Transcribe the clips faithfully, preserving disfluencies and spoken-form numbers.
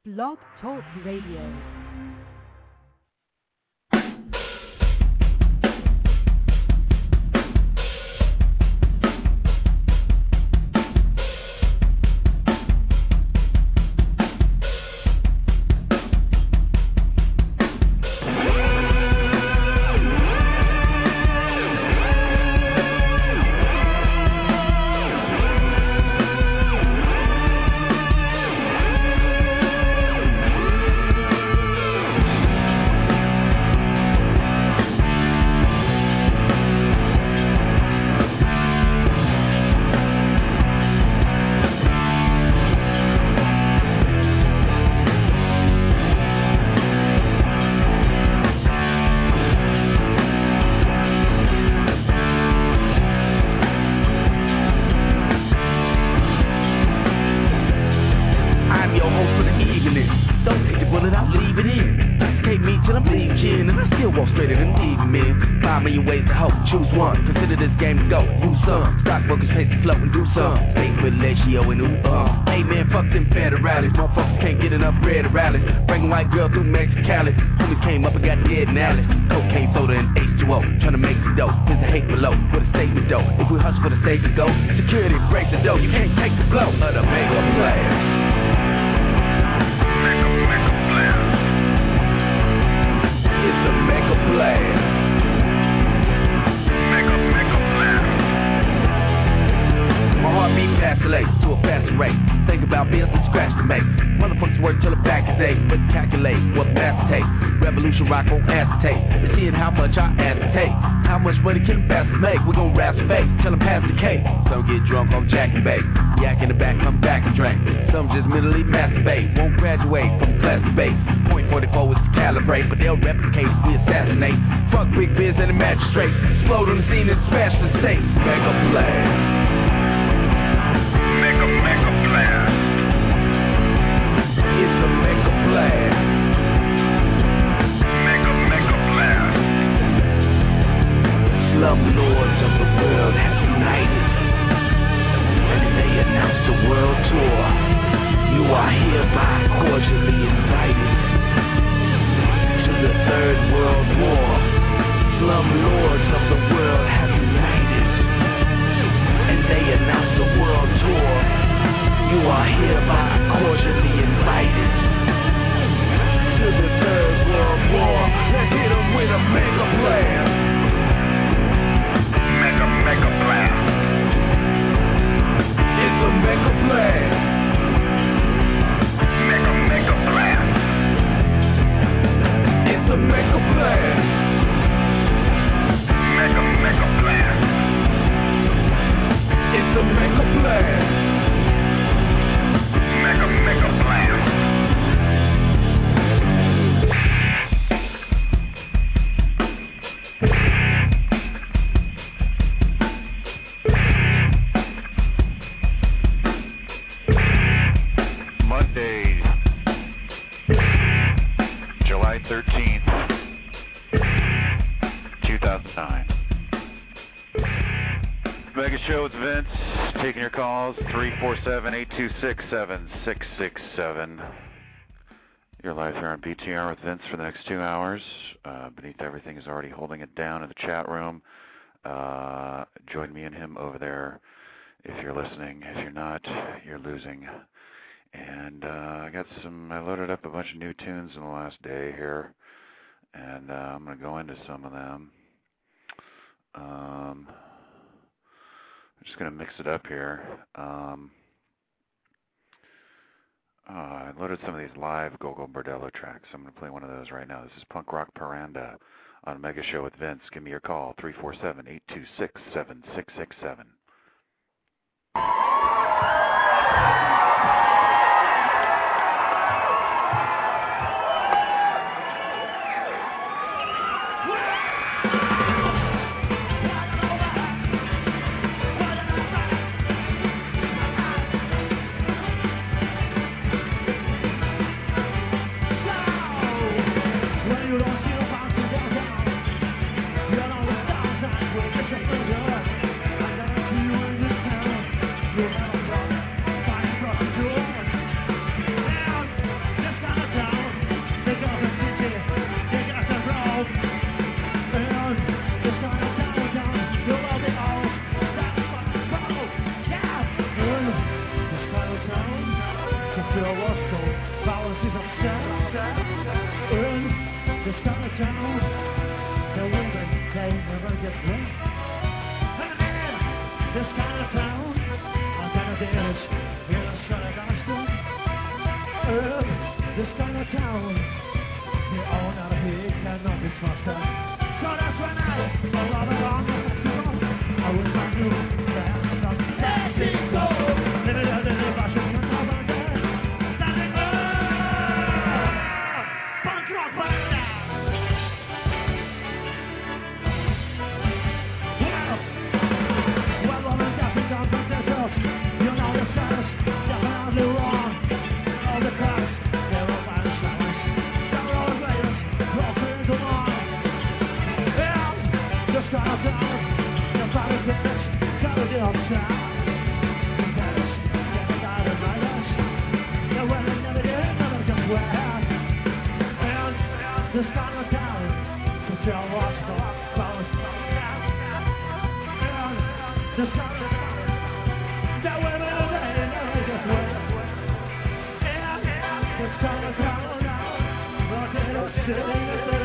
Blog Talk Radio. six seven six six seven. You're live here on B T R with Vince for the next two hours. Uh, Beneath Everything is already holding it down in the chat room. Uh, join me and him over there if you're listening. If you're not, you're losing. And uh, I got some, I loaded up a bunch of new tunes in the last day here. And uh, I'm going to go into some of them. Um, I'm just going to mix it up here. Um, Uh, I loaded some of these live Gogo Bordello tracks. I'm going to play one of those right now. This is Punk Rock Paranda on Mega Show with Vince. Give me your call, three four seven, eight two six, seven six six seven. Yeah. This kind of town, they all not a pig, cannot be trusted. So that's when I, I love it on the festival. I wish I knew that some Mexico. Live it, live it, I should come over there. Standing up, punk rock band. Well, well, woman, dancing down from the hill. You know the status, definitely wrong. All the cops, they're all by the silence. They're all raiders, all free to long. Yeah, just got up down, the politics, gotta get upside. The Paris, get the guy to night us. The women never did, never can wear. And this kind of town, to tell what's the powers of that. And this kind of town, that women they never just wear. This kind of town, not in a city,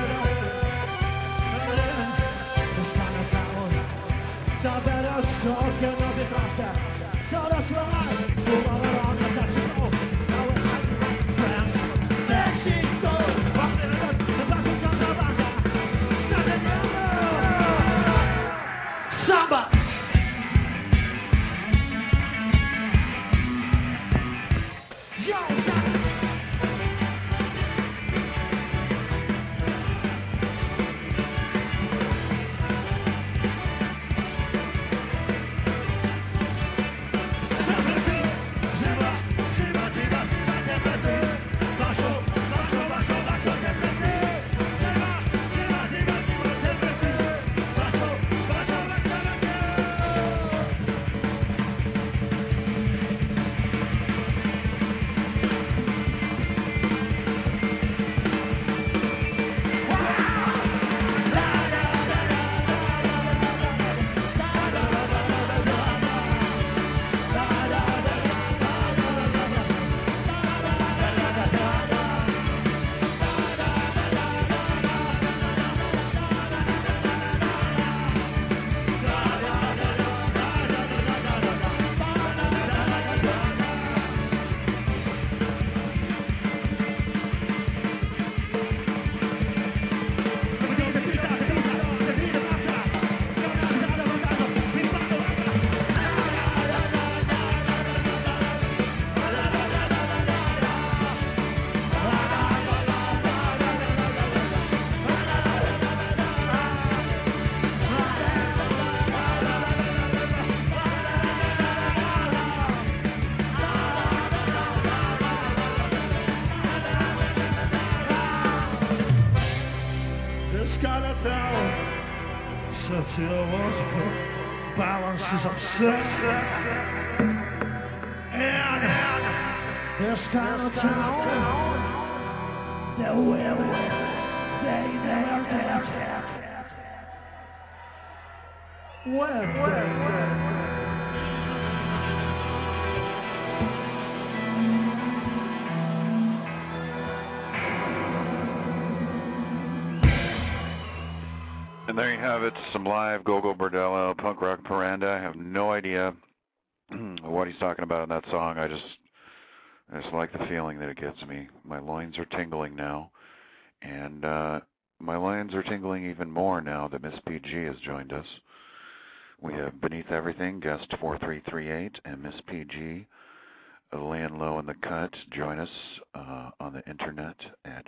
this kind of town, the better so cannot be trusted. So that's right, move all around the Mexico. Now we're hiding from France, Mexico. Up in the the back of Santa Blanca. Samba. Yo, Samba. Balances upset, and this kind of town, the women, they never get. Where, where, where? And there you have it, some live Gogo Bordello, Punk Rock Paranda. I have no idea what he's talking about in that song. I just, I just like the feeling that it gives me. My loins are tingling now, and uh, my loins are tingling even more now that Miss P G has joined us. We have Beneath Everything, guest four three three eight, and Miss P G laying low in the cut. Join us uh, on the internet at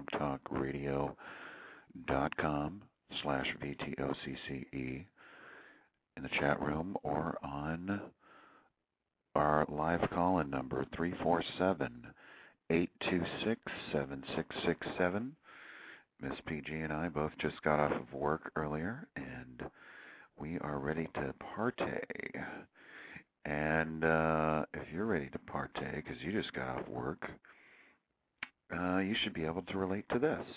blogtalkradio.com slash VTOCCE in the chat room, or on our live call-in number three four seven, eight two six, seven six six seven. Miss P G and I both just got off of work earlier, and we are ready to partay. And uh, if you're ready to partay because you just got off work, uh, you should be able to relate to this.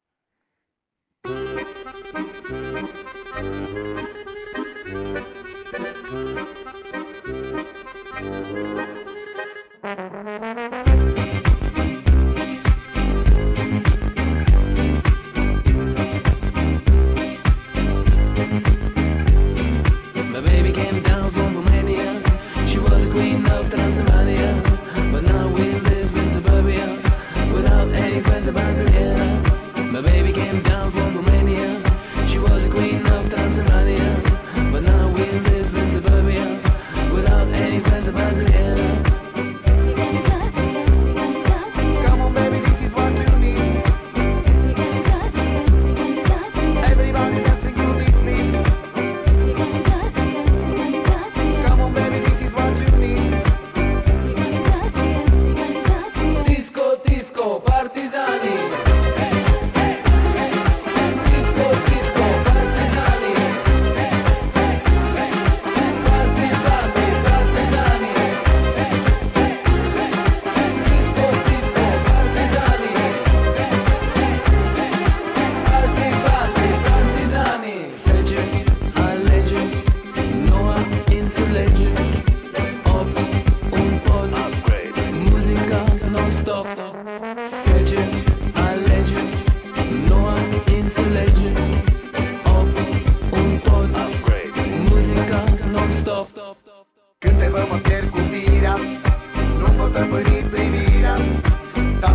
My baby came down from Romania. She was the queen of Transylvania, but now we live in suburbia.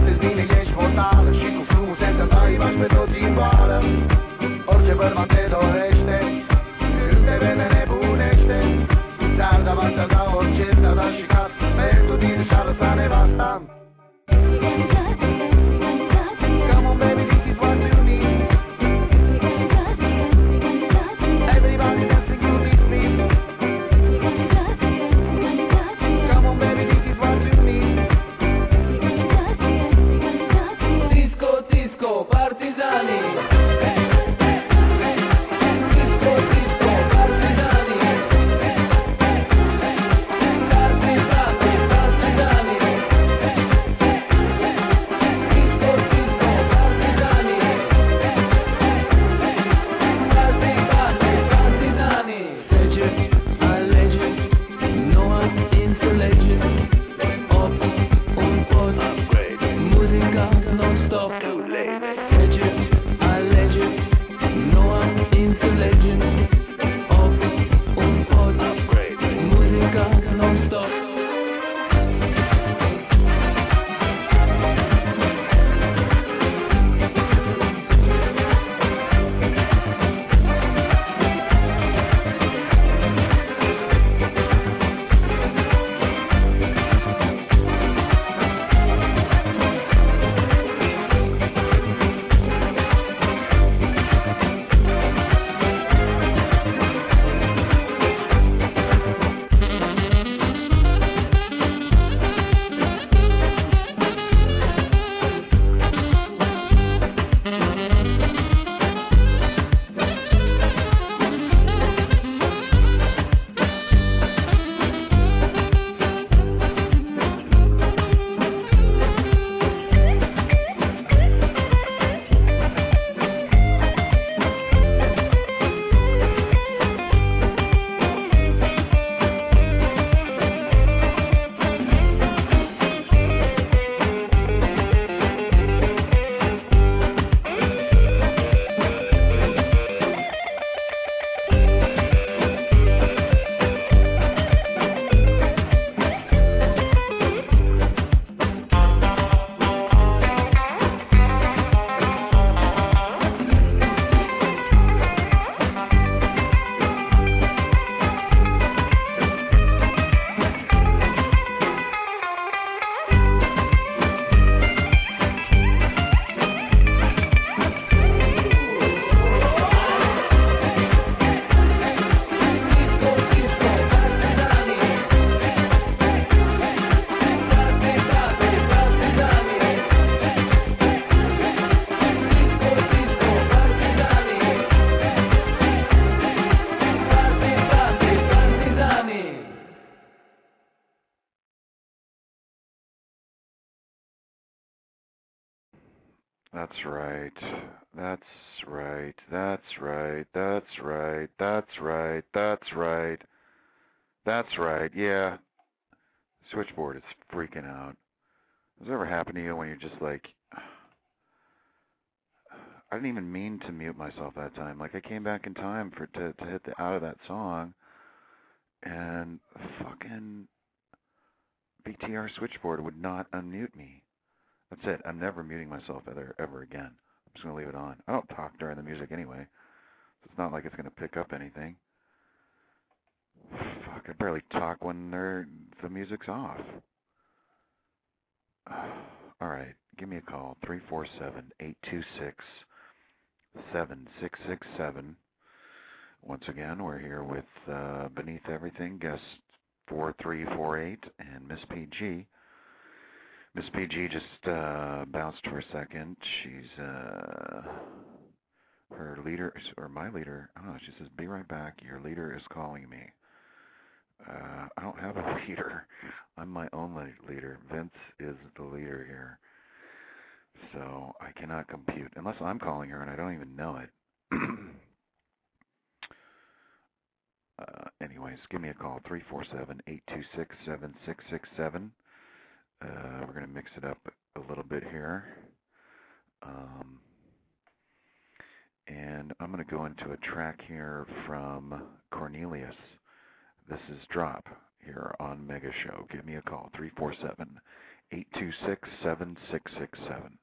noapte zile ești mortală și cu frumusețea ta îi bași pe toți în boală. Orice bărbat te dorește, când te vede nebunește. Ți-ar da bani, ți-ar da orice, ți-ar da și casă, pentru tine și-a lăsat nevasta. Come on baby, this is what you need. Everybody dancing to this beat. Come on baby, this is what you need. Disco, disco, partizani. Disco, disco, partizani. Parti, parti, partizani. Disco, disco, partizani. Parti, parti, partizani. Legge, allegge, no one intelligent. Op, un pod, musica non stop. Legge, allegge, no one intelligent. Op, un pod, musica non stop. That's right. That's right. That's right. That's right. That's right. That's right. That's right. Yeah. Switchboard is freaking out. Does it ever happen to you when you're just like, I didn't even mean to mute myself that time. Like I came back in time for to to hit the out of that song, and fucking B T R switchboard would not unmute me. That's it. I'm never muting myself ever ever again. I'm just gonna leave it on. I don't talk during the music anyway. So it's not like it's gonna pick up anything. Fuck, I barely talk when they're, the music's off. All right, give me a call, three four seven, eight two six, seven six six seven. Once again, we're here with uh, Beneath Everything, guest four three four eight, and Miss P G. Miss P G just uh, bounced for a second. She's, uh, her leader, or my leader, I don't know, she says, be right back, your leader is calling me. Uh, I don't have a leader. I'm my own leader. Vince is the leader here. So I cannot compute, unless I'm calling her and I don't even know it. uh, anyways, give me a call, three four seven, eight two six, seven six six seven. Uh, we're going to mix it up a little bit here. Um, and I'm going to go into a track here from Cornelius. This is Drop here on Mega Show. Give me a call, three four seven, eight two six, seven six six seven.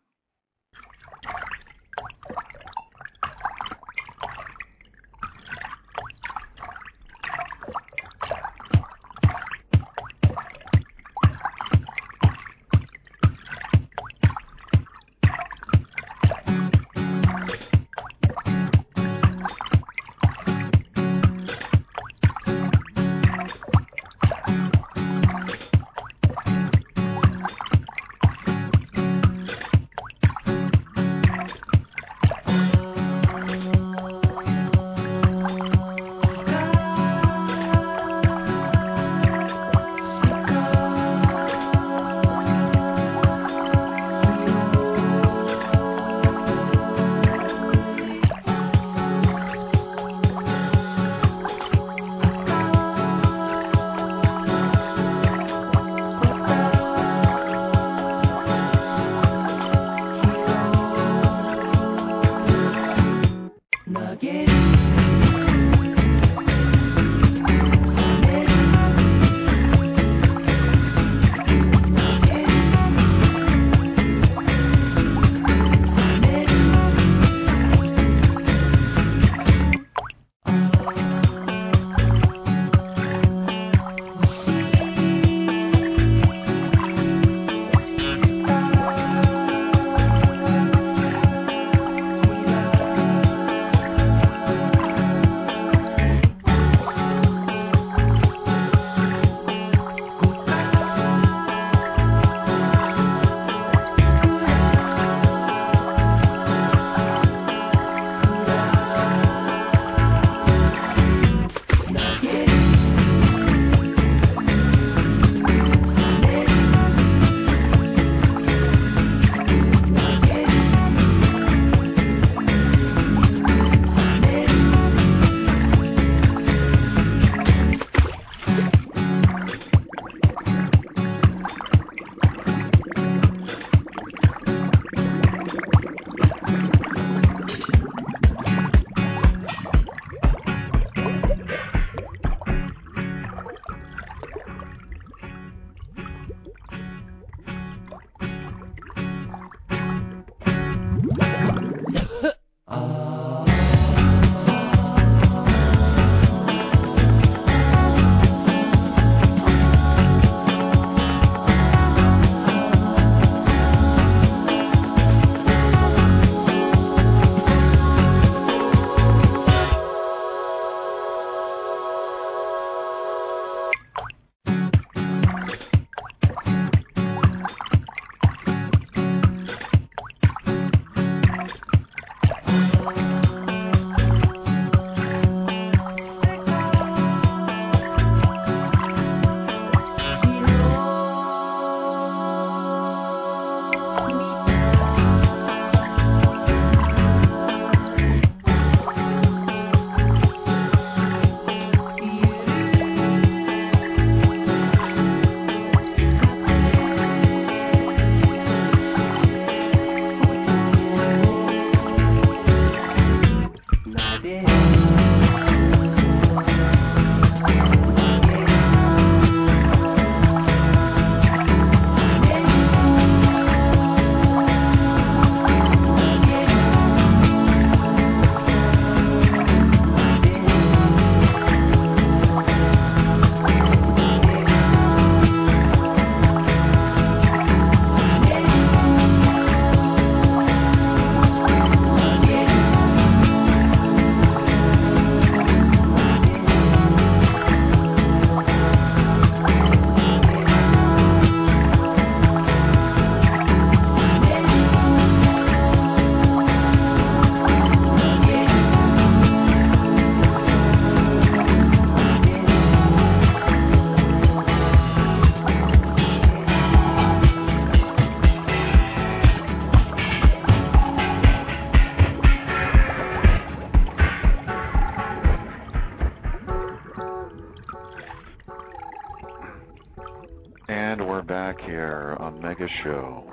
And we're back here on Mega Show.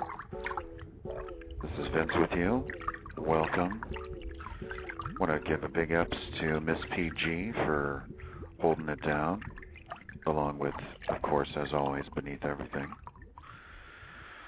This is Vince with you. Welcome. I want to give a big ups to Miss P G for holding it down, along with, of course, as always, Beneath Everything.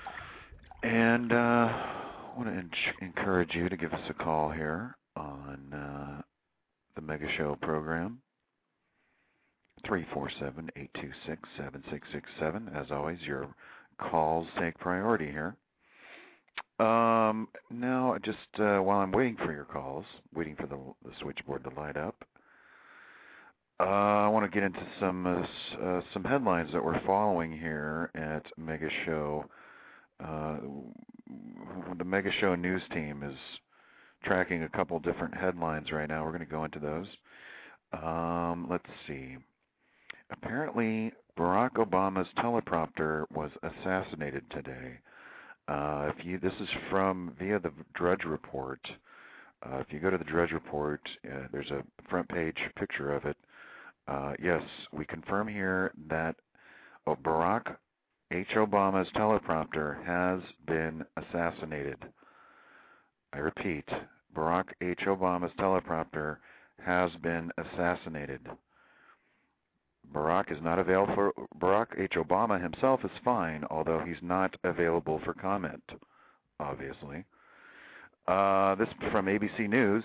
And uh, I want to en- encourage you to give us a call here on uh, the Mega Show program, three four seven, eight two six, seven six six seven. As always, your calls take priority here. Um, now, just uh, while I'm waiting for your calls, waiting for the, the switchboard to light up, uh, I want to get into some uh, s- uh, some headlines that we're following here at Mega Show. Uh, the Mega Show news team is tracking a couple different headlines right now. We're going to go into those. Um, let's see. Apparently, Barack Obama's teleprompter was assassinated today. Uh, if you, this is from via the Drudge Report. Uh, if you go to the Drudge Report, uh, there's a front page picture of it. Uh, yes, we confirm here that oh, Barack H. Obama's teleprompter has been assassinated. I repeat, Barack H. Obama's teleprompter has been assassinated. Barack is not available for Barack H. Obama himself is fine, although he's not available for comment, obviously. Uh, this from A B C News.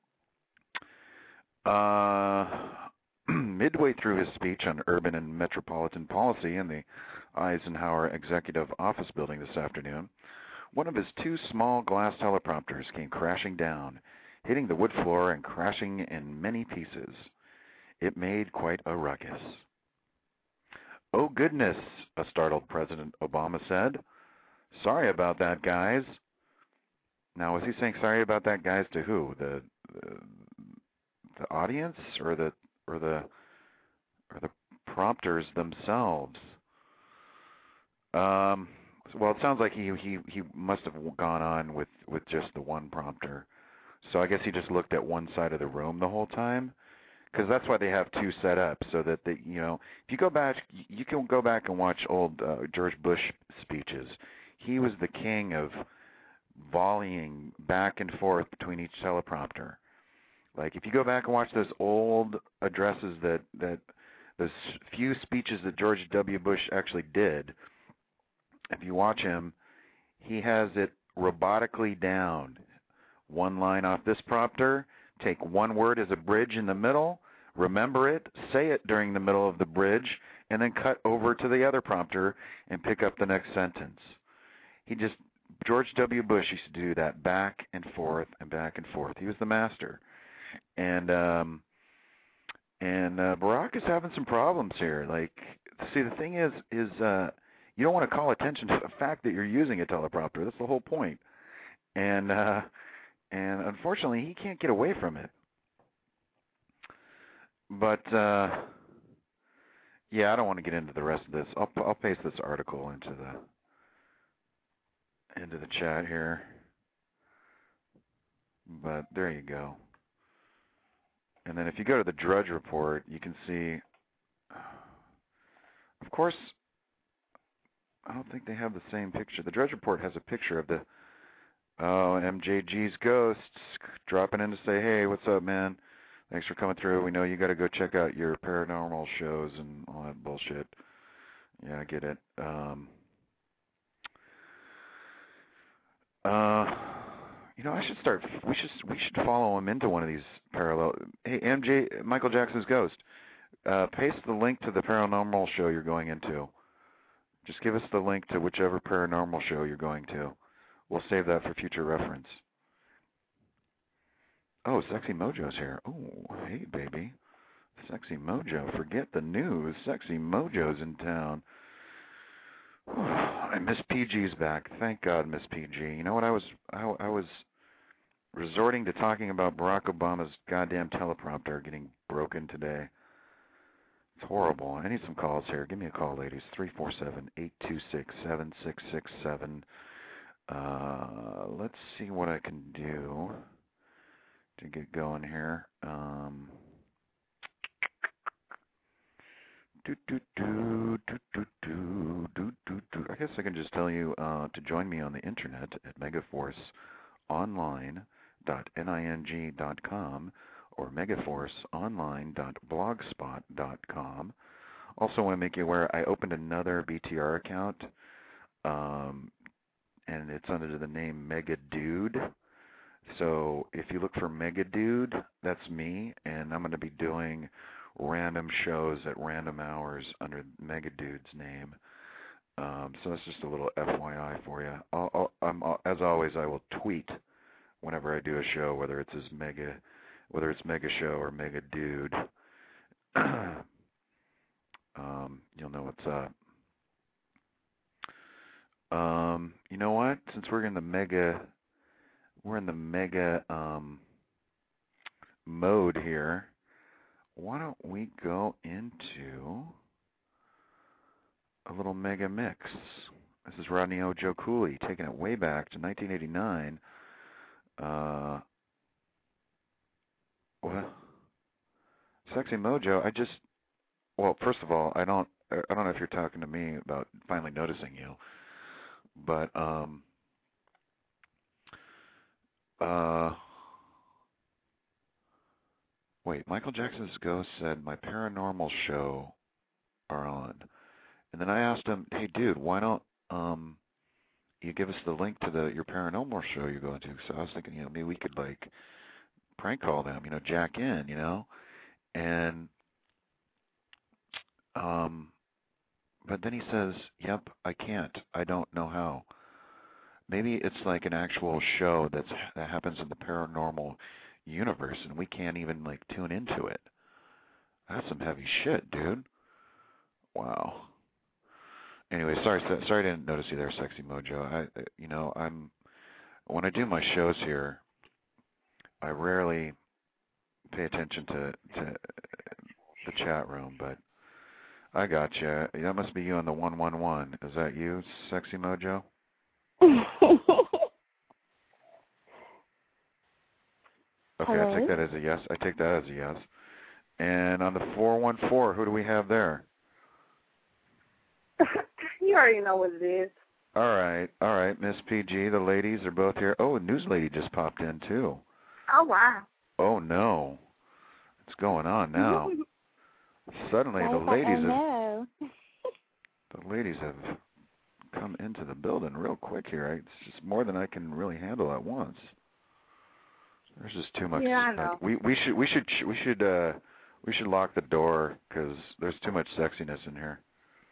Uh, midway through his speech on urban and metropolitan policy in the Eisenhower Executive Office Building this afternoon, one of his two small glass teleprompters came crashing down, hitting the wood floor and crashing in many pieces. It made quite a ruckus. "Oh, goodness," a startled President Obama said. "Sorry about that, guys." Now, was he saying sorry about that, guys, to who? The the, the audience or the or the or the prompters themselves? Um, well, it sounds like he he he must have gone on with with just the one prompter. So I guess he just looked at one side of the room the whole time. Because that's why they have two set up, so that they, you know, if you go back, you can go back and watch old uh, George Bush speeches. He was the king of volleying back and forth between each teleprompter. Like if you go back and watch those old addresses that that those few speeches that George W. Bush actually did, if you watch him, he has it robotically down. One line off this prompter, take one word as a bridge in the middle, remember it, say it during the middle of the bridge, and then cut over to the other prompter and pick up the next sentence. He just, George W. Bush used to do that back and forth and back and forth. He was the master. And um, and uh, Barack is having some problems here. Like, see, the thing is, is uh, you don't want to call attention to the fact that you're using a teleprompter. That's the whole point. And uh, and unfortunately, he can't get away from it. But uh, yeah, I don't want to get into the rest of this. I'll I'll paste this article into the into the chat here. But there you go. And then if you go to the Drudge Report, you can see, of course, I don't think they have the same picture. The Drudge Report has a picture of the, oh, M J G's Ghosts dropping in to say, hey, what's up, man? Thanks for coming through. We know you got to go check out your paranormal shows and all that bullshit. Yeah, I get it. Um, uh, you know, I should start. We should we should follow him into one of these parallel. Hey, M J, Michael Jackson's Ghost. Uh, paste the link to the paranormal show you're going into. Just give us the link to whichever paranormal show you're going to. We'll save that for future reference. Oh, Sexy Mojo's here. Oh, hey, baby. Sexy Mojo. Forget the news. Sexy Mojo's in town. And Miss P G's back. Thank God, Miss P G. You know what? I was I, I was resorting to talking about Barack Obama's goddamn teleprompter getting broken today. It's horrible. I need some calls here. Give me a call, ladies. three four seven, eight two six, seven six six seven. Uh, let's see what I can do to get going here. Um, do, do, do, do, do, do, do, do, do. I guess I can just tell you uh, to join me on the internet at megaforce online dot ning dot com or megaforce online dot blogspot dot com. Also want to make you aware I opened another B T R account. Um, and it's under the name Mega Dude. So if you look for Mega Dude, that's me, and I'm going to be doing random shows at random hours under Mega Dude's name. Um, so that's just a little F Y I for you. I'll, I'll, I'm, I'll, as always, I will tweet whenever I do a show, whether it's as Mega, whether it's Mega Show or Mega Dude. um, you'll know what's up. Um, you know what? Since we're in the Mega, we're in the Mega um, mode here. Why don't we go into a little Mega Mix? This is Rodney O. Joe Cooley, taking it way back to nineteen eighty-nine. Uh, well, Sexy Mojo, I just, well, first of all, I don't, I don't know if you're talking to me about finally noticing you, but, um, uh, wait, Michael Jackson's Ghost said, my paranormal show are on. And then I asked him, hey, dude, why don't um, you give us the link to the your paranormal show you're going to? So I was thinking, you know, maybe we could, like, prank call them, you know, jack in, you know? And, um, but then he says, yep, I can't. I don't know how. Maybe it's like an actual show that's, that happens in the paranormal universe, and we can't even, like, tune into it. That's some heavy shit, dude. Wow. Anyway, sorry, sorry I didn't notice you there, Sexy Mojo. I, you know, I'm when I do my shows here, I rarely pay attention to to the chat room, but I got you. That must be you on the one one one. Is that you, Sexy Mojo? Okay, Hello? I take that as a yes. I take that as a yes. And on the four one four, who do we have there? You already know what it is. All right, all right, Miss P G. The ladies are both here. Oh, a news lady just popped in too. Oh, wow. Oh no, what's going on now? Suddenly the ladies have the ladies have come into the building real quick here. It's just more than I can really handle at once. There's just too much. Yeah, I know. We we should we should we should uh we should lock the door because there's too much sexiness in here.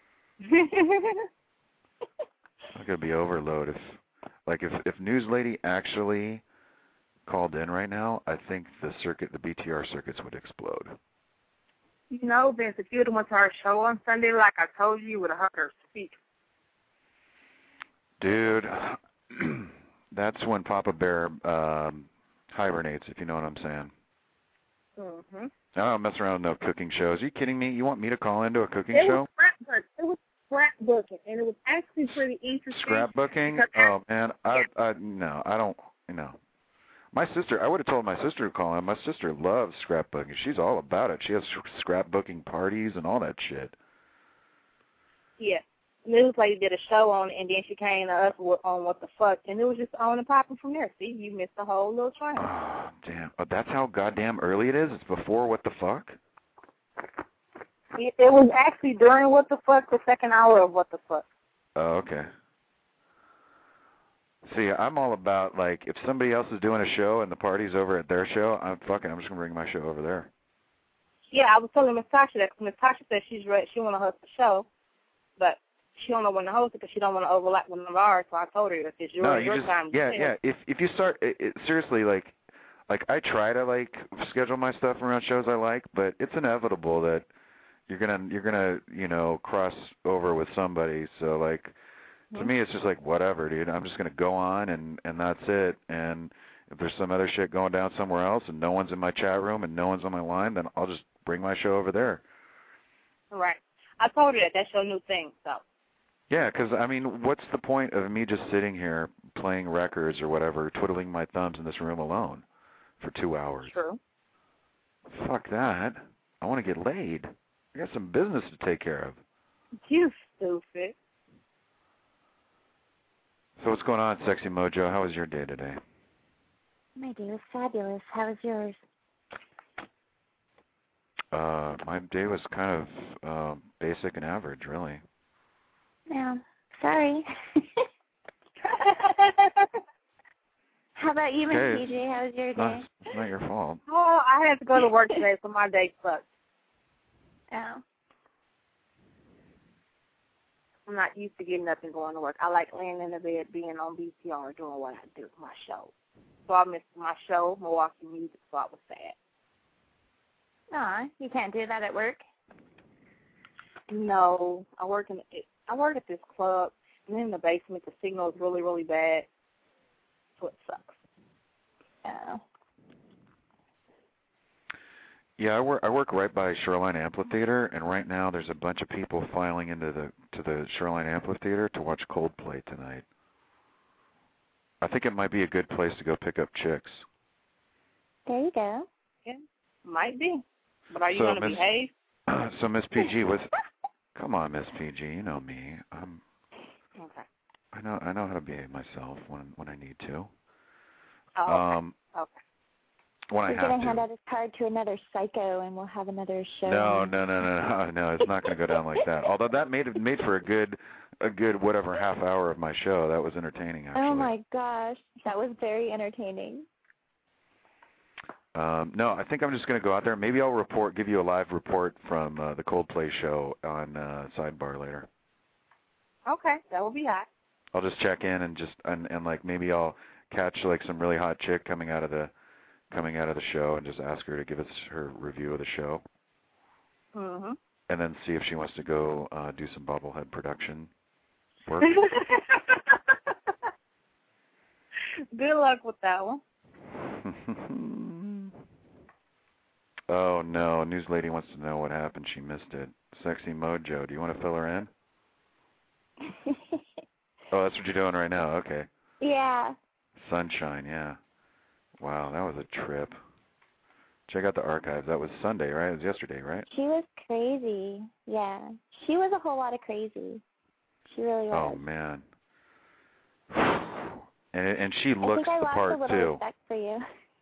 I'm gonna be overload if, like, if if News Lady actually called in right now, I think the circuit, the B T R circuits would explode. You know, Vince, if you would have went to our show on Sunday, like I told you, you would have heard her speak. Dude, that's when Papa Bear um, hibernates, if you know what I'm saying. Mm-hmm. I don't mess around with no cooking shows. Are you kidding me? You want me to call into a cooking it show? Was it was scrapbooking, and it was actually pretty interesting. Scrapbooking? Oh, man. I, I, no, I don't, you know. My sister, I would have told my sister to call in. My sister loves scrapbooking. She's all about it. She has scrapbooking parties and all that shit. Yeah. News lady did a show on it, and then she came to us on What the Fuck, and it was just on and popping from there. See, you missed the whole little train. Oh, damn. Oh, that's how goddamn early it is? It's before What the Fuck? It, it was actually during What the Fuck, the second hour of What the Fuck. Oh, okay. See, I'm all about, like, if somebody else is doing a show and the party's over at their show, I'm fucking, I'm just going to bring my show over there. Yeah, I was telling Miss Tasha that, because Miss Tasha said she's ready, she want to host the show, but she don't know when to host it because she don't want to overlap with one of ours, so I told her if it's your, no, you your just, time. Yeah, yeah. If if you start, it, it, seriously, like, like I try to, like, schedule my stuff around shows I like, but it's inevitable that you're gonna, you're gonna, you know, cross over with somebody. So, like, mm-hmm. to me, it's just like, whatever, dude. I'm just gonna go on, and and that's it. And if there's some other shit going down somewhere else, and no one's in my chat room, and no one's on my line, then I'll just bring my show over there. Right. I told her that. That's your new thing, so. Yeah, because, I mean, what's the point of me just sitting here playing records or whatever, twiddling my thumbs in this room alone for two hours? True. Fuck that. I want to get laid. I got some business to take care of. You stupid. So what's going on, Sexy Mojo? How was your day today? My day was fabulous. How was yours? Uh, my day was kind of uh, basic and average, really. No, sorry. How about you, Miss Okay. P J? How was your No, day? it's not your fault. Oh, I had to go to work today, so my day sucks. Oh. I'm not used to getting up and going to work. I like laying in the bed, being on B T R, doing what I do, my show. So I missed my show, Milwaukee Music, so I was sad. Aw, you can't do that at work? No, I work in I work at this club, and in the basement, the signal is really, really bad, so it sucks. Oh. Yeah, I work. I work right by Shoreline Amphitheater, and right now there's a bunch of people filing into the to the Shoreline Amphitheater to watch Coldplay tonight. I think it might be a good place to go pick up chicks. There you go. Yeah, might be. But are you So, going to Miss- behave? So Miss P G, was come on, Miss P G, you know me. I'm. Okay. I know. I know how to behave myself when when I need to. Oh, okay. Um, okay. when I He's have going to to. hand out his card to another psycho, and we'll have another show. No, no, no, no, no, no. It's not going to go down like that. Although that made made for a good, a good whatever half hour of my show. That was entertaining, actually. Oh, my gosh. That was very entertaining. Um, no, I think I'm just going to go out there. Maybe I'll report, give you a live report from uh, the Coldplay show on uh, Sidebar later. Okay, that will be hot. I'll just check in and just and, and like maybe I'll catch like some really hot chick coming out of the coming out of the show and just ask her to give us her review of the show. Mhm. And then see if she wants to go uh, do some bobblehead production work. Good luck with that one. Oh no, News Lady wants to know what happened. She missed it. Sexy Mojo, do you want to fill her in? Oh, that's what you're doing right now. Okay. Yeah. Sunshine, yeah. Wow, that was a trip. Check out the archives. That was Sunday, right? It was yesterday, right? She was crazy. Yeah. She was a whole lot of crazy. She really was. Oh man. And and she I looks think I the lost part a little too. respect for you.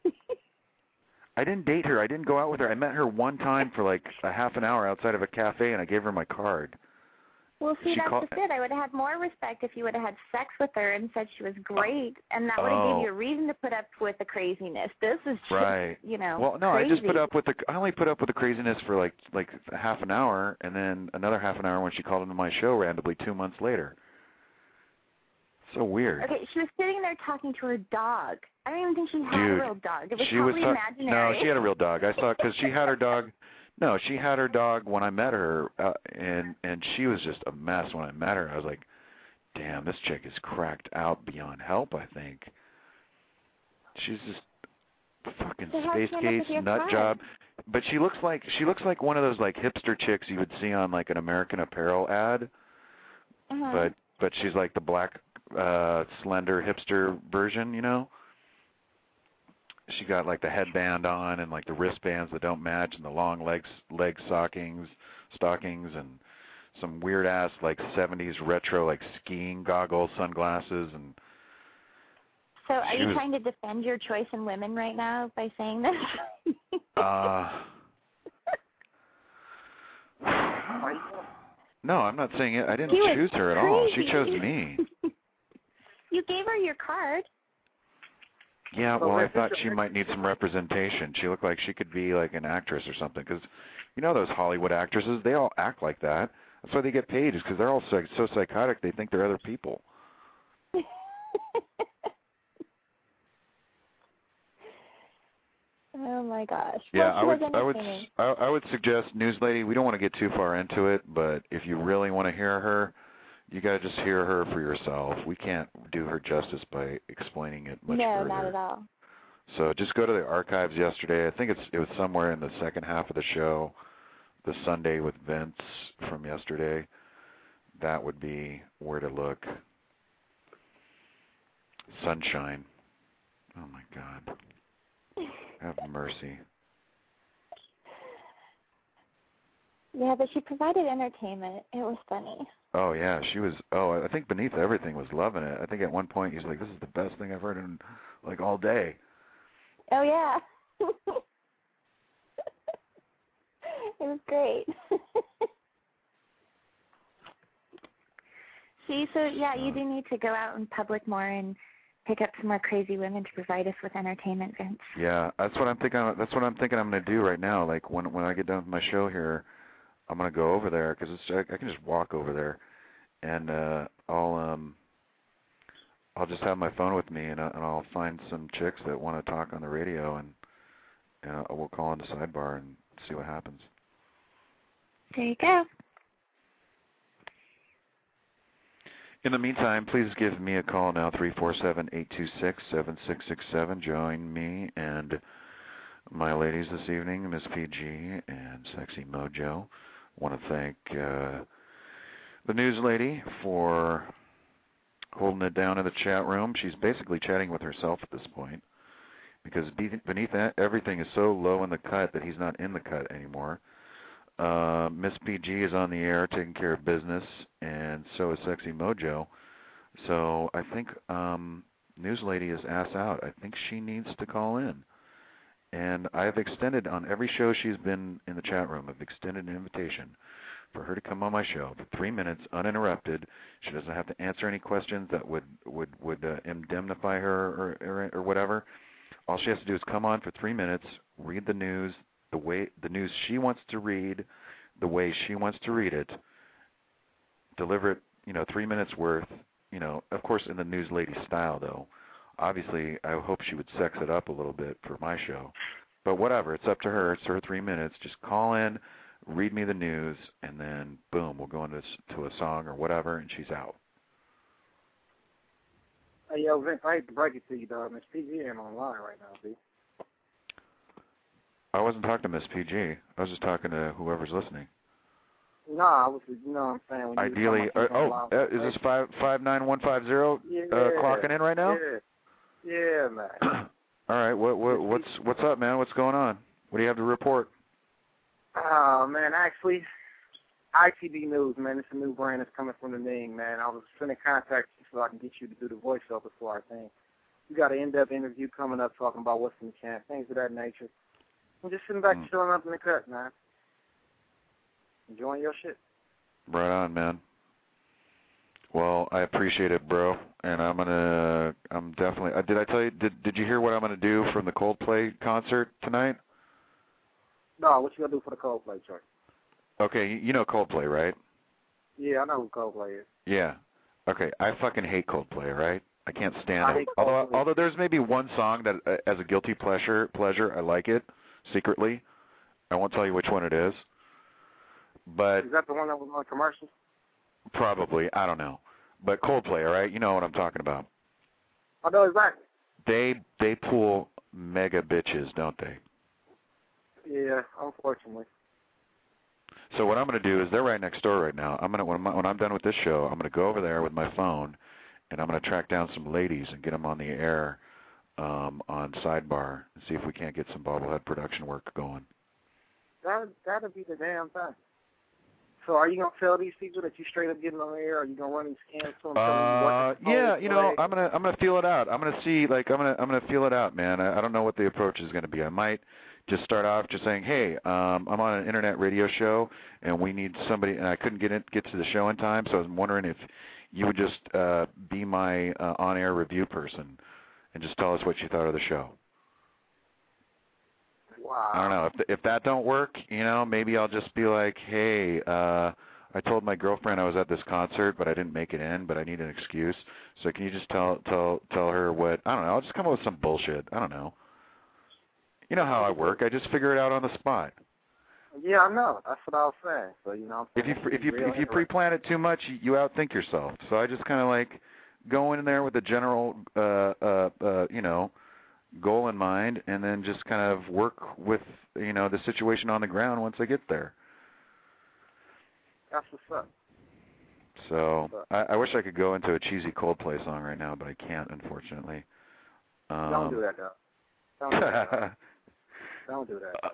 I didn't date her. I didn't go out with her. I met her one time for like a half an hour outside of a cafe, and I gave her my card. Well, see, She that's called- just it. I would have had more respect if you would have had sex with her and said she was great, and that would have Oh. given you a reason to put up with the craziness. This is just, Right. you know, Well, no, crazy. I just put up with the. I only put up with the craziness for like like half an hour, and then another half an hour when she called into my show randomly two months later. So weird. Okay, she was sitting there talking to her dog. I don't even think she had Dude, a real dog. It was she was totally talk- imaginary. No, she had a real dog. I saw because she had her dog. No, she had her dog when I met her, uh, and and she was just a mess when I met her. I was like, damn, this chick is cracked out beyond help. I think she's just fucking So how'd space she end up case with your nut card? job. But she looks like she looks like one of those like hipster chicks you would see on like an American Apparel ad. Uh-huh. But but she's like the black uh slender hipster version, you know. She got like the headband on and like the wristbands that don't match and the long legs leg stockings stockings and some weird ass like seventies retro like skiing goggles, sunglasses, and So are she you was- trying to defend your choice in women right now by saying this? uh no, I'm not saying it. I didn't She was choose her at all. She crazy. chose me. You gave her your card. Yeah, well, I thought she might need some representation. She looked like she could be like an actress or something. Because, you know, those Hollywood actresses, they all act like that. That's why they get paid, is because they're all so, so psychotic they think they're other people. Oh my gosh. Yeah, well, I she would, was I would, entertaining. I, I would suggest, News Lady. We don't want to get too far into it, but if you really want to hear her, you got to just hear her for yourself. We can't do her justice by explaining it much No, further. not at all. So just go to the archives yesterday. I think it's it was somewhere in the second half of the show, the Sunday with Vince from yesterday. That would be where to look. Sunshine. Oh my God. Have mercy. Yeah, but she provided entertainment. It was funny. Oh yeah, she was. Oh, I think Beneath Everything was loving it. I think at one point he's like, "This is the best thing I've heard in like all day." Oh yeah. It was great. See, so yeah, you do need to go out in public more and pick up some more crazy women to provide us with entertainment, Vince. Yeah, that's what I'm thinking. That's what I'm thinking. I'm going to do right now. Like when when I get done with my show here, I'm going to go over there because I, I can just walk over there, and uh, I'll um I'll just have my phone with me, and, uh, and I'll find some chicks that want to talk on the radio, and and we'll call in the sidebar and see what happens. There you go. In the meantime, please give me a call now, three four seven, eight two six, seven six six seven. Join me and my ladies this evening, Miss P G and Sexy Mojo. I want to thank uh, the news lady for holding it down in the chat room. She's basically chatting with herself at this point because beneath that, everything is so low in the cut that he's not in the cut anymore. Uh, Miss P G is on the air taking care of business, and so is Sexy Mojo. So I think um, News Lady is ass out. I think she needs to call in. And I have extended on every show she's been in the chat room, I've extended an invitation for her to come on my show for three minutes uninterrupted. She doesn't have to answer any questions that would, would, would uh, indemnify her or, or, or whatever. All she has to do is come on for three minutes, read the news, the way the news she wants to read, the way she wants to read it, deliver it, you know, three minutes worth, you know, of course in the news lady style though. Obviously, I hope she would sex it up a little bit for my show. But whatever, it's up to her. It's her three minutes. Just call in, read me the news, and then boom, we'll go into to a song or whatever, and she's out. Hey, yo, Vince, I hate to break it to you, dog. Miss P G ain't online right now, see? I wasn't talking to Miss P G. I was just talking to whoever's listening. No, I was, you know what I'm saying? When Ideally, uh, oh, uh, is this five five nine one five zero yeah, uh, clocking in right now? Yeah, yeah, man. All right, what what what's what's up, man? What's going on? What do you have to report? Oh man, actually, I T V News, man. It's a new brand that's coming from the Ning, man. I was trying to contact you so I can get you to do the voiceover for our thing. We got an in-depth interview coming up talking about what's in the can, things of that nature. I'm just sitting back, mm. chilling up in the cut, man. Enjoying your shit. Right on, man. Well, I appreciate it, bro. And I'm gonna, I'm definitely. Uh, did I tell you? Did Did you hear what I'm gonna do from the Coldplay concert tonight? No, what you gonna do for the Coldplay chart? Okay, you, you know Coldplay, right? Yeah, I know who Coldplay is. Yeah. Okay, I fucking hate Coldplay, right? I can't stand I it. hate although, Coldplay. although there's maybe one song that, uh, as a guilty pleasure, pleasure, I like it secretly. I won't tell you which one it is. But is that the one that was on commercial? Probably, I don't know. But Coldplay, all right, you know what I'm talking about. I know exactly. They they pull mega bitches, don't they? Yeah, unfortunately. So what I'm going to do is they're right next door right now. I'm going to when I'm, when I'm done with this show, I'm going to go over there with my phone, and I'm going to track down some ladies and get them on the air um, on Sidebar and see if we can't get some bobblehead production work going. That that'd be the damn thing. So are you gonna tell these people that you straight up getting on the air? Or are you gonna run these scans to them? Uh, yeah, you know, I'm gonna I'm gonna feel it out. I'm gonna see, like, I'm gonna I'm gonna feel it out, man. I, I don't know what the approach is gonna be. I might just start off just saying, hey, um, I'm on an internet radio show, and we need somebody, and I couldn't get in, get to the show in time, so I was wondering if you would just uh, be my uh, on-air review person and just tell us what you thought of the show. Wow. I don't know. If if that don't work, you know, maybe I'll just be like, hey, uh, I told my girlfriend I was at this concert, but I didn't make it in, but I need an excuse. So can you just tell tell tell her what? I don't know. I'll just come up with some bullshit. I don't know. You know how I work. I just figure it out on the spot. Yeah, I know. That's what I was saying. So you know, if you if you if you pre-plan it too much, you, you outthink yourself. So I just kind of like go in there with a general, uh, uh, uh, you know, goal in mind, and then just kind of work with, you know, the situation on the ground once I get there. That's what's up. So I, I wish I could go into a cheesy Coldplay song right now, but I can't, unfortunately. Um, Don't do that, though. Don't do that. Don't do that.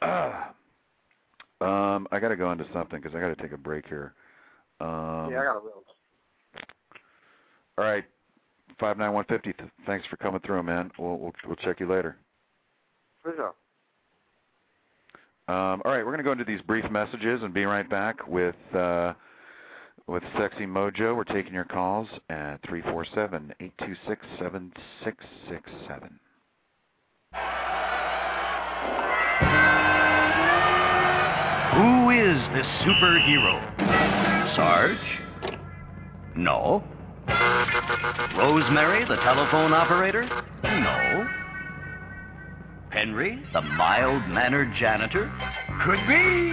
Uh, um, I got to go into something because I got to take a break here. Um, yeah, I got a real. All right. five nine one fifty. Thanks for coming through, man. We'll we'll, we'll check you later. For sure. Um, all right, we're going to go into these brief messages and be right back with uh, with Sexy Mojo. We're taking your calls at three four seven, eight two six, seven six six seven. Who is this superhero? Sarge? No. Rosemary, the telephone operator? No. Henry, the mild-mannered janitor? Could be.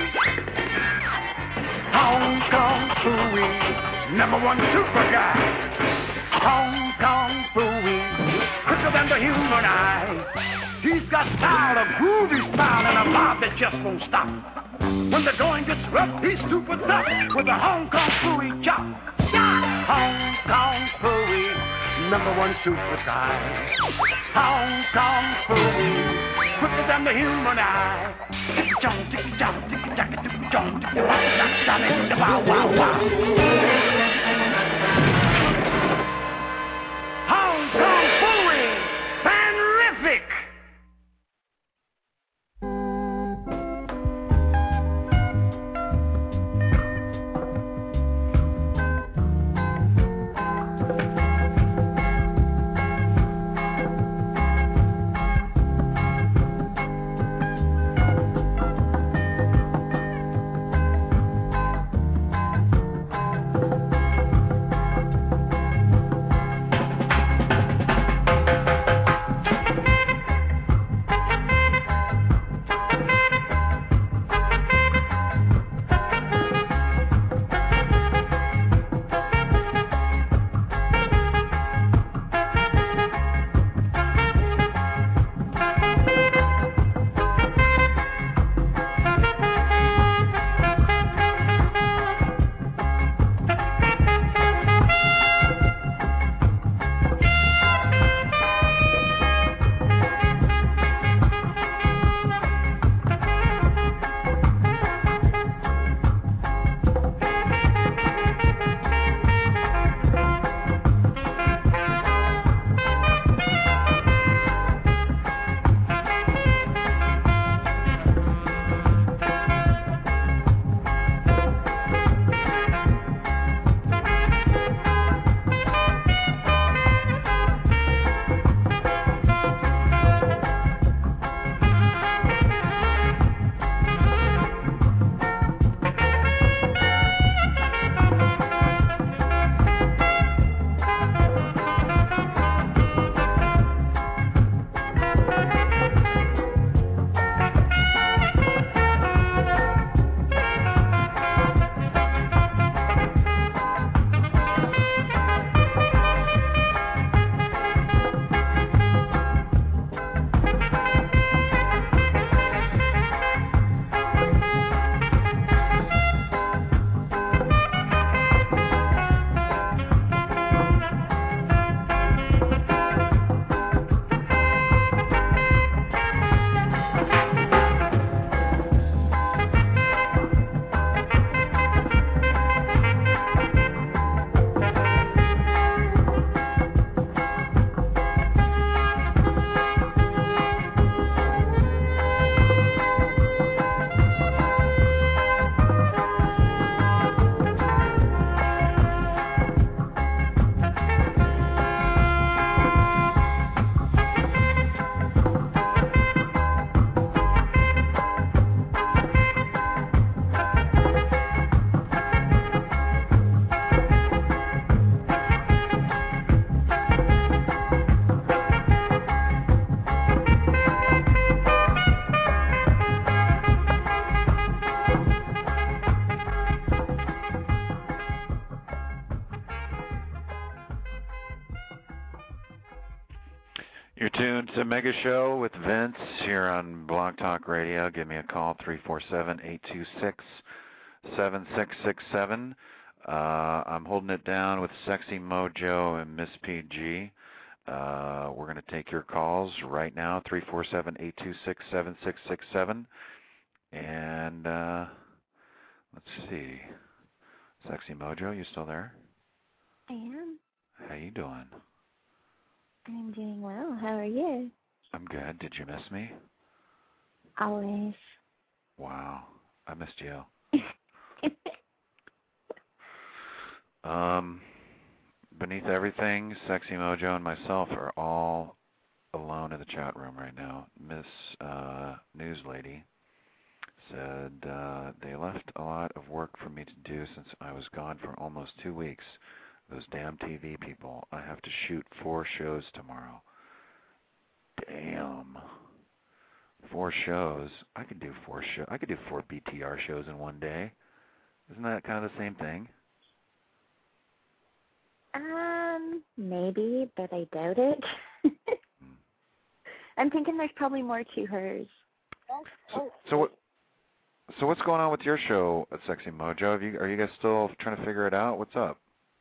Hong Kong Phooey, number one super guy. Hong Kong Phooey, quicker than the human eye. He's got style, a groovy style, and a bob that just won't stop. When the going gets rough, he's super tough with a Hong Kong Phooey chop. Hong Kong Phooey, number one super guy. Hong Kong Phooey, quicker than the human eye. Ticky-chong, ticky-chong, ticky-chong, ticky-chong, ticky-chong, wow, wow, wow. Hong Kong Phooey, fanrific. You're tuned to Mega Show with Vince here on Blog Talk Radio. Give me a call, three four seven, eight two six, seven six six seven. Uh, I'm holding it down with Sexy Mojo and Miss P G. Uh, we're going to take your calls right now, three four seven, eight two six, seven six six seven. And uh, let's see. Sexy Mojo, you still there? I am. How you doing? I'm doing well. How are you? I'm good. Did you miss me? Always. Wow. I missed you. Um, Beneath Everything, Sexy Mojo, and myself are all alone in the chat room right now. Miss uh, News Lady said uh, they left a lot of work for me to do since I was gone for almost two weeks. Those damn T V people. I have to shoot four shows tomorrow. Damn. Four shows. I could do four show. I could do four B T R shows in one day. Isn't that kind of the same thing? Um, maybe, but I doubt it. I'm thinking there's probably more to hers. So, so what? So what's going on with your show at Sexy Mojo? Have you, are you guys still trying to figure it out? What's up?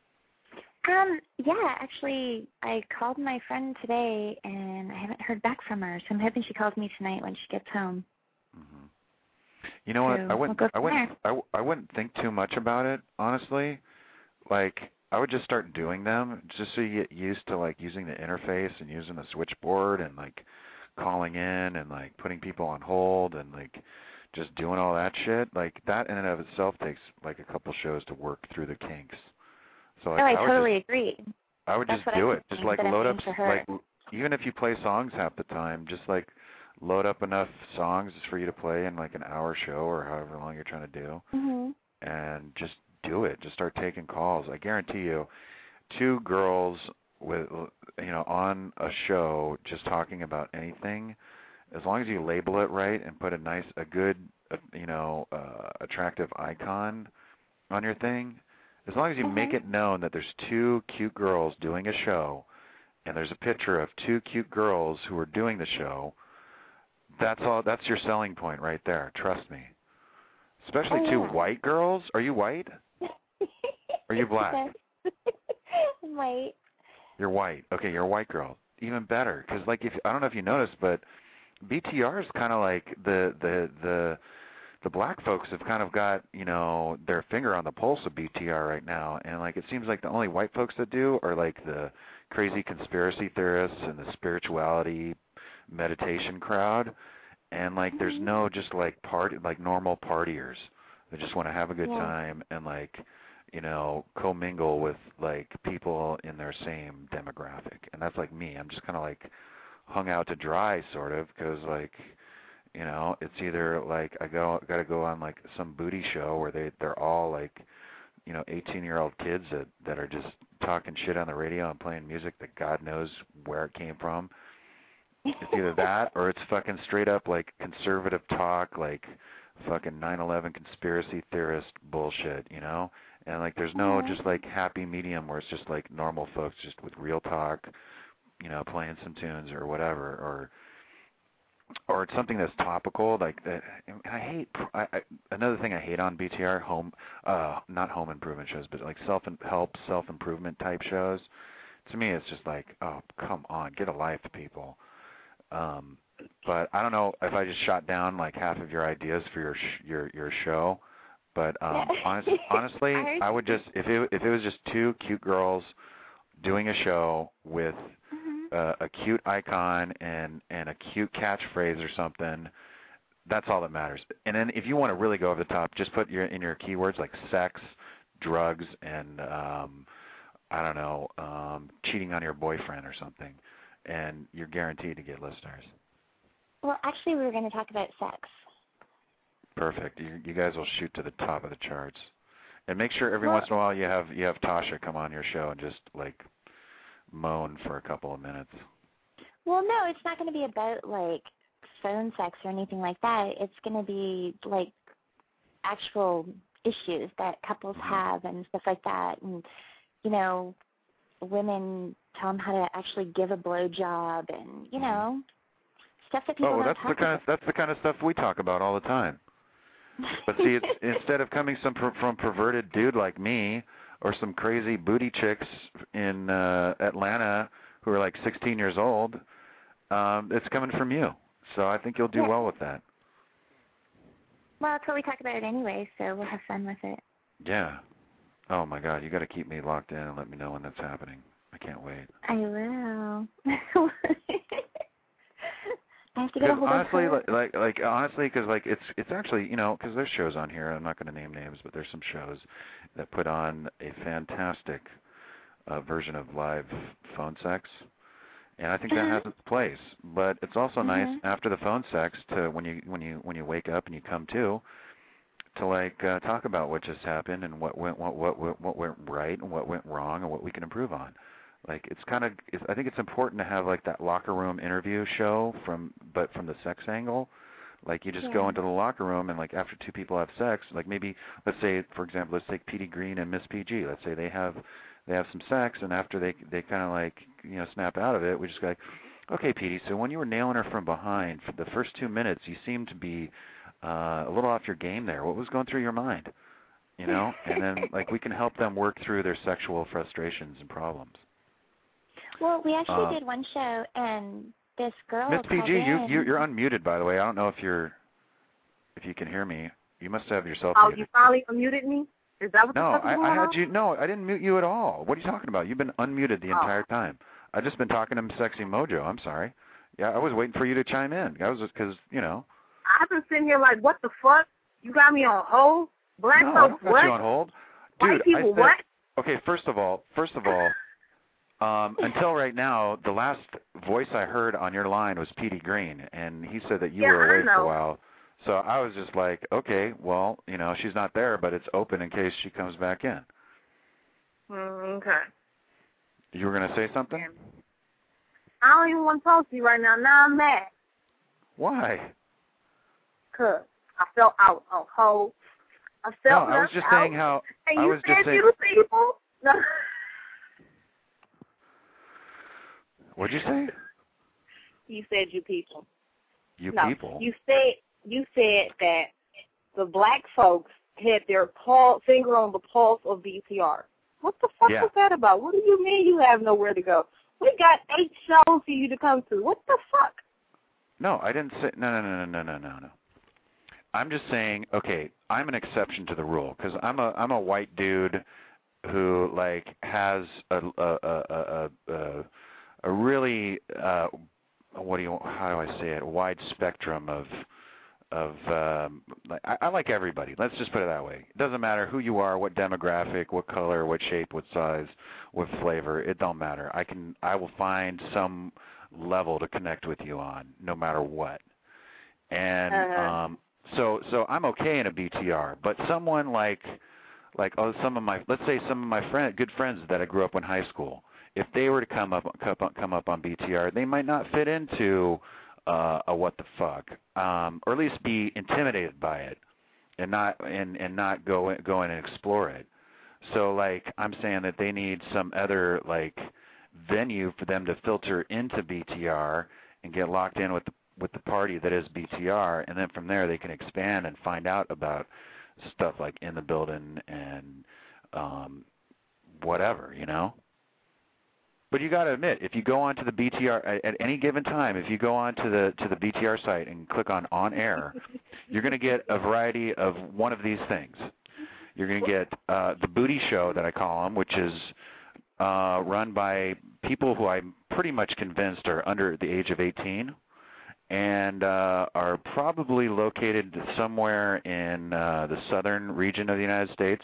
Um, yeah, actually, I called my friend today, and I haven't heard back from her, so I'm hoping she calls me tonight when she gets home. Mm-hmm. You know what? So I wouldn't. we'll I wouldn't. I, I wouldn't think too much about it, honestly. Like, I would just start doing them, just so you get used to like using the interface and using the switchboard and like calling in and like putting people on hold and like just doing all that shit. Like that in and of itself takes like a couple shows to work through the kinks. So like, oh, I, I totally just, agree. I would That's just do I it. Just like load up, like even if you play songs half the time, just like load up enough songs for you to play in like an hour show or however long you're trying to do, mm-hmm. and just do it. Just start taking calls. I guarantee you, two girls with you know on a show just talking about anything, as long as you label it right and put a nice, a good, uh, you know, uh, attractive icon on your thing. As long as you mm-hmm. make it known that there's two cute girls doing a show, and there's a picture of two cute girls who are doing the show, that's all. That's your selling point right there. Trust me. Especially oh, two yeah. white girls. Are you white? Are you black? White. You're white. Okay, you're a white girl. Even better, because like if I don't know if you noticed, but B T R is kind of like the the the the black folks have kind of got, you know, their finger on the pulse of B T R right now, and like it seems like the only white folks that do are like the crazy conspiracy theorists and the spirituality meditation crowd, and like mm-hmm. there's no just like party like normal partiers that just want to have a good yeah. time and like, you know, commingle with like people in their same demographic, and that's like me. I'm just kind of like hung out to dry sort of, because like, you know, it's either like I go got to go on like some booty show where they they're all like, you know, eighteen year old kids that that are just talking shit on the radio and playing music that God knows where it came from. It's either that or it's fucking straight up like conservative talk, like fucking nine eleven conspiracy theorist bullshit, you know? And like there's no just like happy medium where it's just like normal folks just with real talk, you know, playing some tunes or whatever, or or it's something that's topical, like that. I hate I, I, another thing I hate on B T R, home uh not home improvement shows, but like self help, self improvement type shows. To me, it's just like, oh, come on, get a life, people. Um, but I don't know if I just shot down like half of your ideas for your sh- your your show. But um, honest, honestly, I would just if it if it was just two cute girls doing a show with mm-hmm. uh, a cute icon and and a cute catchphrase or something, that's all that matters. And then if you want to really go over the top, just put your in your keywords like sex, drugs, and um, I don't know, um, cheating on your boyfriend or something, and you're guaranteed to get listeners. Well, actually, we were going to talk about sex. Perfect. You, you guys will shoot to the top of the charts, and make sure every well, once in a while you have you have Tasha come on your show and just like moan for a couple of minutes. Well, no, it's not going to be about like phone sex or anything like that. It's going to be like actual issues that couples mm-hmm. have and stuff like that, and you know, women tell them how to actually give a blowjob, and you know, stuff that people oh, don't that's talk the kind about. of that's the kind of stuff we talk about all the time. But see, it's, instead of coming some per, from perverted dude like me or some crazy booty chicks in uh, Atlanta who are like sixteen years old, um, it's coming from you. So I think you'll do yeah. well with that. Well, that's what we talk about anyway, so we'll have fun with it. Yeah. Oh my God, you got to keep me locked in and let me know when that's happening. I can't wait. I will. I have to get a hold honestly, of her? like, like, like honestly, because like it's it's actually, you know, because there's shows on here. I'm not going to name names, but there's some shows that put on a fantastic uh, version of live phone sex, and I think that Uh-huh. has its place. But it's also Uh-huh. nice after the phone sex to when you when you when you wake up and you come to to like uh, talk about what just happened and what went what what what what went right and what went wrong and what we can improve on. Like it's kind of, it's, I think it's important to have like that locker room interview show from, but from the sex angle. Like you just Yeah. go into the locker room and like after two people have sex, like maybe let's say for example, let's take Petey Green and Miss P G. Let's say they have they have some sex and after they they kind of like you know snap out of it, we just go like, okay, Petey. So when you were nailing her from behind for the first two minutes, you seemed to be uh, a little off your game there. What was going through your mind? You know, and then like we can help them work through their sexual frustrations and problems. Well, we actually Uh, did one show, and this girl Miss P called G, you, in. you you're unmuted by the way. I don't know if you're if you can hear me. You must have yourself Oh, muted. you finally unmuted me? Is that what No, the fuck is I, going I had on? you. No, I didn't mute you at all. What are you talking about? You've been unmuted the Oh. entire time. I've just been talking to Sexy Mojo. I'm sorry. Yeah, I was waiting for you to chime in. I was just because you know. I've been sitting here like, what the fuck? You got me on hold? Black No, I folks, don't got what? you on hold. White Dude, people, I said, what? Okay, first of all, first of all, um, until right now, the last voice I heard on your line was Petey Green, and he said that you Yeah, were I away for know. a while. So I was just like, okay, well, you know, she's not there, but it's open in case she comes back in. Mm, okay. You were going to say something? I don't even want to talk to you right now. Now I'm mad. Why? Because I felt out on hold. I No, felt I was left just out. saying how And I you was said just saying. you people. No. What'd you say? You said you people. You no, people. You said you said that the black folks had their paw, finger on the pulse of B T R. What the fuck Yeah. was that about? What do you mean you have nowhere to go? We got eight shows for you to come to. What the fuck? No, I didn't say. No, no, no, no, no, no, no. I'm just saying. Okay, I'm an exception to the rule because I'm a I'm a white dude who like has a a a a, a, a really uh, what do you how do I say it? A wide spectrum of of um, like, I, I like everybody. Let's just put it that way. It doesn't matter who you are, what demographic, what color, what shape, what size, what flavor. It don't matter. I can I will find some level to connect with you on, no matter what. And Uh-huh. um, so so I'm okay in a B T R, but someone like like oh some of my let's say some of my friend good friends that I grew up in high school, if they were to come up come up, come up on B T R, they might not fit into uh, a what the fuck, um, or at least be intimidated by it, and not and and not go in, go in and explore it. So like I'm saying that they need some other like venue for them to filter into B T R and get locked in with the with the party that is B T R, and then from there they can expand and find out about stuff like In the Building and um, whatever, you know. But you got to admit, if you go onto the B T R at, at any given time, if you go onto the to the B T R site and click on On Air, you're going to get a variety of one of these things. You're going to get uh, the Booty Show that I call them, which is uh, run by people who I'm pretty much convinced are under the age of eighteen and uh, are probably located somewhere in uh, the southern region of the United States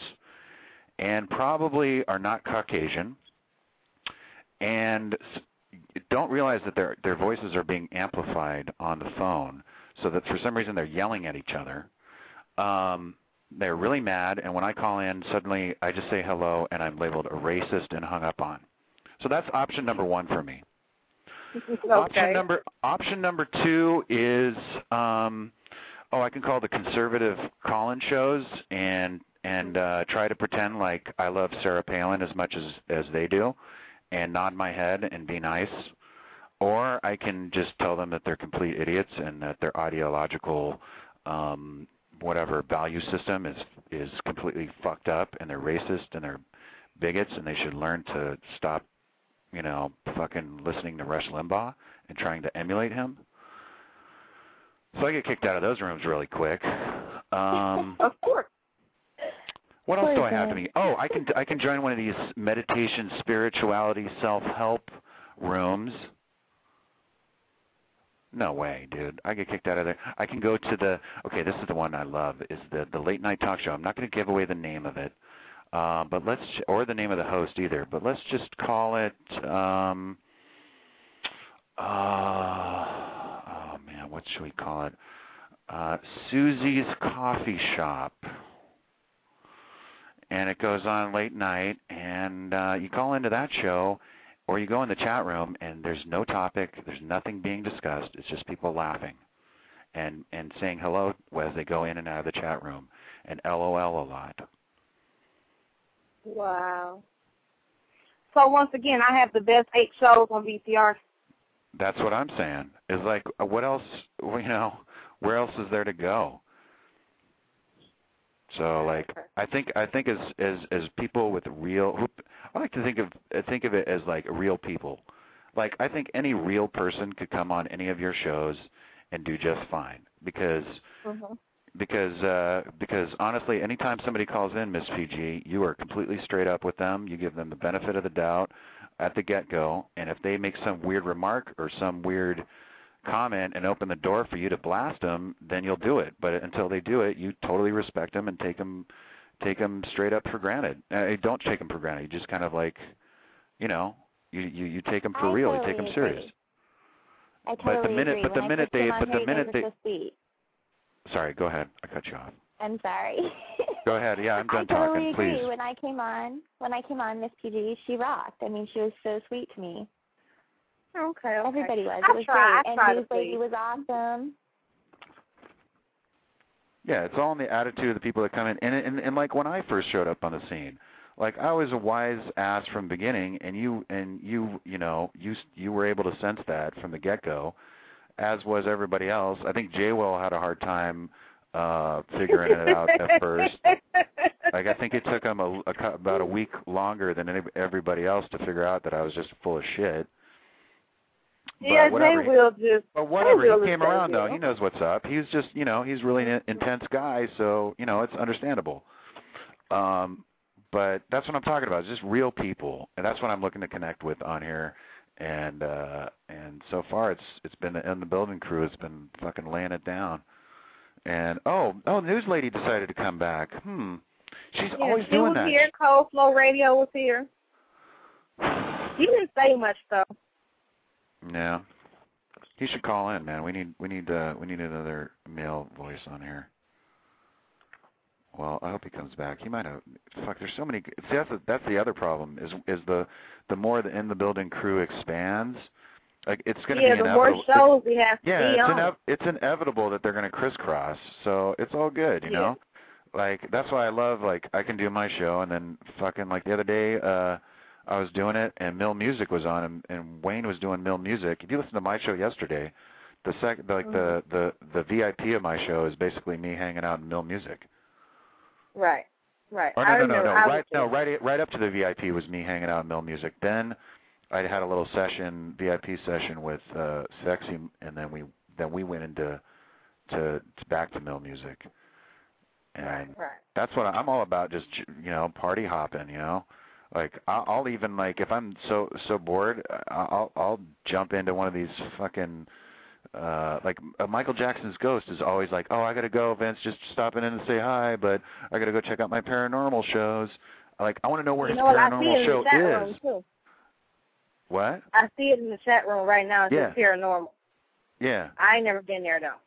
and probably are not Caucasian and don't realize that their their voices are being amplified on the phone, so that for some reason they're yelling at each other. Um, they're really mad, and when I call in, suddenly I just say hello, and I'm labeled a racist and hung up on. So that's option number one for me. Okay. Option number option number two is um, oh, I can call the conservative call-in shows and and uh, try to pretend like I love Sarah Palin as much as as they do, and nod my head and be nice. Or I can just tell them that they're complete idiots and that their ideological um, whatever value system is is completely fucked up and they're racist and they're bigots and they should learn to stop, you know, fucking listening to Rush Limbaugh and trying to emulate him. So I get kicked out of those rooms really quick. Um, Of course. what else Poor do I have to guy. me? Oh, I can I can join one of these meditation, spirituality, self-help rooms. No way, dude. I get kicked out of there. I can go to the, okay, this is the one I love, is the, the late night talk show. I'm not going to give away the name of it, uh, but let's, or the name of the host either, but let's just call it, um, uh, oh man, what should we call it? Uh, Susie's Coffee Shop. And it goes on late night, and uh, you call into that show, or you go in the chat room, and there's no topic, there's nothing being discussed. It's just people laughing and, and saying hello as they go in and out of the chat room, and LOL a lot. Wow. So once again, I have the best eight shows on V C R. That's what I'm saying. Is like, what else, you know, where else is there to go? So like I think I think as as as people with real, I like to think of think of it as like real people. Like I think any real person could come on any of your shows and do just fine because mm-hmm. because uh, because honestly, anytime somebody calls in, Miss P G, you are completely straight up with them. You give them the benefit of the doubt at the get-go, and if they make some weird remark or some weird comment and open the door for you to blast them, then you'll do it. But until they do it, you totally respect them and take them, take them straight up for granted. Uh, don't take them for granted. You just kind of like, you know, you you, you take them for I real. Totally you take them agree. serious. I totally but the minute, agree. but the when minute I they, on but the here, minute they, they, were so sweet. Sorry, go ahead. I cut you off. I'm sorry. Go ahead. Yeah, I'm done I totally talking. agree. Please. When I came on, when I came on, Miss P G, she rocked. I mean, she was so sweet to me. Okay, okay. Everybody was. I It was try, great. I And News Lady please. was awesome. Yeah, it's all in the attitude of the people that come in. And, and and like when I first showed up on the scene, like I was a wise ass from the beginning, and you and you you know you you were able to sense that from the get go, as was everybody else. I think J-Well had a hard time uh, figuring it out at first. Like I think it took him a, a, about a week longer than any, everybody else to figure out that I was just full of shit. Yeah, but whatever, they will just. But whatever, will he came just around you. though. He knows what's up. He's just, you know, he's really an intense guy, so you know it's understandable. Um, but that's what I'm talking about. It's just real people, and that's what I'm looking to connect with on here. And uh, and so far, it's it's been the, and the building crew has been fucking laying it down. And oh, oh, News Lady decided to come back. Hmm, she's yeah, always she doing was that. Here, Cold Flow Radio was here. He didn't say much though. Yeah, he should call in, man. We need we need uh, we need another male voice on here. Well, I hope he comes back. He might have. Fuck, there's so many. See, that's the, that's the other problem. Is is the the more the in the building crew expands, like it's going to yeah, be the inevitable. more shows we have to yeah, be it's, on. inev- it's inevitable that they're going to crisscross. So it's all good, you yeah. know. Like that's why I love like I can do my show and then fucking like the other day uh I was doing it and Mill Music was on and, and Wayne was doing Mill Music. If you listen to my show yesterday, the sec like mm-hmm. the, the the V I P of my show is basically me hanging out in Mill Music. Right. Right. Oh, no, I no, no, no. I Right, no, right, right up to the V I P was me hanging out in Mill Music. Then I had a little session, V I P session with uh, Sexy, and then we then we went into to, to back to Mill Music. And right, right. that's what I'm all about. Just you know, party hopping. You know, like I'll, I'll even like if I'm so so bored, I'll I'll jump into one of these fucking. Uh, like uh, Michael Jackson's Ghost is always like, oh, I gotta go, Vince, just stopping in and say hi, but I gotta go check out my paranormal shows. Like, I want to know where you his know what, paranormal I see it show in the chat is. Room too. What? I see it in the chat room right now. It's yeah. just paranormal. Yeah. I ain't never been there though.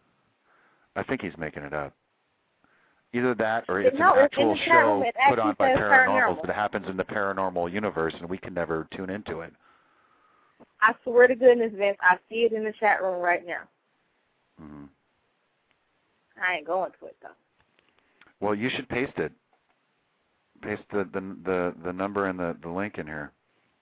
I think he's making it up. Either that or But it's no, an it's in actual the chat show room. It put on by actually says paranormals paranormal. that happens in the paranormal universe, and we can never tune into it. I swear to goodness, Vince, I see it in the chat room right now. Mm-hmm. I ain't going to it though. Well, you should paste it. Paste the the the, the number and the, the link in here.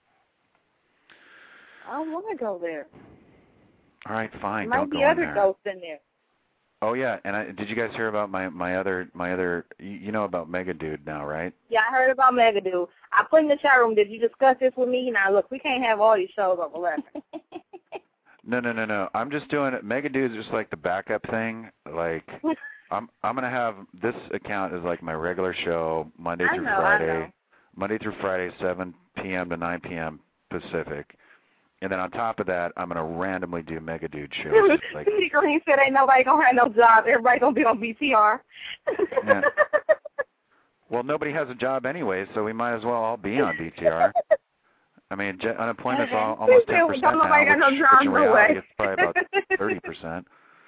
I don't want to go there. All right, fine. There Don't might be go in other there. ghosts in there. Oh yeah, and I, did you guys hear about my my other my other? You, you know about Mega Dude now, right? Yeah, I heard about Mega Dude. I put in the chat room. Did you discuss this with me? Now look, we can't have all these shows overlapping. No, no, no, no. I'm just doing it. Mega Dude's just like the backup thing. Like I'm I'm gonna have this account is like my regular show Monday I through know, Friday, I know. Monday through Friday, seven p.m. to nine p.m. Pacific, And then on top of that, I'm going to randomly do Mega Dude shows. Like, Steve Green said ain't nobody going to have no job. Everybody going to be on B T R. Yeah. Well, nobody has a job anyway, so we might as well all be on B T R. I mean, j- unemployment's all, almost ten percent now, which, no which in no reality way. is probably about thirty percent.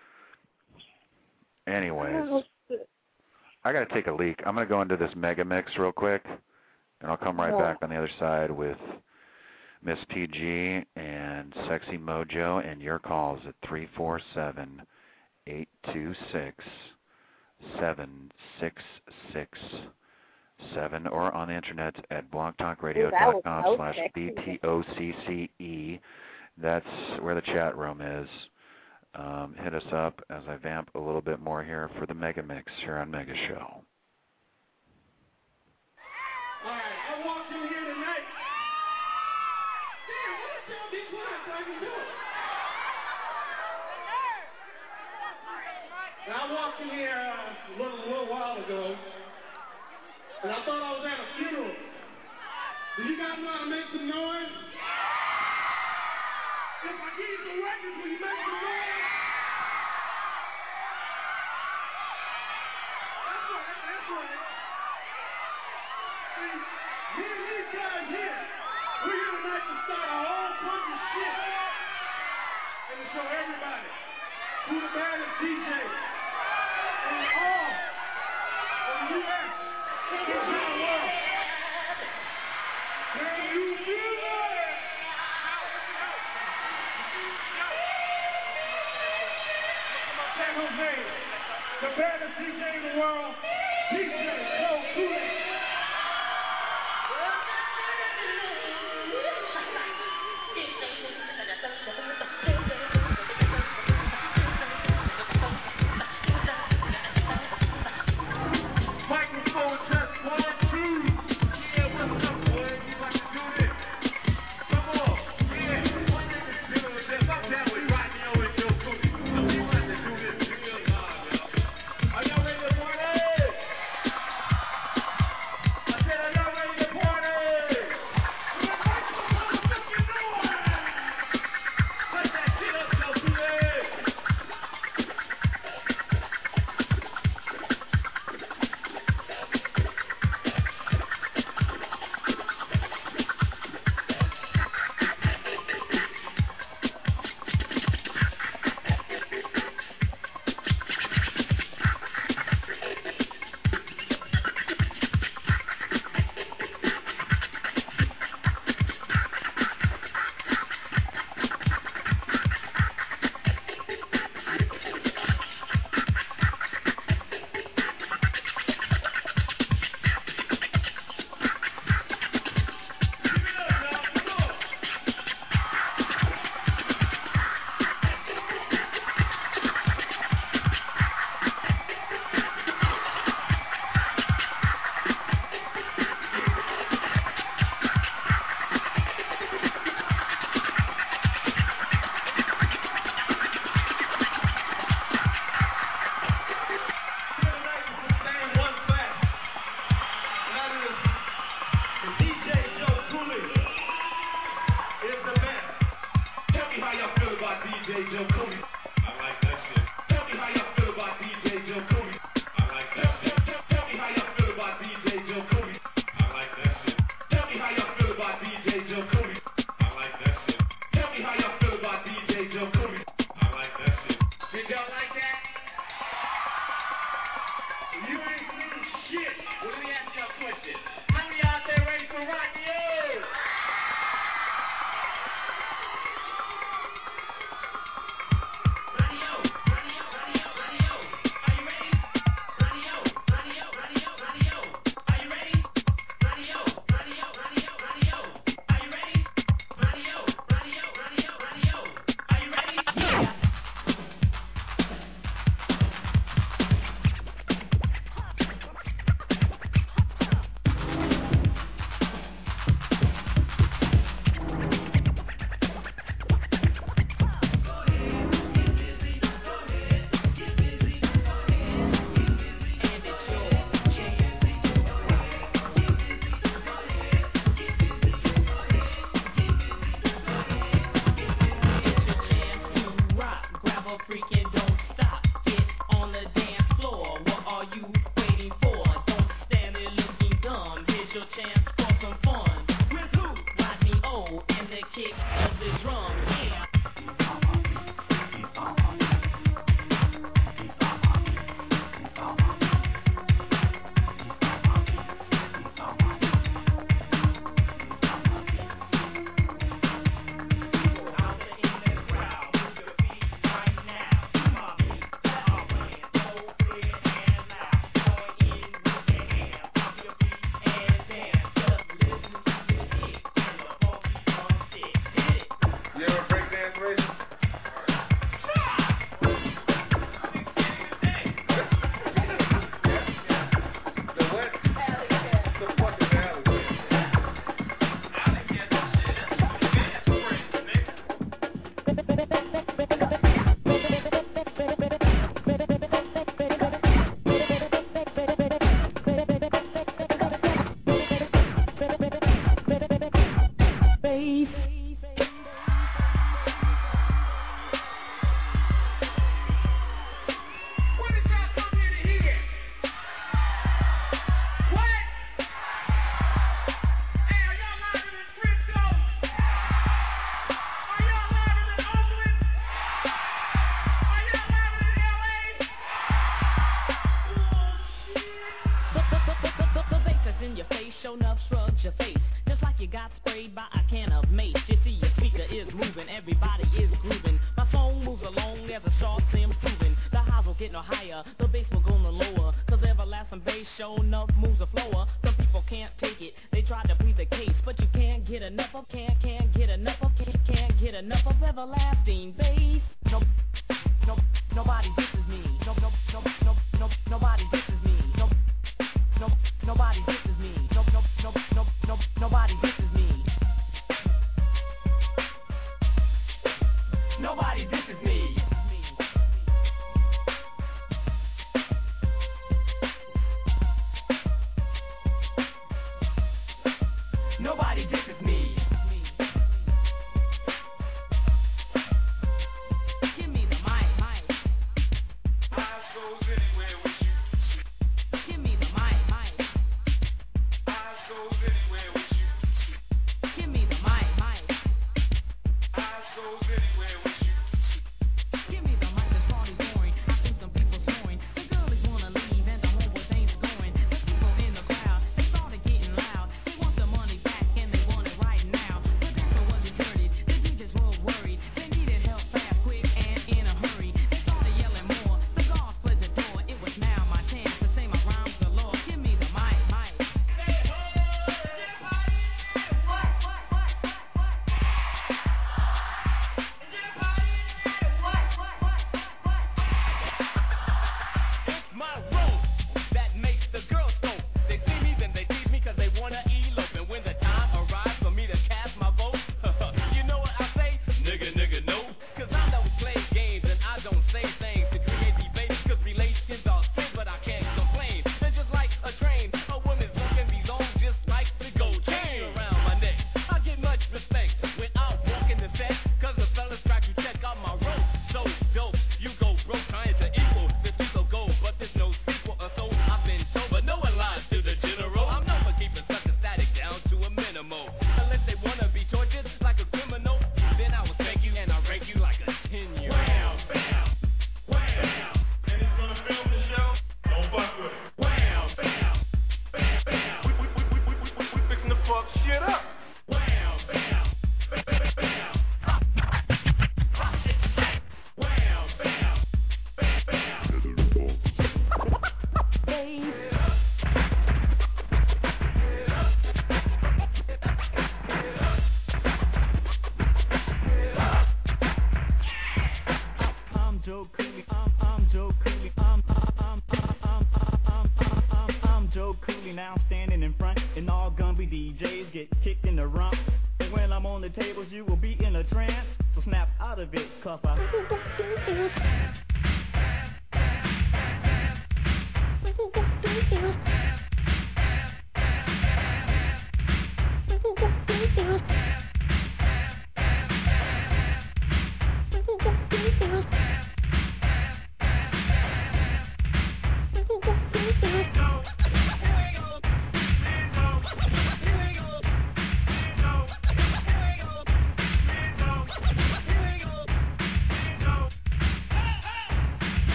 Anyways, I got to take a leak. I'm going to go into this mega mix real quick, and I'll come right yeah. back on the other side with Miss T G and Sexy Mojo, and your calls at three four seven, eight two six, seven six six seven or on the internet at blogtalkradio.com slash B T O C C E. That's where the chat room is. Um, hit us up as I vamp a little bit more here for the Mega Mix here on Mega Show. All right, I walked in here tonight. Damn, why don't y'all be quiet so I can do it? Now, I walked in here uh, a little, a little while ago, and I thought I was at a funeral. Do you guys know how to make some noise? If I give you some records, will you make some noise? That's right, that's right. See, me and these guys here, we're here tonight to start a whole bunch of shit and to show everybody who the baddest D J in all of the U S and the world. Can you feel it? San Jose, the baddest D J in the world, D J Joe Cooley. Microphone test one, two. Yeah, what's up, boys? You like to do this? Come on. Yeah. You know what I'm down with Rodney and Joe Cooley. So we want to do this real live, y'all. Are y'all ready to party? I said, are y'all ready to party? Let's make some motherfucking noise. Let that shit up, Joe Cooley. freaking don't stop. Get on the dance floor. What are you waiting for? Don't stand there looking dumb. Here's your chance for some fun. With who? Rodney O and the kick of the drum. Yeah.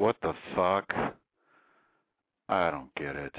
What the fuck? I don't get it.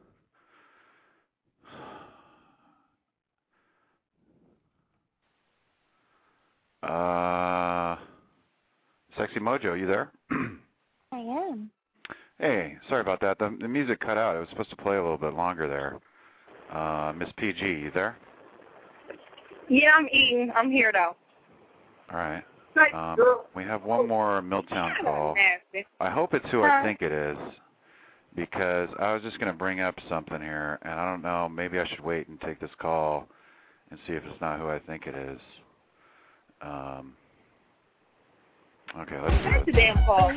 Uh, Sexy Mojo, you there? I am. Hey, sorry about that. The, the music cut out. It was supposed to play a little bit longer there. Uh, Miss P G, you there? Yeah, I'm eating. I'm here, though. All right. Um, we have one more Milltown call. I hope it's who I think it is, because I was just going to bring up something here, and I don't know, maybe I should wait and take this call and see if it's not who I think it is. Um, okay, let's do That's it. the damn call.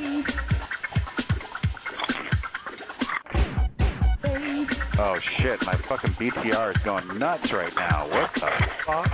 Oh, shit, my fucking B T R is going nuts right now. What the fuck?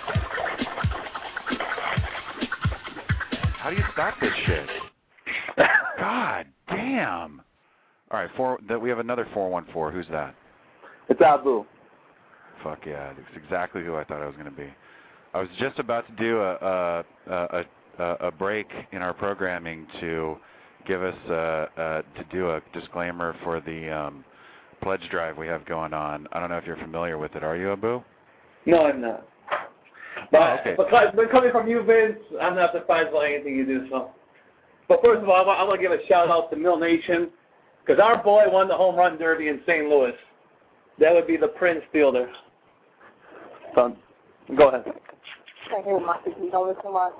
How do you stop this shit? God damn. All right, four, that we have another four one four. Who's that? It's Abu. Fuck yeah, it's exactly who I thought I was going to be. I was just about to do a a, a, a break in our programming to give us uh, uh, to do a disclaimer for the um, pledge drive we have going on. I don't know if you're familiar with it. Are you, Abu? No, I'm not. But, oh, okay. but, but coming from you, Vince, I'm not surprised by anything you do. So, but first of all, I want, I want to give a shout out to Mill Nation, because our boy won the home run derby in Saint Louis. That would be the Prince Fielder. So, go ahead. I hear my you don't listen to my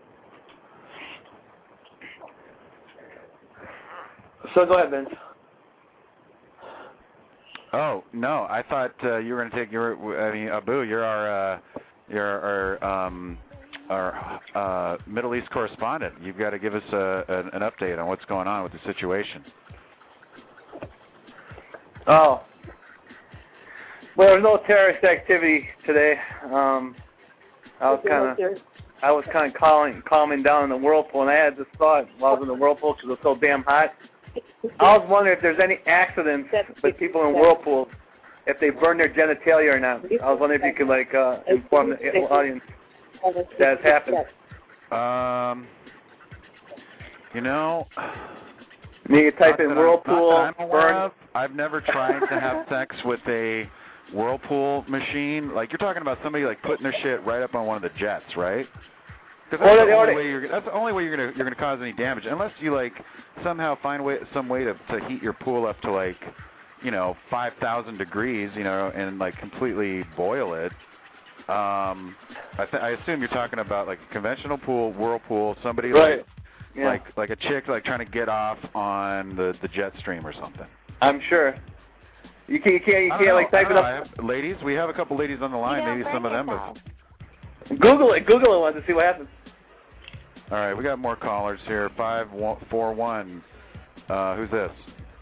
So go ahead, Vince. Oh no, I thought uh, you were going to take your. I mean, Abu, you're our uh, you're our um, our uh, Middle East correspondent. You've got to give us a, an, an update on what's going on with the situation. Oh. Well, there was no terrorist activity today. Um, I was kind of, I was kind of calming, calming down in the whirlpool, and I had this thought while I was in the whirlpool because it was so damn hot. I was wondering if there's any accidents with people in whirlpools, if they burn their genitalia or not. I was wondering if you could like uh, inform the audience that has happened. Um, you know, you can type in whirlpool. I'm, I'm burn. of, I've never tried to have sex with a whirlpool machine. Like you're talking about somebody like putting their shit right up on one of the jets, right? Because that's, well, the only way you're, that's the only way you're gonna you're gonna cause any damage, unless you like somehow find way some way to to heat your pool up to like, you know, five thousand degrees, you know, and like completely boil it. Um, I th- I assume you're talking about like a conventional pool, whirlpool, somebody right. like yeah. like like a chick like trying to get off on the the jet stream or something. I'm sure. You can't, you can't, you can't like type it up. Have, ladies, we have a couple ladies on the line. Maybe some of them have. Google it. Google it once to see what happens. All right, we got more callers here. Five one, four one. Uh, who's this?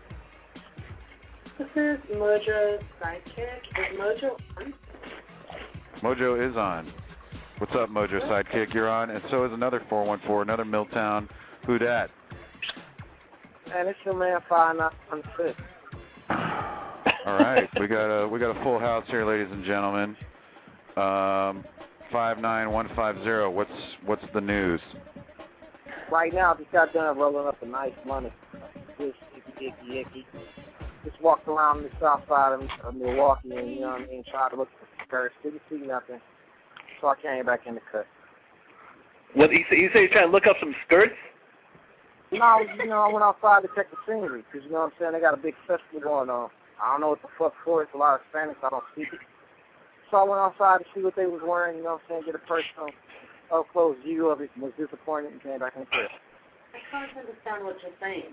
This is Mojo's sidekick. Is Mojo on? Mojo is on. What's up, Mojo sidekick? You're on, and so is another four one four, another Milltown. Who dat? Man, it's your man five nine one six. All right, we got a we got a full house here, ladies and gentlemen. Um, five nine one five zero. What's what's the news? Right now, I just got done rolling up a nice money. Just icky, icky, icky. Just walked around the south side of, of Milwaukee and, you know what I mean, tried to look for skirts. Didn't see nothing. So I came back in the cut. What, you say, you say you're trying to look up some skirts? No, you know, I went outside to check the scenery because, you know what I'm saying, they got a big festival going on. I don't know what the fuck for. It's a lot of Spanish. I don't speak it. So I went outside to see what they was wearing, you know what I'm saying, get a personal up-close view of it. Was disappointed and came back in the cut. I can't understand what you're saying.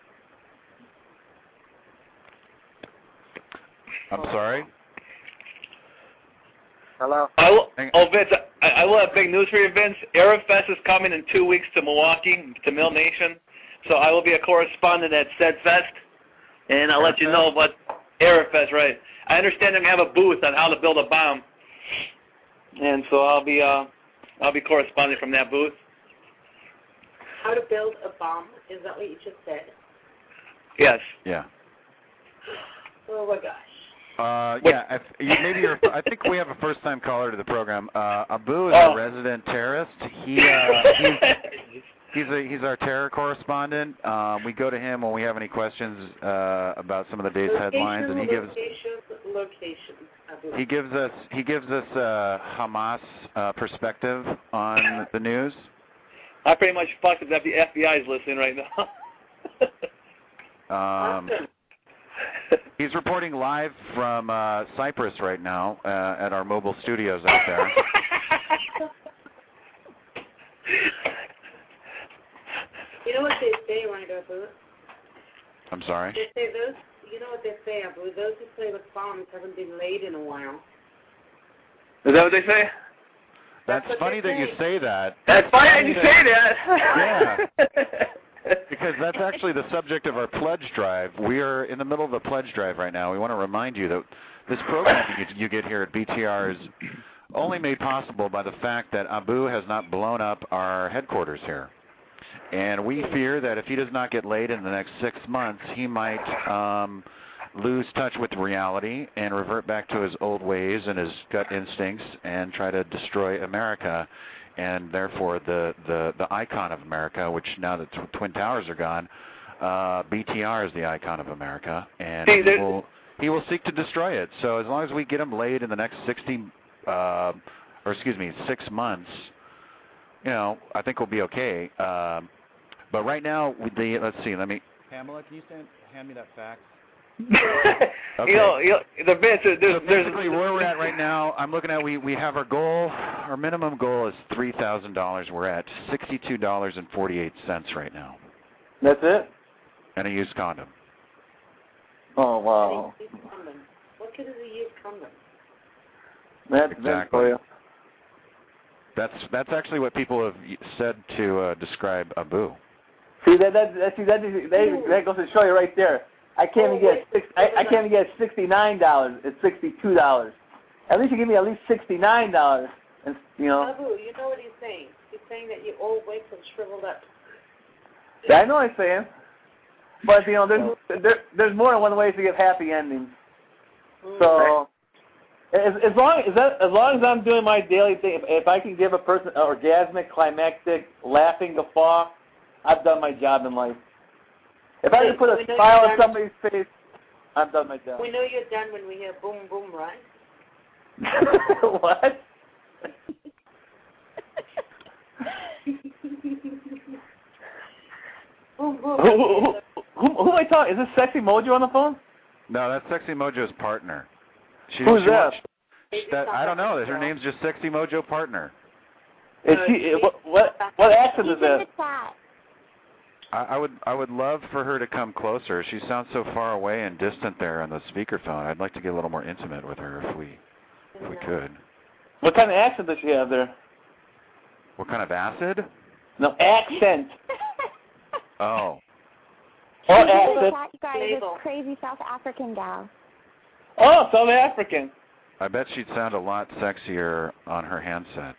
I'm sorry? Hello? I will, oh, Vince, I, I will have big news for you, Vince. Aerofest is coming in two weeks to Milwaukee, to Mill Nation. So I will be a correspondent at said fest, and I'll let you know what Aerofest, right. I understand they're going to have a booth on how to build a bomb, and so I'll be uh, I'll be corresponding from that booth. How to build a bomb? Is that what you just said? Yes. Yeah. Oh my gosh. Uh, yeah, if, you, maybe you're, I think we have a first-time caller to the program. Uh, Abu is oh. a resident terrorist. He, uh, he's, He's a he's our terror correspondent. Um, we go to him when we have any questions uh, about some of the day's Location, headlines, and he gives location, location. Abu. he gives us he gives us uh, Hamas uh, perspective on the news. I pretty much fucked it that the F B I is listening right now. um, he's reporting live from uh, Cyprus right now uh, at our mobile studios out there. You know what they say, right, Abu? I'm sorry? They say those, you know what they say, Abu? Those who play with bombs haven't been laid in a while. Is that what they say? That's, That's funny that you say that. That's funny that you say that. Yeah. Because that's actually the subject of our pledge drive. We are in the middle of a pledge drive right now. We want to remind you that this program you, you get here at B T R is only made possible by the fact that Abu has not blown up our headquarters here. And we fear that if he does not get laid in the next six months, he might um, lose touch with reality and revert back to his old ways and his gut instincts and try to destroy America. And therefore, the, the, the icon of America, which now that t- Twin Towers are gone, uh, B T R is the icon of America, and he will, he will seek to destroy it. So as long as we get him laid in the next sixty, uh, or excuse me, six months, you know, I think we'll be okay. Um, but right now, with the let's see, let me. Pamela, can you stand, hand me that fax? Okay. You know, you know, the bits, there's, so there's, basically where we're at right now, I'm looking at, we, we have our goal, our minimum goal is three thousand dollars. We're at sixty-two dollars and forty-eight cents right now. That's it? And a used condom. Oh, wow. What good is a used condom? That's exactly. That's, that's actually what people have said to uh, describe Abu. See, that, that, that, see, that, that, that goes to show you right there. I can't even get six. I, I can't even get sixty-nine dollars. It's sixty-two dollars. At least you give me at least sixty-nine dollars. And you know. Abu, you know what he's saying? He's saying that your old wife has shriveled up. Yeah, I know what he's saying. But you know, there's there, there's more than one way to get happy endings. Mm. So, as, as long as that, as long as I'm doing my daily thing, if, if I can give a person an orgasmic, climactic, laughing guffaw, I've done my job in life. If I can put a smile on somebody's face, I've done my job. We know you're done when we hear boom, boom, right? What? boom, boom. Who, who, who, who am I talking? Is this Sexy Mojo on the phone? No, that's Sexy Mojo's partner. She, Who's she that? Wants, that? I don't know. Her name's just Sexy Mojo Partner. Is she, what, what, what accent is that? I, I would I would love for her to come closer. She sounds so far away and distant there on the speakerphone. I'd like to get a little more intimate with her if we if we could. What kind of accent does she have there? What kind of acid? No, accent. Oh. Or accent. That guy is a crazy South African gal. Oh, South African. I bet she'd sound a lot sexier on her handset.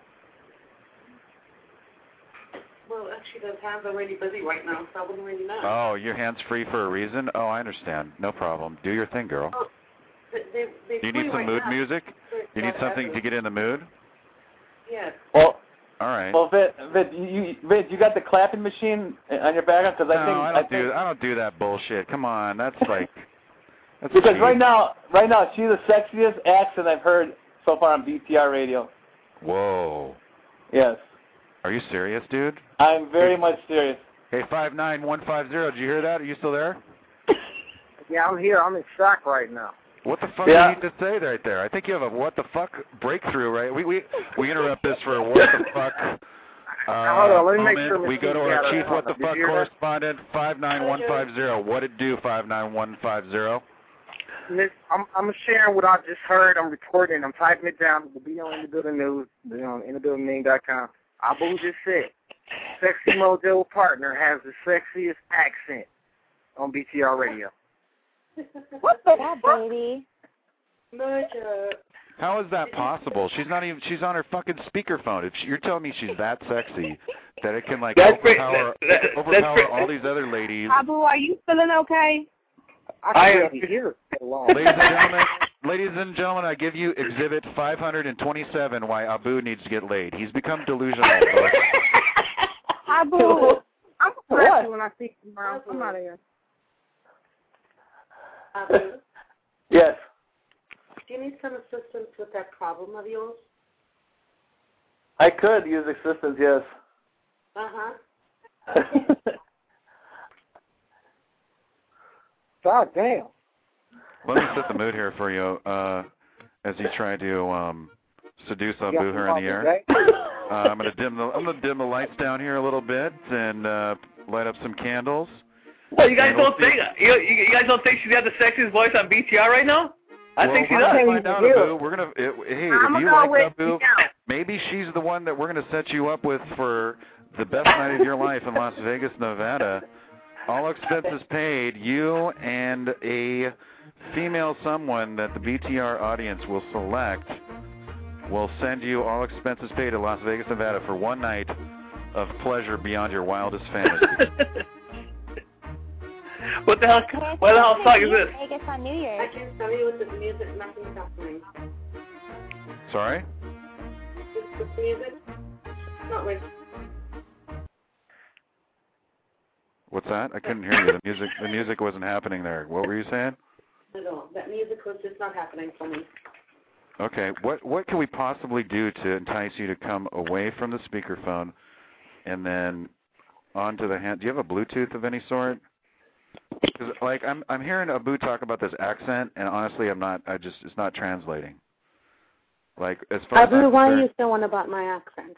Well, actually, those hands are really busy right now, so I wouldn't really know. Oh, your hand's free for a reason? Oh, I understand. No problem. Do your thing, girl. Oh, they, they, they Do you need some right mood now. music? Do you need something to get in the mood? Yes. Well, all right. Well, Vid, Vid, you, Vid, you got the clapping machine on your background? Because I no, think I don't I think, do. I don't do that bullshit. Come on, that's like. That's because cheap. right now, right now, she's the sexiest accent I've heard so far on B T R radio. Whoa. Yes. Are you serious, dude? I'm very much serious. Hey, five nine one five zero. Did you hear that? Are you still there? Yeah, I'm here. I'm in shock right now. What the fuck yeah. do you need to say right there? I think you have a what the fuck breakthrough, right? We we we interrupt this for a what the fuck. Uh, Hold on, let me moment. make sure we go to our chief what the Did fuck correspondent five nine one five zero. What it do five nine one five zero? Miss, I'm I'm sharing what I just heard. I'm recording. I'm typing it down. It will be on In the Building News, on in the building news dot com. Abu just said, Sexy Mojo Partner has the sexiest accent on B T R radio. What the yeah, baby? Mojo. How is that possible? She's not even. She's on her fucking speakerphone. If she, you're telling me she's that sexy that it can like that's overpower, pretty, that, that, overpower all these other ladies. Abu, are you feeling okay? I can't hear it long. Ladies and gentlemen, ladies and gentlemen, I give you Exhibit five hundred twenty-seven. Why Abu needs to get laid. He's become delusional. Hi, Abu, I'm pressed when I see you around. Come out of here. Abu, Yes. do you need some assistance with that problem of yours? I could use assistance, yes. Uh-huh. God damn. Let me set the mood here for you uh, as you try to um, seduce Abu here in the air. Uh, I'm gonna dim the I'm gonna dim the lights down here a little bit and uh, light up some candles. Well, you guys And we'll don't think you, you you guys don't think she's got the sexiest voice on B T R right now? I well, think she we're does. gonna find out, Abu. We're gonna it, hey, I'm if you gonna go like with Abu, you. maybe she's the one that we're gonna set you up with for the best night of your life in Las Vegas, Nevada. All expenses paid. You and a female someone that the B T R audience will select will send you all expenses paid to Las Vegas, Nevada for one night of pleasure beyond your wildest fantasy. What the hell? What the hell song is this? Vegas on New I Year's. can tell you with this music, nothing's happening. Sorry? This, this music, not with. What's that? I couldn't hear you. The music the music wasn't happening there. What were you saying? At all. That music was just not happening for me. Okay. What what can we possibly do to entice you to come away from the speakerphone and then onto the hand? Do you have a Bluetooth of any sort? Because like I'm I'm hearing Abu talk about this accent, and honestly, I'm not. I just it's not translating. Like as far as Abu, I'm why are concerned- you so on about my accent?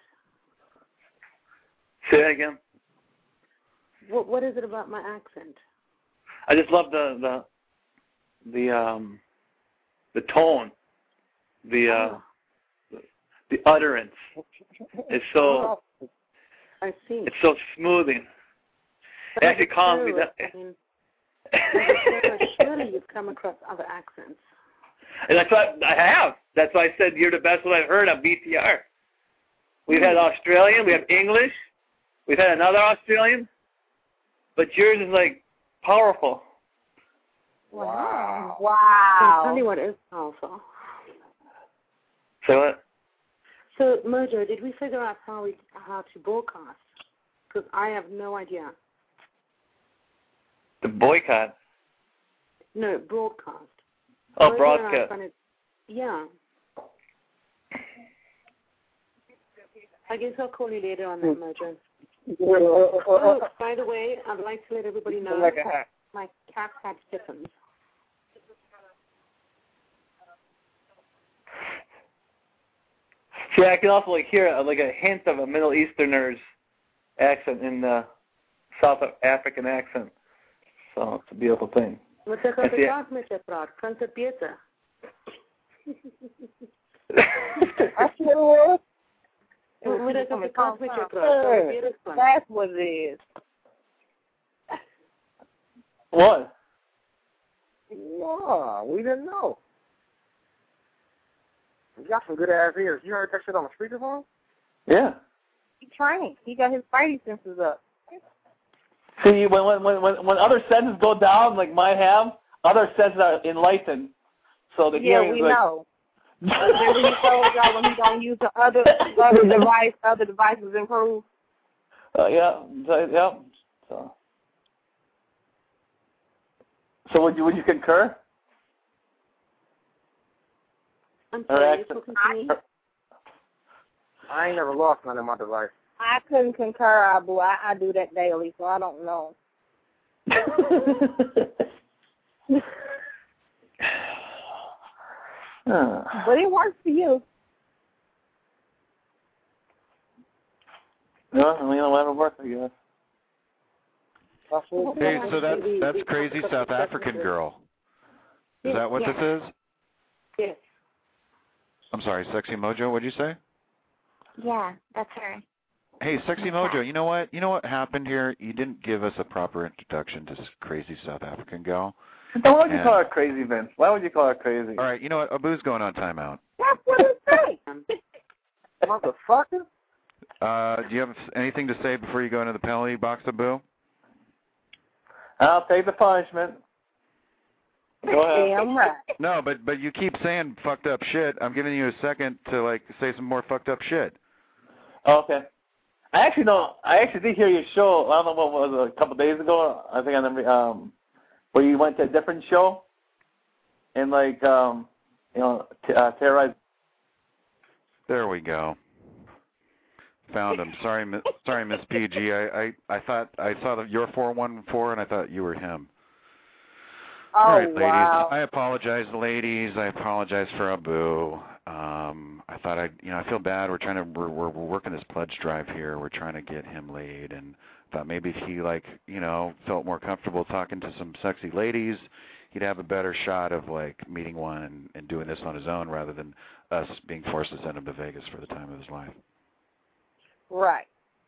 Say that again. What What is it about my accent? I just love the the the um the tone, the uh the, the utterance. It's so I see. it's so smoothing. It actually calms me down. I mean, surely you've come across other accents. And that's what I have. That's why I said you're the best one I've heard on B T R. We've had Australian, we have English, we've had another Australian, but yours is like powerful. Wow. Wow. I'll tell you what is powerful. So what? So, Mojo, did we figure out how we how to broadcast? Because I have no idea. The boycott. No, broadcast. Oh, Mojo broadcast. and I found it- yeah. I guess I'll call you later on that, Mojo. Oh, by the way, I'd like to let everybody know Like a that hat. my cat had stiffened. See, I can also like hear uh, like a hint of a Middle Easterner's accent in the South African accent. So it's a beautiful thing. Wat zeg That's ik it. graag met je praat? Kan ze beter? That's what it was. Wat zeg ik graag met je praat? Kan Hey, je beter van? that's what it is. What? No, we didn't know. You got some good ass ears. You heard that shit on the speakerphone? Yeah. He trained. He got his spidey senses up. See, when when when when other senses go down, like mine have, other senses are enlightened. So the Yeah, hearing we is like, know. Remember he told y'all when he gonna use the other other device, other devices improve. Uh, yeah, so, yeah. So, so would you would you concur? I'm Or sorry, you're accent? talking to me? I ain't never lost none in my device. I couldn't concur, Abu. I, I do that daily, so I don't know. But it works for you. No, I mean, whatever works, I guess. Hey, so that's that's crazy South African girl. Is that what Yeah. this is? Yes. I'm sorry, Sexy Mojo. What'd you say? Yeah, that's her. Hey, Sexy Mojo. You know what? You know what happened here? You didn't give us a proper introduction to this crazy South African gal. Why would you And- call her crazy, Vince? Why would you call her crazy? All right. You know what? Abu's going on timeout. That's what it says. Motherfucker. Uh, do you have anything to say before you go into the penalty box, Abu? I'll take the punishment. Go ahead. Damn right. No, but but you keep saying fucked up shit. I'm giving you a second to like say some more fucked up shit. Okay. I actually know. I actually did hear your show. I don't know what was it, a couple of days ago. I think I remember um, where you went to a different show and like um, you know t- uh, terrorized. There we go. Found him. Sorry, mi- sorry, Miss P G. I, I, I thought I saw the, your four one four, and I thought you were him. Oh, All right, ladies. wow. I apologize, ladies. I apologize for Abu. Um, I thought I, you know, I feel bad. We're trying to, we're, we're we're working this pledge drive here. We're trying to get him laid, and thought maybe if he like, you know, felt more comfortable talking to some sexy ladies, he'd have a better shot of like meeting one and, and doing this on his own rather than us being forced to send him to Vegas for the time of his life. Right.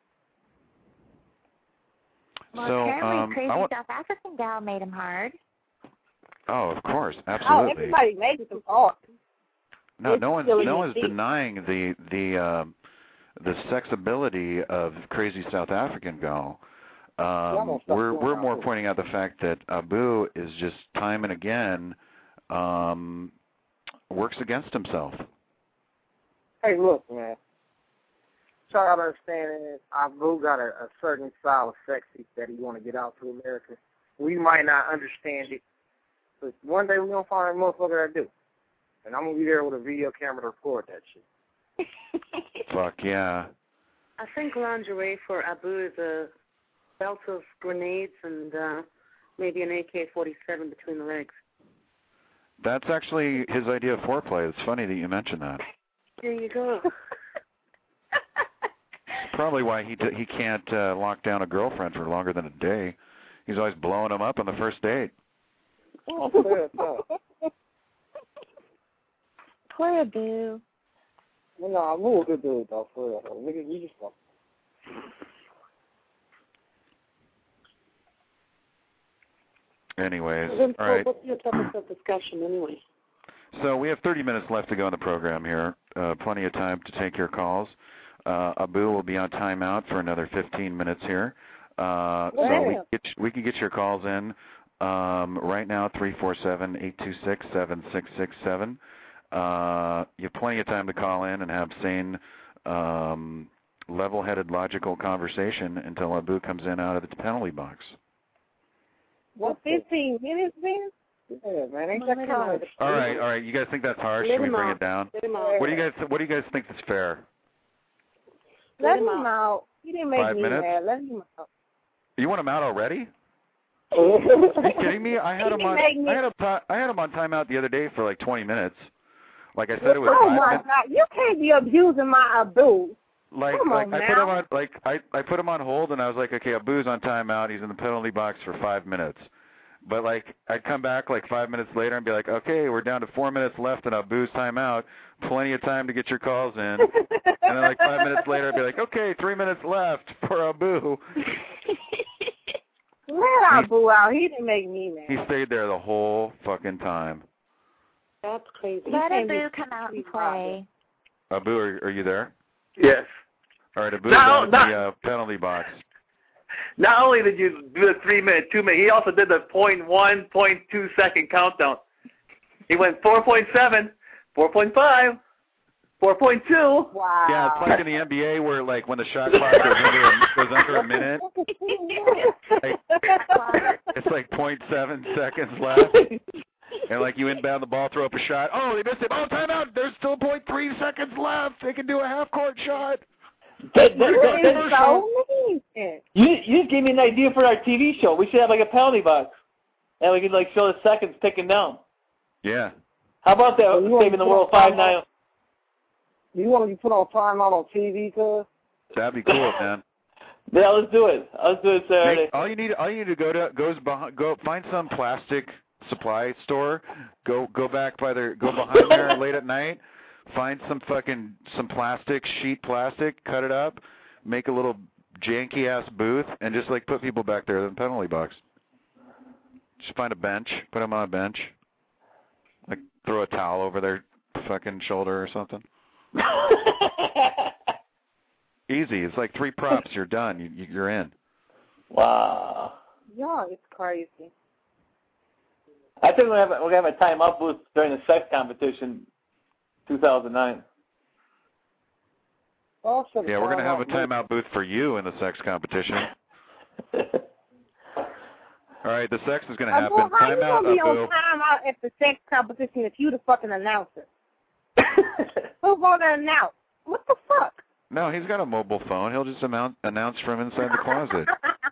Well, so, apparently um, crazy I want, South African gal made him hard. oh, of course, Oh, absolutely. everybody makes them hard. No, It's no one's still no in one's your feet. denying the the um, the sexability of crazy South African gal. Um, we're we're more pointing out the fact that Abu is just time and again um, works against himself. Hey, look, man. Try to understand is Abu got a, a certain style of sexy that he want to get out to America. We might not understand it, but one day we're going to find a motherfucker that do. And I'm going to be there with a video camera to record that shit. Fuck yeah. I think lingerie for Abu is a belt of grenades and uh, maybe an A K forty-seven between the legs. That's actually his idea of foreplay. It's funny that you mentioned that. There you go. Probably why he d- he can't uh, lock down a girlfriend for longer than a day. He's always blowing them up on the first date. Oh, fair enough. Poor Abu. Well, no, I'm a good dude, though, for real. Nigga, you just fuck. Anyways, Then, all right. what's your topic of discussion anyway? So we have thirty minutes left to go in the program here. Uh, plenty of time to take your calls. Uh, Abu will be on timeout for another fifteen minutes here. Uh, so we can, get, we can get your calls in um, right now, three four seven, eight two six, seven six six seven. Uh, you have plenty of time to call in and have sane, um, level-headed, logical conversation until Abu comes in out of the penalty box. What, fifteen minutes, man? Yeah, man, ain't that kind of... All right, all right. You guys think that's harsh? Should we bring it down? What do you guys What do you guys think is fair? Let him out. He didn't make Five me minutes? mad. Let him out. You want him out already? Are you kidding me? I had him on. He I had him. Ti- I had him on timeout the other day for like twenty minutes. Like I said, it was Oh five my minutes. God! You can't be abusing my Abu. Like, Come like on I now. put him on. Like I, I put him on hold, and I was like, okay, Abu's on timeout. He's in the penalty box for five minutes. But like, I'd come back like five minutes later and be like, okay, we're down to four minutes left in Abu's timeout. Plenty of time to get your calls in. And then like five minutes later, I'd be like, okay, three minutes left for Abu. Let Abu out. He didn't make me mad. He stayed there the whole fucking time. That's crazy. Let can't Abu be- come out and play. Abu, are, are you there? Yes. All right, Abu, No, down in not- the uh, penalty box. Not only did you do the three minute, two minute, he also did the point one, point two second countdown. He went four point seven, four point five, four point two. Wow. Yeah, it's like in the N B A where like when the shot clock goes under a, goes under a minute, like, it's like point seven seconds left. And like you inbound the ball, throw up a shot. Oh, they missed it. Oh, timeout. There's still point three seconds left. They can do a half court shot. That, that, that, You're that, so mean. you you gave me an idea for our T V show. We should have like a penalty box, and we could like show the seconds ticking down. Yeah. How about that? You Saving the want world to put on five nine. You want to be put on timeout on T V, cuz? That'd be cool, man. Yeah, let's do it. Let's do it Saturday. Make, all you need, all you need to go to goes behind, go find some plastic supply store. Go go back by their go behind there late at night. Find some fucking some plastic sheet plastic, cut it up, make a little janky ass booth, and just like put people back there in the penalty box. Just find a bench, put them on a bench, like throw a towel over their fucking shoulder or something. Easy. It's like three props. You're done. You, you're in. Wow. Y'all, it's crazy. I think we're gonna have, we're gonna have a timeout booth during the sex competition, two thousand nine. Oh, yeah, we're going to have a timeout booth for you in the sex competition. All right, the sex is going to happen. Well, how you Timeout, going to be Abu. on timeout at the sex competition if you the fucking announcer? Who's going to announce? What the fuck? No, he's got a mobile phone. He'll just amount, announce from inside the closet.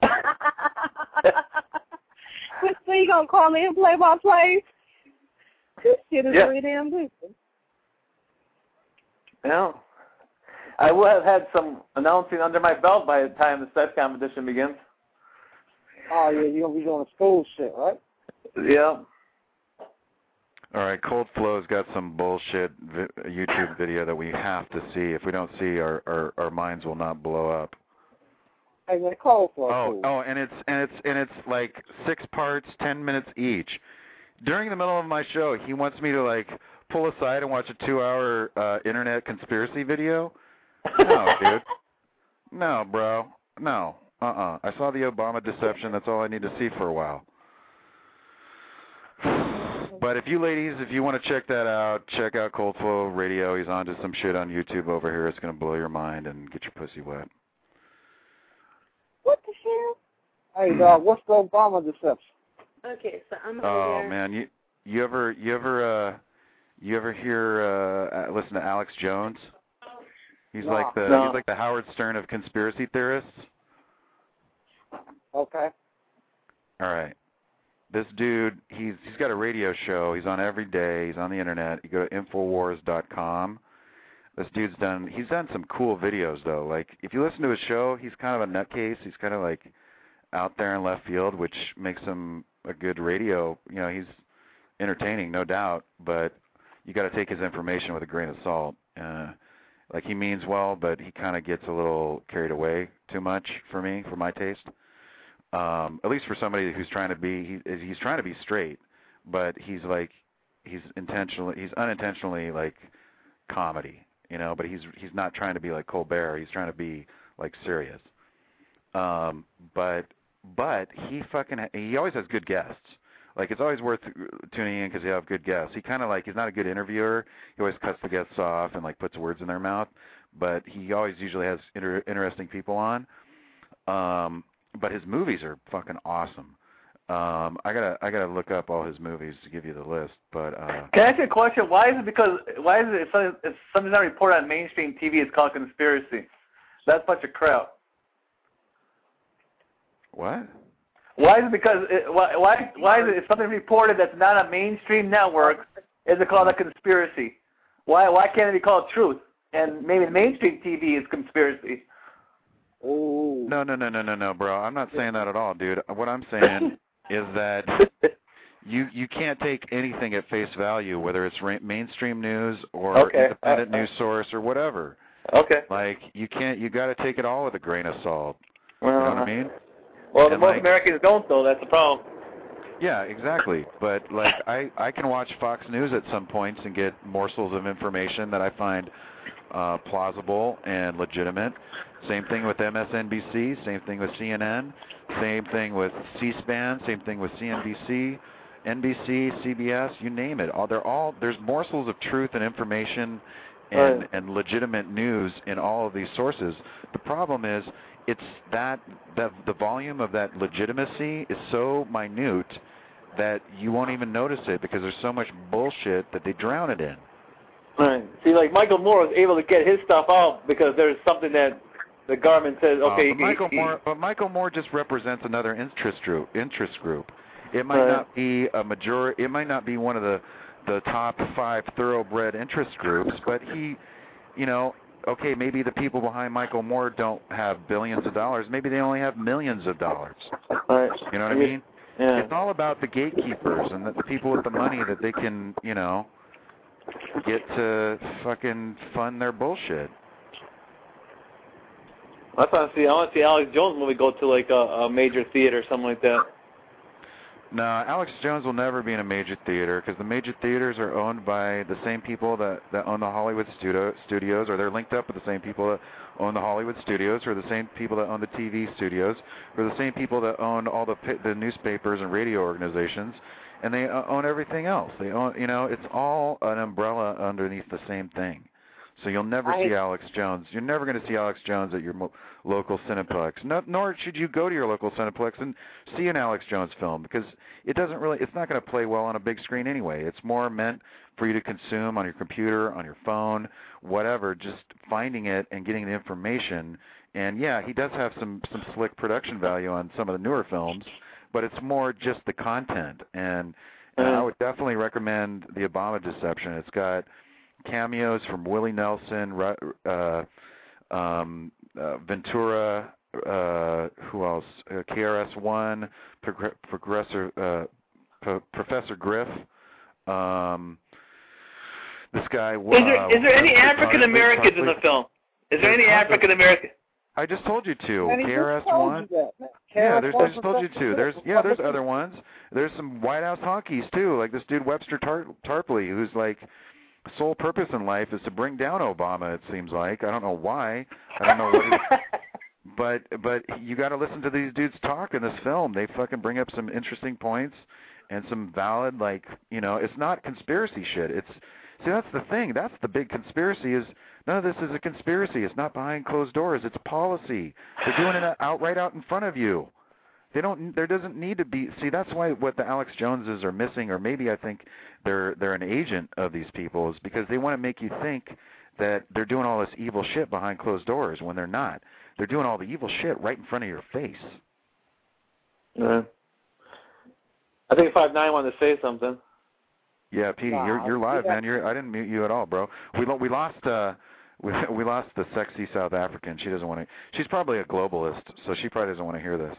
So you going to call me and play by play? This shit is Yeah. really damn good. Yeah. I will have had some announcing under my belt by the time the sex competition begins. Oh, yeah, you're going to be doing school shit, right? Yeah. All right, Cold Flow's got some bullshit vi- YouTube video that we have to see. If we don't see, our, our, our minds will not blow up. Hey, man, Cold Flow. Oh, cool. oh, and it's and it's and it's like six parts, ten minutes each. During the middle of my show, he wants me to like pull aside and watch a two-hour uh, internet conspiracy video. No, dude. No, bro. No. Uh-uh. I saw the Obama deception. That's all I need to see for a while. But if you ladies, if you want to check that out, check out Cold Flow Radio. He's on to some shit on YouTube over here. It's going to blow your mind and get your pussy wet. What the hell? Hey, dog, what's the Obama deception? Okay, so I'm Oh over. man, you you ever you ever uh you ever hear uh listen to Alex Jones? He's No. like the No. he's like the Howard Stern of conspiracy theorists. Okay. All right. This dude, he's he's got a radio show. He's on every day. He's on the internet. You go to infowars dot com. This dude's done he's done some cool videos though. Like if you listen to his show, he's kind of a nutcase. He's kind of like out there in left field, which makes him a good radio. You know, he's entertaining, no doubt, but you got to take his information with a grain of salt. Uh, like he means well, but he kind of gets a little carried away too much for me, for my taste. Um, at least for somebody who's trying to be, he, he's trying to be straight, but he's like, he's intentionally, he's unintentionally like comedy, you know. But he's he's not trying to be like Colbert. He's trying to be like serious. Um, but but he fucking he always has good guests. Like it's always worth tuning in because you have good guests. He kind of like he's not a good interviewer. He always cuts the guests off and like puts words in their mouth. But he always usually has inter- interesting people on. Um, but his movies are fucking awesome. Um, I gotta I gotta look up all his movies to give you the list. But uh, Can I ask you a question? Why is it because why is it if something, if something's not reported on mainstream T V, it's called conspiracy? That's a bunch of crap. what? Why is it because it, why why why is it if something reported that's not a mainstream network, is it called a conspiracy? Why why can't it be called truth? And maybe the mainstream T V is conspiracy. Oh. No, no, no, no, no, no, bro. I'm not saying that at all, dude. What I'm saying is that you you can't take anything at face value, whether it's ra- mainstream news or Okay. independent Uh, uh, news source or whatever. Okay. Like you can't, you got to take it all with a grain of salt. Well, You know what I mean? Well, the And, most like- Americans don't, though. That's the problem. Yeah, exactly. But like I, I can watch Fox News at some points and get morsels of information that I find uh, plausible and legitimate. Same thing with M S N B C. Same thing with C N N. Same thing with C-SPAN. Same thing with C N B C, N B C, C B S. You name it. All they're all there's morsels of truth and information and Right. and legitimate news in all of these sources. The problem is it's that that the volume of that legitimacy is so minute that you won't even notice it because there's so much bullshit that they drown it in. Right. See, like Michael Moore was able to get his stuff out because there's something that the government says, okay. Uh, but Michael he, Moore, but Michael Moore just represents another interest group. Interest group. It might Right. not be a major. It might not be one of the the top five thoroughbred interest groups, but he, you know, okay, maybe the people behind Michael Moore don't have billions of dollars. Maybe they only have millions of dollars. Right. You know what I mean? Yeah. It's all about the gatekeepers and the, the people with the money that they can, you know, get to fucking fund their bullshit. I want to see. I want to see Alex Jones movie go to like a, a major theater or something like that. No, Alex Jones will never be in a major theater because the major theaters are owned by the same people that, that own the Hollywood studio, studios, or they're linked up with the same people that own the Hollywood studios, or the same people that own the T V studios, or the same people that own all the the newspapers and radio organizations, and they own everything else. They own, you know, it's all an umbrella underneath the same thing. So you'll never I- see Alex Jones. You're never going to see Alex Jones at your mo- local Cineplex. No, nor should you go to your local Cineplex and see an Alex Jones film because it doesn't really. It's not going to play well on a big screen anyway. It's more meant for you to consume on your computer, on your phone, whatever. Just finding it and getting the information. And yeah, he does have some some slick production value on some of the newer films, but it's more just the content. And, and I would definitely recommend The Obama Deception. It's got cameos from Willie Nelson, uh, um, uh, Ventura, uh, who else? Uh, K R S One, Progr- Progressor, uh, P- Professor Griff. Um, this guy. Is there, uh, is there any Liz African Americans in the film? Is there any African American? I just told you two. Man, he K R S just told One. you that, man. Yeah, there's, I just K R S told you one two. There's yeah, there's other ones. There's some White House honkies too, like this dude Webster Tar- Tarpley, whose like sole purpose in life is to bring down Obama. It seems like I don't know why. I don't know what. His, but but you got to listen to these dudes talk in this film. They fucking bring up some interesting points and some valid, like, you know, it's not conspiracy shit. It's see that's the thing. That's the big conspiracy is. None of this is a conspiracy. It's not behind closed doors. It's policy. They're doing it out right out in front of you. They don't. There doesn't need to be. See, that's why what the Alex Joneses are missing, or maybe I think they're they're an agent of these people, is because they want to make you think that they're doing all this evil shit behind closed doors when they're not. They're doing all the evil shit right in front of your face. Yeah. I think five nine wanted to say something. Yeah, Petey, Nah, you're you're live, yeah. man. You're I didn't mute you at all, bro. We lo- we lost uh we we lost the sexy South African. She doesn't want to. She's probably a globalist, so she probably doesn't want to hear this.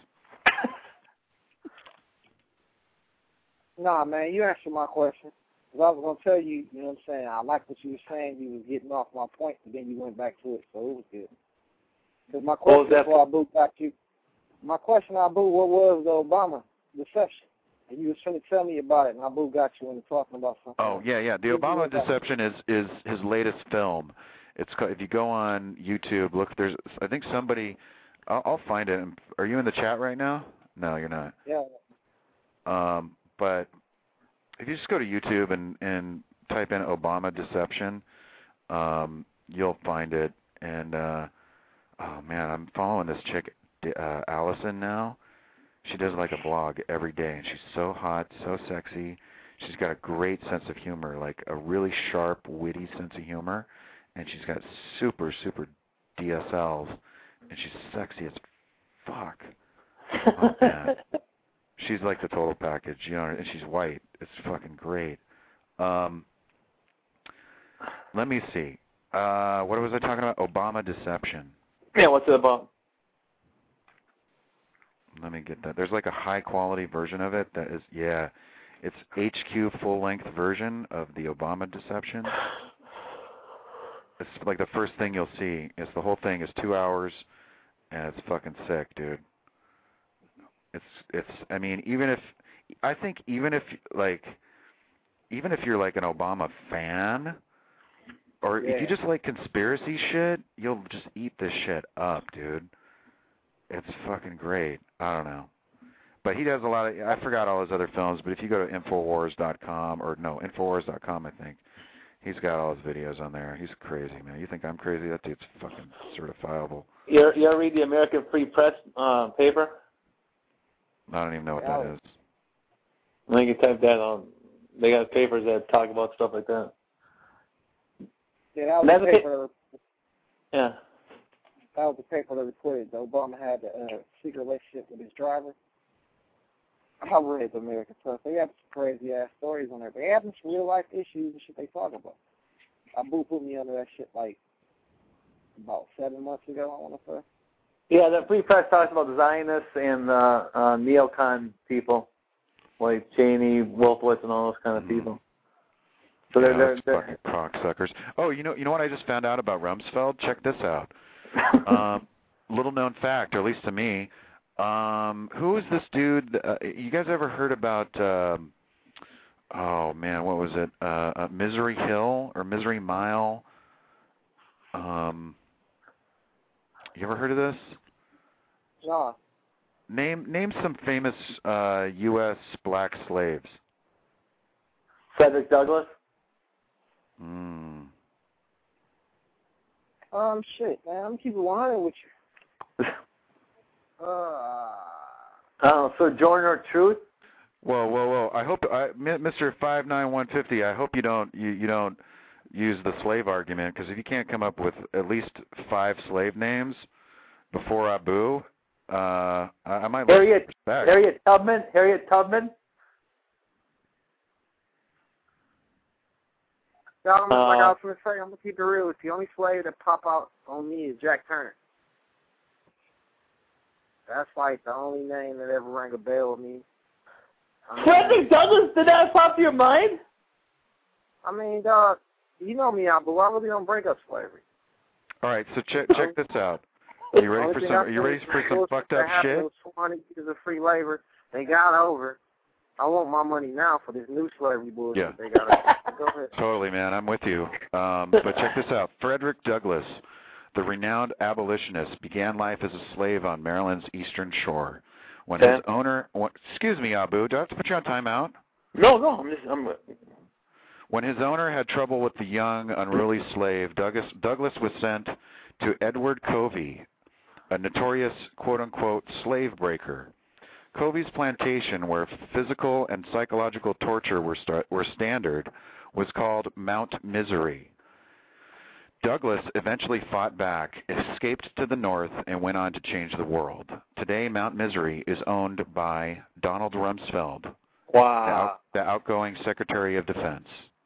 Nah, man, you answered my question. 'Cause I was going to tell you, you know what I'm saying, I like what you were saying. You was getting off my point, but then you went back to it, so it was good. Because my What was question that? before I boot back you, my question, Abu, what was the Obama deception? And you was trying to tell me about it, and Abu got you when you're talking about something. Oh yeah, yeah. The Who Obama did that? Deception is is his latest film. It's called, if you go on YouTube, look. There's I think somebody. I'll, I'll find it. Are you in the chat right now? No, you're not. Yeah. Um, but if you just go to YouTube and and type in Obama Deception, um, you'll find it. And uh, oh man, I'm following this chick, uh, Allison now. She does like a blog every day, and she's so hot, so sexy. She's got a great sense of humor, like a really sharp, witty sense of humor, and she's got super, super D S Ls, and she's sexy as fuck. Oh, man. She's like the total package, you know, and she's white. It's fucking great. Um, let me see. Uh, what was I talking about? Obama Deception. Yeah, what's it about? Let me get that. There's like a high-quality version of it that is, yeah, it's H Q full-length version of the Obama Deception. It's like the first thing you'll see. It's the whole thing is two hours, and it's fucking sick, dude. It's it's. I mean, even if I think even if like even if you're like an Obama fan, or Yeah. if you just like conspiracy shit, you'll just eat this shit up, dude. It's fucking great. I don't know. But he does a lot of, I forgot all his other films, but if you go to Infowars dot com, or no, Infowars dot com, I think, he's got all his videos on there. He's crazy, man. You think I'm crazy? That dude's fucking certifiable. You you ever read the American Free Press uh, paper? I don't even know what that is. I think you type that on. They got papers that talk about stuff like that. Yeah, that was That's the okay. paper. Yeah. That was the paper that reported that Obama had a uh, secret relationship with his driver. I read the American Press. They have some crazy ass stories on there. They have some real life issues and shit they talk about. Abu put me under that shit like about seven months ago, I want to say. Yeah, the Free Press talks about the Zionists and uh, uh, neocon people, like Cheney, Wolfowitz, and all those kind of people. So yeah, they're, they're, those they're fucking cocksuckers. Oh, you know, you know what I just found out about Rumsfeld? Check this out. um, little known fact, or at least to me. Um, who is this dude? Uh, you guys ever heard about? Um, oh man, what was it? Uh, uh, Misery Hill or Misery Mile? Um, you ever heard of this? No. Name name some famous uh, U S black slaves. Frederick Douglass. Hmm. Um, shit, man. I'm keeping one hundred with you. uh. Oh, so Join Our Truth. Whoa, whoa, whoa! I hope, I, Mister Five Nine One Fifty. I hope you don't you, you don't use the slave argument, because if you can't come up with at least five slave names before Abu, uh, I, I might. Harriet, Harriet Tubman. Harriet Tubman. Yeah, I'm, Uh, like I was going to say, I'm going to keep it real with you. The only slave that pop out on me is Jack Turner. That's like the only name that ever rang a bell with me. I mean, Frederick Douglass, did that pop your mind? I mean, dog, you know me, but I really don't break up slavery. All right, so check check this out. Are you ready for some? Are you ready for some fucked up shit? two hundred years of free labor. They got over. I want my money now for this new slavery bullshit. Yeah. They got over. Go ahead. Totally, man. I'm with you. Um, but check this out. Frederick Douglass, the renowned abolitionist, began life as a slave on Maryland's eastern shore. When Okay. his owner, what, excuse me, Abu, do I have to put you on timeout? No, no, I'm just, I'm. When his owner had trouble with the young, unruly slave, Douglas, Douglas was sent to Edward Covey, a notorious quote-unquote slave breaker. Covey's plantation, where physical and psychological torture were, st- were standard, was called Mount Misery. Douglas eventually fought back, escaped to the north, and went on to change the world. Today, Mount Misery is owned by Donald Rumsfeld, Wow. the, out- the outgoing Secretary of Defense.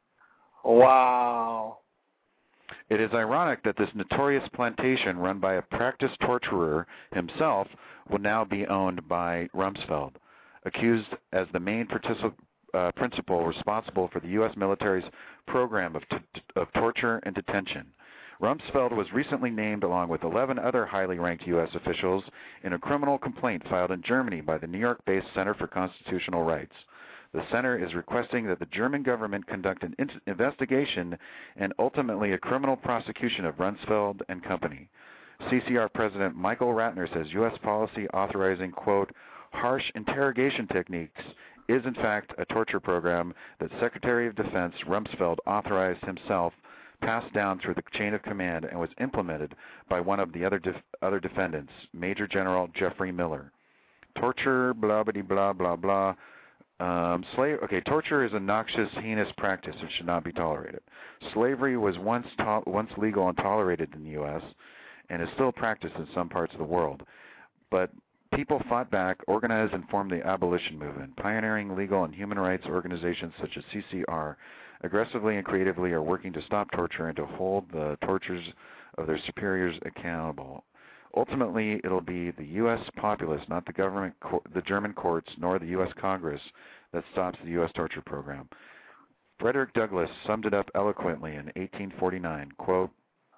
Wow. It is ironic that this notorious plantation run by a practiced torturer himself will now be owned by Rumsfeld, accused as the main particip- uh, principal responsible for the U S military's program of, t- of torture and detention. Rumsfeld was recently named along with eleven other highly ranked U S officials in a criminal complaint filed in Germany by the New York-based Center for Constitutional Rights. The center is requesting that the German government conduct an in- investigation and ultimately a criminal prosecution of Rumsfeld and company. C C R President Michael Ratner says U S policy authorizing, quote, harsh interrogation techniques is in fact a torture program that Secretary of Defense Rumsfeld authorized himself, passed down through the chain of command, and was implemented by one of the other def- other defendants, Major General Jeffrey Miller. Torture, blah, blah, blah, blah, blah. Um, slave. Okay, torture is a noxious, heinous practice and should not be tolerated. Slavery was once to- once legal and tolerated in the U S and is still practiced in some parts of the world. But people fought back, organized, and formed the abolition movement. Pioneering legal and human rights organizations such as C C R aggressively and creatively are working to stop torture and to hold the tortures of their superiors accountable. Ultimately, it'll be the U S populace, not the government, co- the German courts, nor the U S Congress that stops the U S torture program. Frederick Douglass summed it up eloquently in eighteen forty-nine, quote,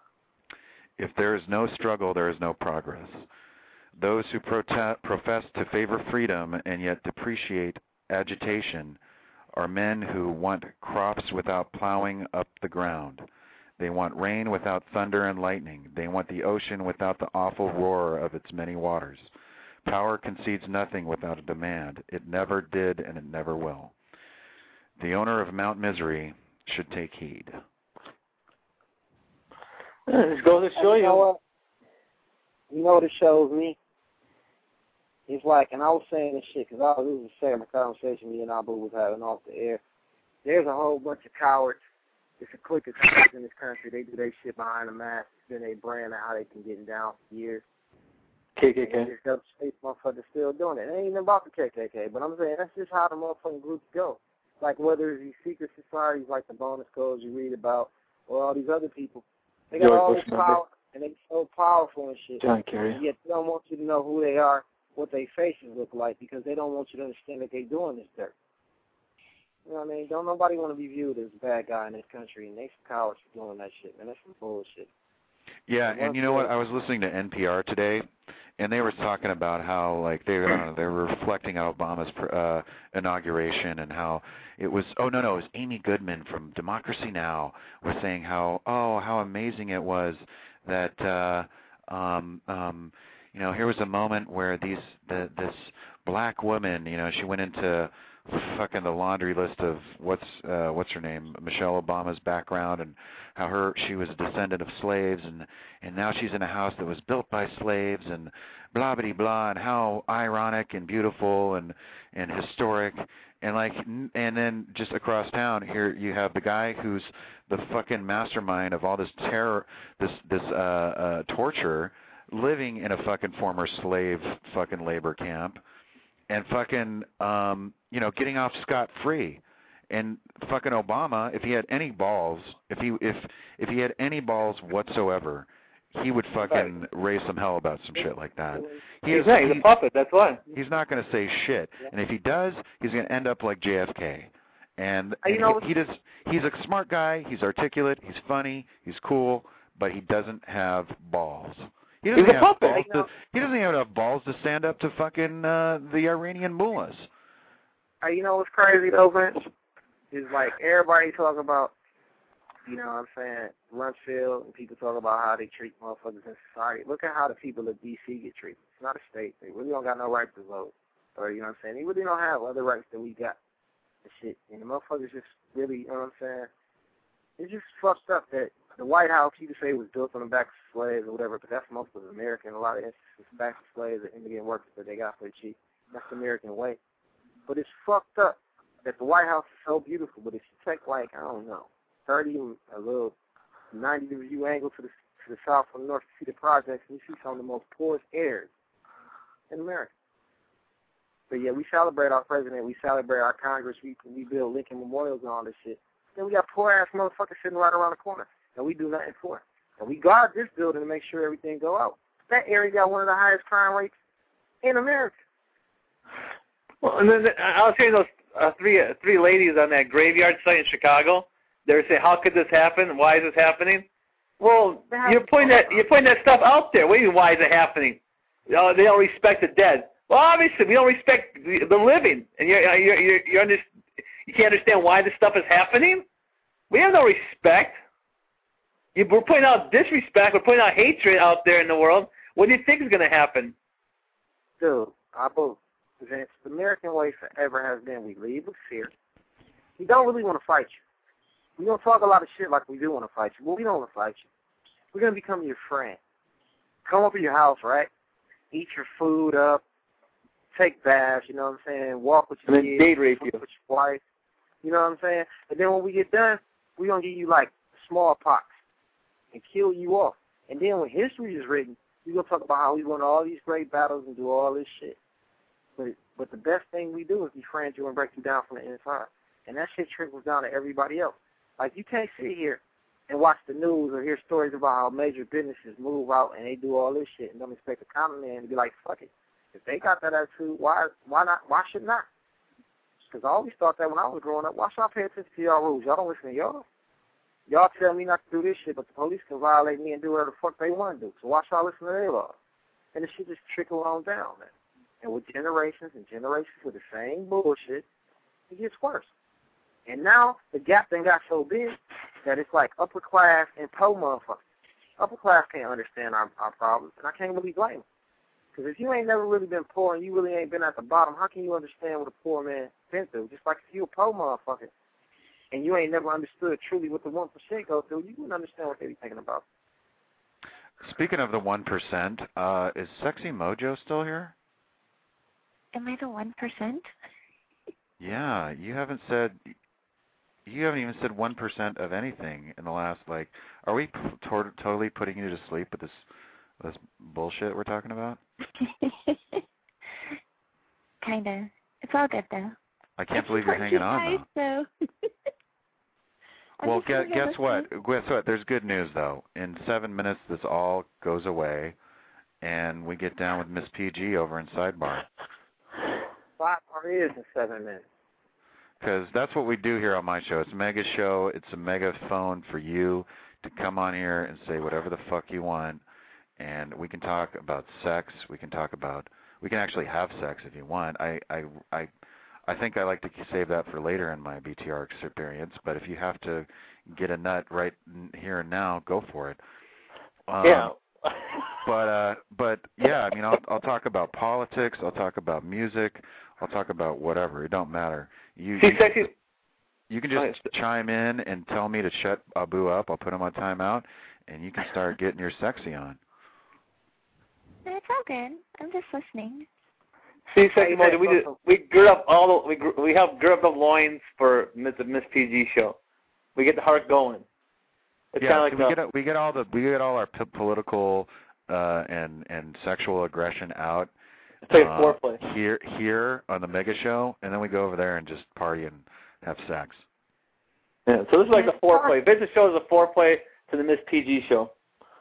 if there is no struggle, there is no progress. Those who prote- profess to favor freedom and yet depreciate agitation are men who want crops without plowing up the ground. They want rain without thunder and lightning. They want the ocean without the awful roar of its many waters. Power concedes nothing without a demand. It never did, and it never will. The owner of Mount Misery should take heed. This goes to show you. you. Know what? You know what it shows me? It's like, and I was saying this shit because I was, this was a segment conversation me and Abu was having off the air. There's a whole bunch of cowards. It's a clique of cowards in this country. They do their shit behind the mask. It's been a brand of how they can get down for years. K K K. These space motherfuckers still doing it. It ain't even about the K K K, but I'm saying that's just how the motherfucking groups go. Like whether it's these secret societies like the bonus codes you read about or all these other people. They got George all Bush this power and they so powerful and shit. John Kerry. And yet they don't want you to know who they are, what their faces look like, because they don't want you to understand that they're doing this dirt. You know what I mean? Don't nobody want to be viewed as a bad guy in this country, and they some cowards for doing that shit, man. That's some bullshit. Yeah, and you know what? I was listening to N P R today, and they were talking about how, like, they, I don't know, they were reflecting on Obama's uh, inauguration and how it was, oh, no, no, it was Amy Goodman from Democracy Now! Was saying how, oh, how amazing it was that, uh, um, um, you know, here was a moment where these, the, this black woman, you know, she went into fucking the laundry list of what's uh, what's her name, Michelle Obama's background, and how her she was a descendant of slaves, and and now she's in a house that was built by slaves, and blah blah blah, and how ironic and beautiful and and historic, and like and then just across town here you have the guy who's the fucking mastermind of all this terror, this this uh, uh, torture, living in a fucking former slave fucking labor camp. And fucking, um, you know, getting off scot-free, and fucking Obama, if he had any balls, if he if if he had any balls whatsoever, he would fucking right. raise some hell about some shit like that. He he's is, not, he's he, a puppet. That's why. He's not going to say shit, and if he does, he's going to end up like J F K. And, and you know, he, he does. He's a smart guy. He's articulate. He's funny. He's cool, but he doesn't have balls. He doesn't, He's a have puppet. balls to, he doesn't have enough balls to stand up to fucking uh, the Iranian mullahs. Uh, you know what's crazy though, Vince? Is like everybody talk about, you know what I'm saying, Rumsfeld, and people talk about how they treat motherfuckers in society. Look at how the people of D C get treated. It's not a state. They really don't got no right to vote. Or, you know what I'm saying, they really don't have other rights that we got. The shit. And the motherfuckers just really, you know what I'm saying, it's just fucked up that the White House, you could say, was built on the backs of slaves or whatever, but that's most of America. In a lot of instances, backs of slaves or immigrant workers that they got for the cheap. That's the American way. But it's fucked up that the White House is so beautiful, but if you take, like, I don't know, thirty, a little ninety-degree view angle to the to the south or the north to see the projects, and you see some of the most poorest areas in America. But, yeah, we celebrate our president. We celebrate our Congress. We, we build Lincoln Memorials and all this shit. Then we got poor-ass motherfuckers sitting right around the corner. And we do nothing for it. And we guard this building to make sure everything go out. That area got one of the highest crime rates in America. Well, and then I was hearing those uh, three uh, three ladies on that graveyard site in Chicago. They were saying, "How could this happen? Why is this happening?" Well, you're putting that you're putting that stuff out there. What do you mean? Why is it happening? Uh, they don't respect the dead. Well, obviously, we don't respect the, the living, and you're you're you're, you're under, you can't understand why this stuff is happening. We have no respect. We're putting out disrespect. We're putting out hatred out there in the world. What do you think is going to happen? Dude, I believe the American way forever has been we lead with fear. We don't really want to fight you. We don't talk a lot of shit like we do want to fight you. Well, we don't want to fight you. We're going to become your friend. Come up to your house, right? Eat your food up. Take baths, you know what I'm saying? Walk with your and kids. Date rape you. With your wife. You know what I'm saying? And then when we get done, we're going to give you, like, smallpox and kill you off. And then when history is written, we're going to talk about how we won all these great battles and do all this shit. But but the best thing we do is befriend you and break you down from the inside. And that shit trickles down to everybody else. Like, you can't sit here and watch the news or hear stories about how major businesses move out and they do all this shit and don't expect the common man to be like, fuck it. If they got that attitude, why why not? Why should not? Because I always thought that when I was growing up, why should I pay attention to y'all rules? Y'all don't listen to y'all. Y'all tell me not to do this shit, but the police can violate me and do whatever the fuck they want to do. So why should I listen to their laws? And it should just trickle on down, man. And with generations and generations with the same bullshit, it gets worse. And now the gap then got so big that it's like upper class and poor motherfuckers. Upper class can't understand our, our problems, and I can't really blame them. Because if you ain't never really been poor and you really ain't been at the bottom, how can you understand what a poor man been through? Just like if you a poor motherfucker and you ain't never understood truly what the one percent go through, you wouldn't understand what they be thinking about. Speaking of the one percent, uh, is Sexy Mojo still here? Am I the one percent? Yeah, you haven't said, you haven't even said one percent of anything in the last, like, are we p- to- totally putting you to sleep with this this bullshit we're talking about? Kinda. It's all good, though. I can't believe you're hanging on, though. So. Well, guess, guess what? Guess what? There's good news, though. In seven minutes, this all goes away, and we get down with Miss P G over in Sidebar. Sidebar is in seven minutes. Because that's what we do here on my show. It's a mega show. It's a megaphone for you to come on here and say whatever the fuck you want, and we can talk about sex. We can talk about. We can actually have sex if you want. I I I. I think I like to save that for later in my B T R experience, but if you have to get a nut right here and now, go for it. Um, yeah. but uh, but yeah, I mean, I'll I'll talk about politics. I'll talk about music. I'll talk about whatever. It don't matter. You See, you, sexy. you can just chime in and tell me to shut Abu up. I'll put him on timeout, and you can start getting your sexy on. It's all good. I'm just listening. See, sexy Modi, we just, we gird up all the, we gr- we have gird up loins for Miss the Miss P G show. We get the heart going. It's yeah, kind of so like we the, get we get all the we get all our p- political uh, and and sexual aggression out. It's like uh, foreplay. here here on the Mega Show, and then we go over there and just party and have sex. Yeah, so this is like the foreplay. Vince's show is a foreplay to the Miss P G show.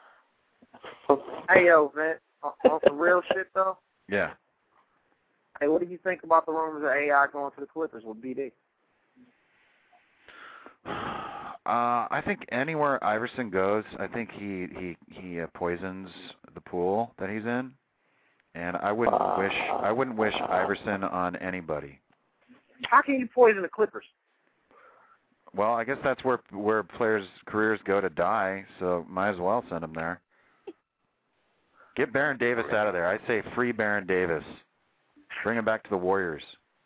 Hey, yo, Vince, on, on some real shit, though. Yeah. Hey, what do you think about the rumors of A I going to the Clippers with B D? Uh, I think anywhere Iverson goes, I think he he he uh, poisons the pool that he's in, and I wouldn't uh, wish I wouldn't wish Iverson on anybody. How can you poison the Clippers? Well, I guess that's where where players' careers go to die, so might as well send them there. Get Baron Davis out of there. I say free Baron Davis. Bring him back to the Warriors.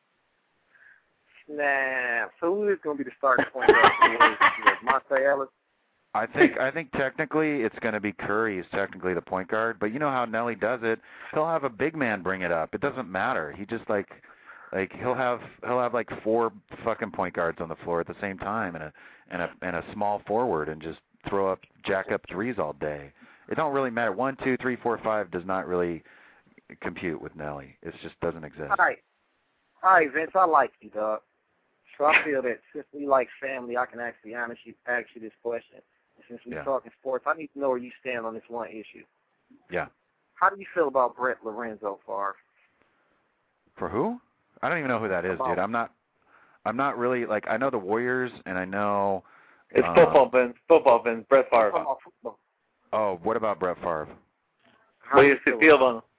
Nah, so who is going to be the starting point guard for the Warriors this year? Monte Ellis? I think I think technically it's going to be Curry is technically the point guard, but you know how Nelly does it. He'll have a big man bring it up. It doesn't matter. He just like like he'll have he'll have like four fucking point guards on the floor at the same time and a and a and a small forward and just throw up jack up threes all day. It don't really matter. One, two, three, four, five does not really compute with Nelly. It just doesn't exist. All right, all right, Vince. I like you, dog. So I feel that since we like family, I can actually honestly ask you this question. Since we're yeah. talking sports, I need to know where you stand on this one issue. Yeah. How do you feel about Brett Lorenzo Favre? For who? I don't even know who that is, about, dude. I'm not. I'm not really like. I know the Warriors, and I know. It's uh, football, Vince. Football, Vince. Brett Favre. Oh, what about Brett Favre? How do you feel, feel about him?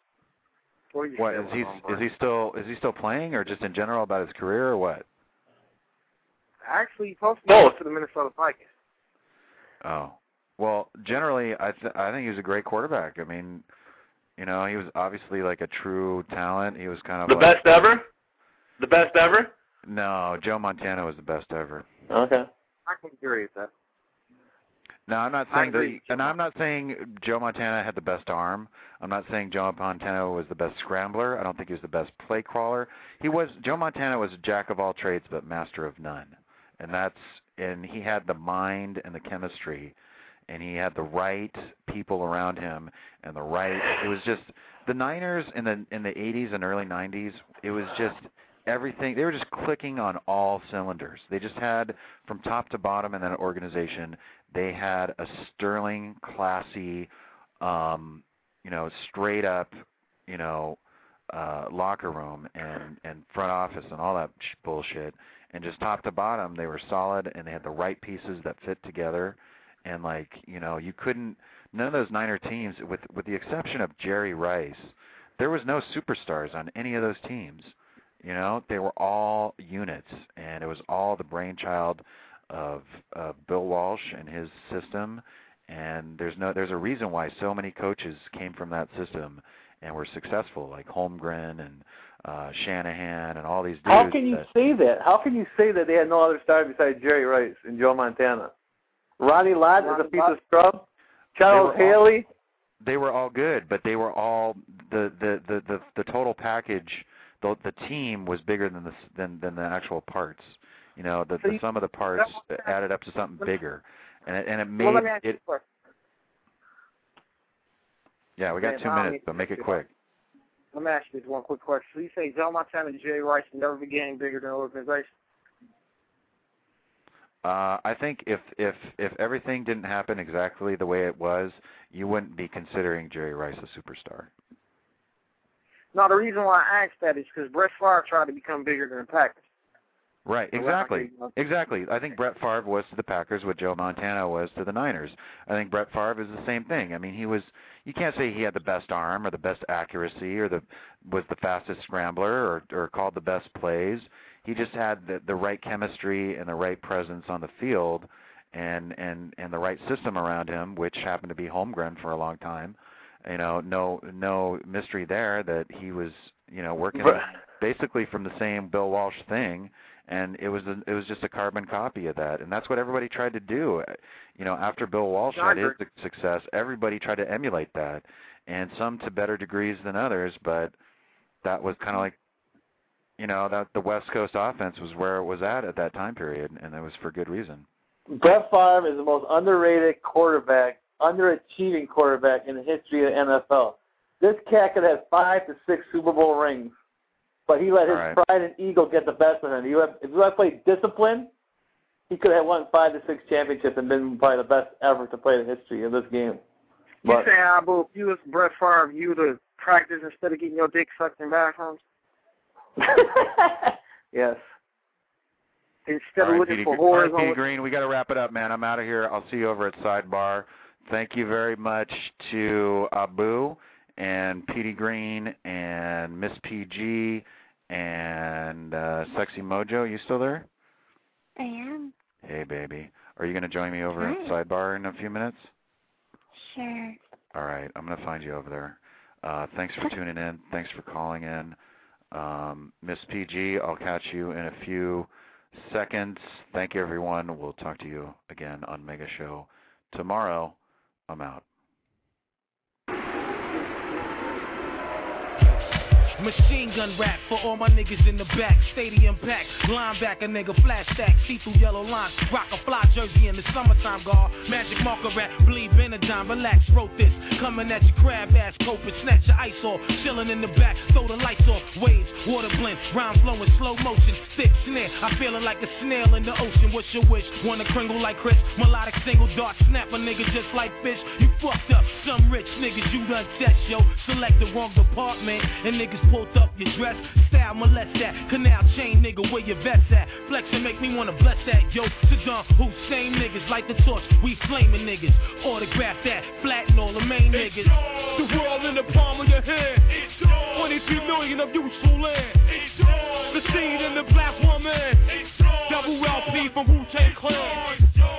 What is he? Is he still? Is he still playing, or just in general about his career, or what? Actually, he posted both to the Minnesota Vikings. Oh, well, generally, I th- I think he was a great quarterback. I mean, you know, he was obviously like a true talent. He was kind of the like, best ever. The best ever. No, Joe Montana was the best ever. Okay. I can agree with that. No, I'm not saying that, and I'm not saying Joe Montana had the best arm. I'm not saying Joe Montana was the best scrambler. I don't think he was the best play crawler. He was Joe Montana was a jack of all trades but master of none, and that's and he had the mind and the chemistry, and he had the right people around him and the right. It was just the Niners in the in the eighties and early nineties. It was just everything. They were just clicking on all cylinders. They just had from top to bottom in that organization. They had a sterling, classy, um, you know, straight up, you know, uh, locker room and, and front office and all that sh- bullshit. And just top to bottom, they were solid and they had the right pieces that fit together. And like, you know, you couldn't. None of those Niner teams, with with the exception of Jerry Rice, there was no superstars on any of those teams. You know, they were all units, and it was all the brainchild of uh, Bill Walsh and his system, and there's no there's a reason why so many coaches came from that system and were successful, like Holmgren and uh, Shanahan and all these dudes. How can you that, say that? How can you say that they had no other star besides Jerry Rice and Joe Montana? Ronnie Lott is a piece of scrub. Charles Haley. All, they were all good, but they were all the the the the, the total package. The, the team was bigger than the than than the actual parts. You know, the, the sum of the parts added up to something bigger, and it, and it made well, it. Yeah, we got two minutes, but make it quick. Let me ask you this one quick question. So you say Joe Montana and Jerry Rice never be getting bigger than an organization? Uh, I think if if if everything didn't happen exactly the way it was, you wouldn't be considering Jerry Rice a superstar. No, the reason why I asked that is because Brett Favre tried to become bigger than the Packers. Right, exactly, exactly. I think Brett Favre was to the Packers what Joe Montana was to the Niners. I think Brett Favre is the same thing. I mean, he was. You can't say he had the best arm or the best accuracy or the was the fastest scrambler or or called the best plays. He just had the the right chemistry and the right presence on the field, and and and the right system around him, which happened to be Holmgren for a long time. You know, no no mystery there that he was you know working. Brett, basically from the same Bill Walsh thing, and it was a, it was just a carbon copy of that, and that's what everybody tried to do. You know, after Bill Walsh had his success, everybody tried to emulate that, and some to better degrees than others, but that was kind of like, you know, that the West Coast offense was where it was at at that time period, and that was for good reason. Brett Favre is the most underrated quarterback, underachieving quarterback in the history of the N F L. This cat could have five to six Super Bowl rings, but he let his right. pride and ego get the best of him. You have, if you had played discipline, he could have won five to six championships and been probably the best ever to play in the history of this game. You But, say, Abu, if you was Brett Favre, you would have practiced instead of getting your dick sucked in bathrooms? yes. Instead All right, of looking Petey, for all right, whores Petey on... Green, we got to wrap it up, man. I'm out of here. I'll see you over at Sidebar. Thank you very much to Abu and Petey Green and Miss P G and uh, Sexy Mojo. You still there? I am. Hey, baby. Are you going to join me over Hi. at Sidebar in a few minutes? Sure. All right. I'm going to find you over there. Uh, thanks for tuning in. Thanks for calling in. Um, Miss P G, I'll catch you in a few seconds. Thank you, everyone. We'll talk to you again on Mega Show tomorrow. I'm out. Machine gun rap for all my niggas in the back. Stadium pack, linebacker nigga, flash stack, see-through yellow lines. Rock a fly jersey in the summertime, guard. Magic marker rap, bleed Benadine, relax, wrote this. Coming at your crab ass, coping, snatch your ice off. Chilling in the back, throw the lights off. Waves, water blend, rhyme flowing, slow motion. Thick snare, I'm feeling like a snail in the ocean. What's your wish? Wanna kringle like Chris? Melodic single dart, snap a nigga just like fish. You fucked up, some rich niggas you done test, yo. Select the wrong department, and niggas pulled up your dress, style molest that, canal chain nigga, where your vest at? Flex and make me wanna bless that, yo. Saddam Hussein niggas, light the torch, we flaming niggas. Autograph that, flatten all the main niggas. The world in the palm of your hand. twenty-three million of useful land. The seed in the black woman. Double L P from Wu-Tang Clan.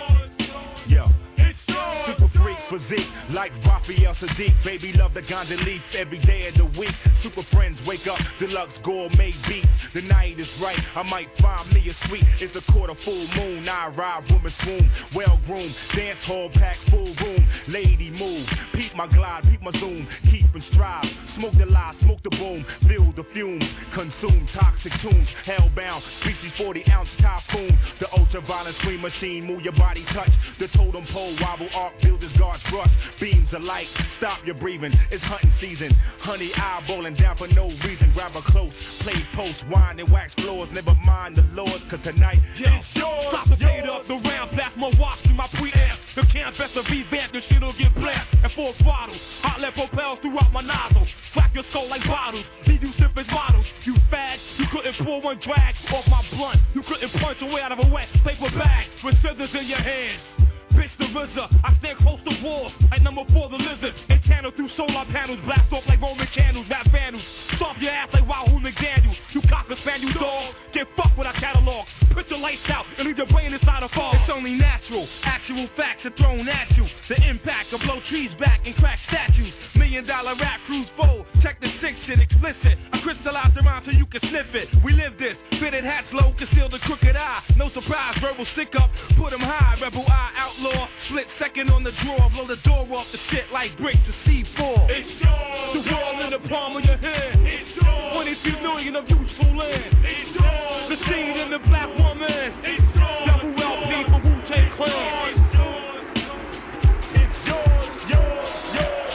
Yo. Super freak physique, like Raphael Sadiq. Baby love the ganja leaf every day of the week. Super friends wake up, deluxe gourmet beats. The night is right, I might find me a suite. It's a quarter full moon, I ride woman swoon. Well groomed, dance hall pack full room. Lady move, peep my glide, peep my zoom. Keep and strive, smoke the lie, smoke the boom. Feel the fumes, consume toxic tunes. Hellbound, species forty ounce typhoon. The ultraviolet screen machine, move your body touch. The totem pole wobble, arc builders guards brush. Beams of light, stop your breathing, it's hunting season. Honey eyeballing down for no reason. Grab her close, play post, wine and wax floors. Never mind the lords, cause tonight Yo, it's yours. Stop the fade up, the round back, my watch through my preamp. The camp best to revamp, the shit'll get black. And force bottles, hot lead propels throughout my nozzle. Crack your skull like bottles, leave you sip as bottles. You fag, you couldn't pour one drag off my blunt. You couldn't punch away out of a wet paper bag with scissors in your hands. Bitch the R Z A, I stand close to walls. At number four, the lizard. And channel through solar panels. Blast off like Roman candles, rap vandals. Stomp your ass like Wahoo McDaniel. You cocker spaniel dog. Get fucked with our catalog. Put your lights out and leave your brain inside a fog. It's only natural. Actual facts are thrown at you. The impact will blow trees back and crack statues. Million dollar rap crews fold. Check the sick shit explicit. I crystallize the rhyme so you can sniff it. We live this. Fitted hats low, conceal the crooked eye. No surprise, verbal stick up. Put 'em high, rebel eye outlaw. Split second on the drawer, blow the door off the shit like bricks to C four. It's yours. The world in the palm of your hand. It's yours. twenty-two million of useful land. It's yours. The seed in the black woman. It's yours. Double L P for Wu-Tang Clan. It's yours. It's yours. Yours. Yours.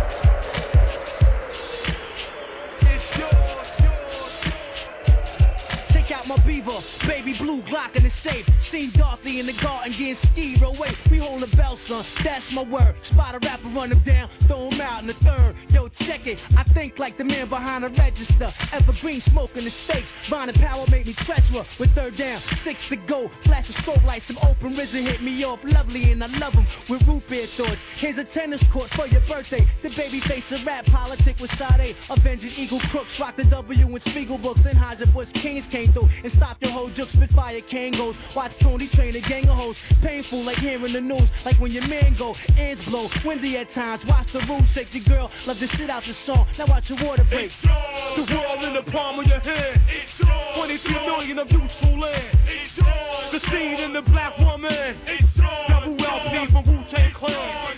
It's yours. Yours. Take out my beaver, baby blue Glock in the safe. Seen Dorothy in the garden getting skied away. We hold the bell, son, that's my word. Spot a rapper, run him down, throw him out in the third. Yo, check it, I think like the man behind the register. Evergreen smoking the stakes. Vine and power make me treacherous. With third down, six to go. Flash of strobe lights, some open risen hit me off. Lovely and I love him with root beer thoughts. Here's a tennis court for your birthday. The baby face of rap politic with Sade. Avenging Eagle Crooks, rock the W and Spiegel books. And Hodger Bush Kings came through and stopped your whole juke. Spitfire Kangos. Watch Tony train a gang of hoes. Painful like hearing the news. Like when your man go, ends blow. Windy at times. Watch the room shake. Your girl love to sit out the song. Now watch your water break. The world in the palm of your hand. trillion of useful land. The seed in the black woman. Double L P from Wu-Tang Clan.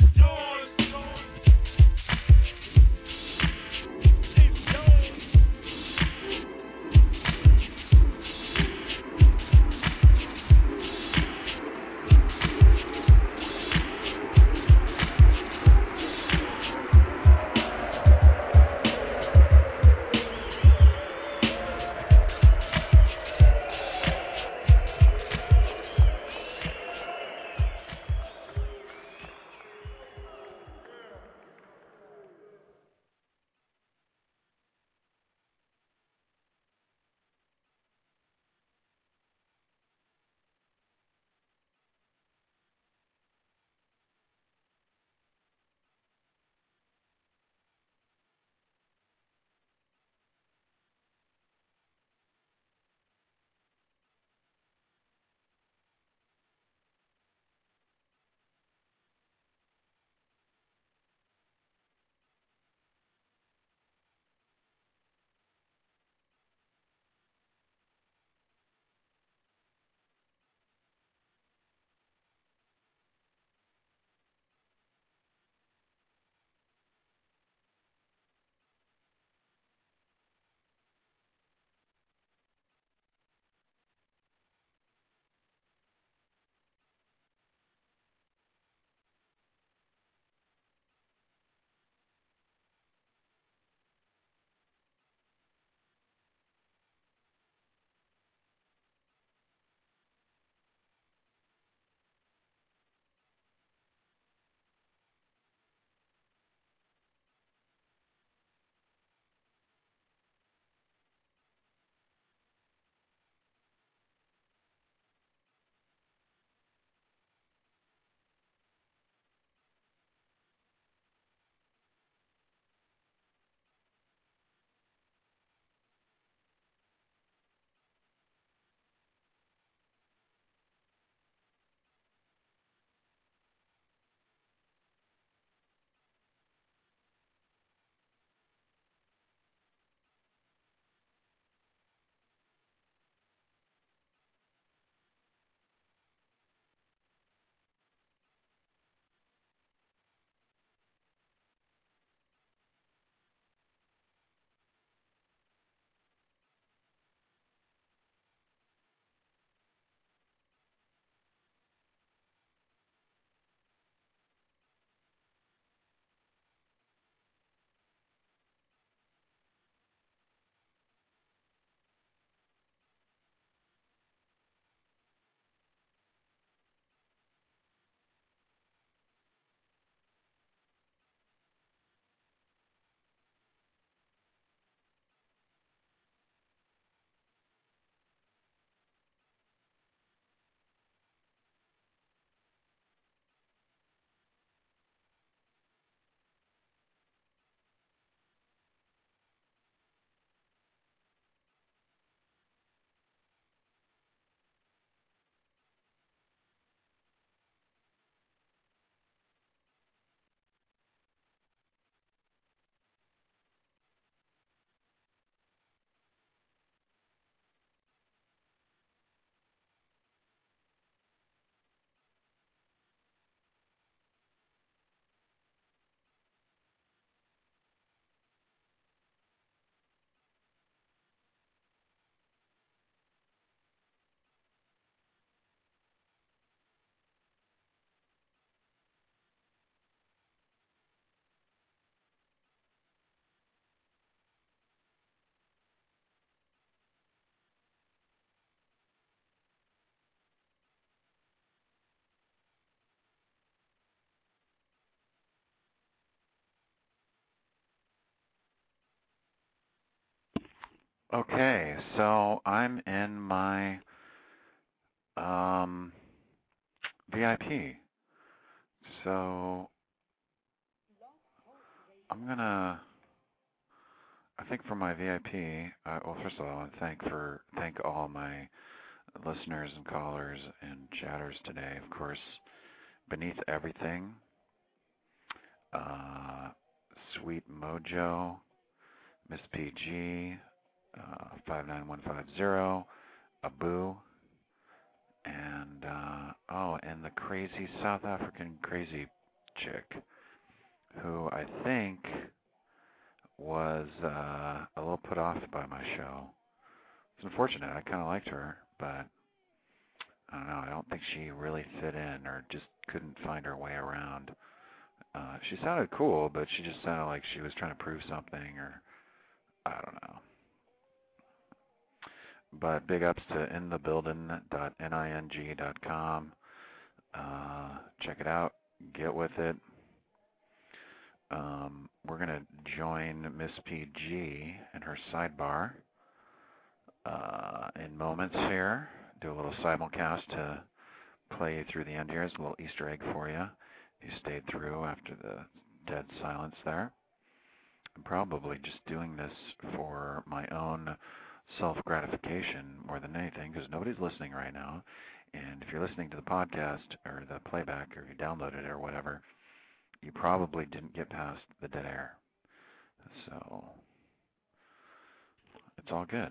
Okay, so I'm in my um, V I P. So I'm gonna. I think for my V I P, uh, well, first of all, I want to thank for thank all my listeners and callers and chatters today. Of course, Beneath Everything, uh, Sweet Mojo, Miss P G, uh, five nine one five zero, Abu, and uh, oh, and the crazy South African crazy chick, who I think was uh, a little put off by my show. It's unfortunate. I kind of liked her, but I don't know. I don't think she really fit in, or just couldn't find her way around. Uh, she sounded cool, but she just sounded like she was trying to prove something, or I don't know. But big ups to in the building dot ning dot com. Uh, check it out. Get with it. Um, we're going to join Miss P G in her sidebar uh, in moments here. Do a little simulcast to play you through the end here. It's a little Easter egg for you. You stayed through after the dead silence there. I'm probably just doing this for my own self-gratification more than anything, because nobody's listening right now. And if you're listening to the podcast or the playback, or you downloaded it or whatever, you probably didn't get past the dead air. So it's all good.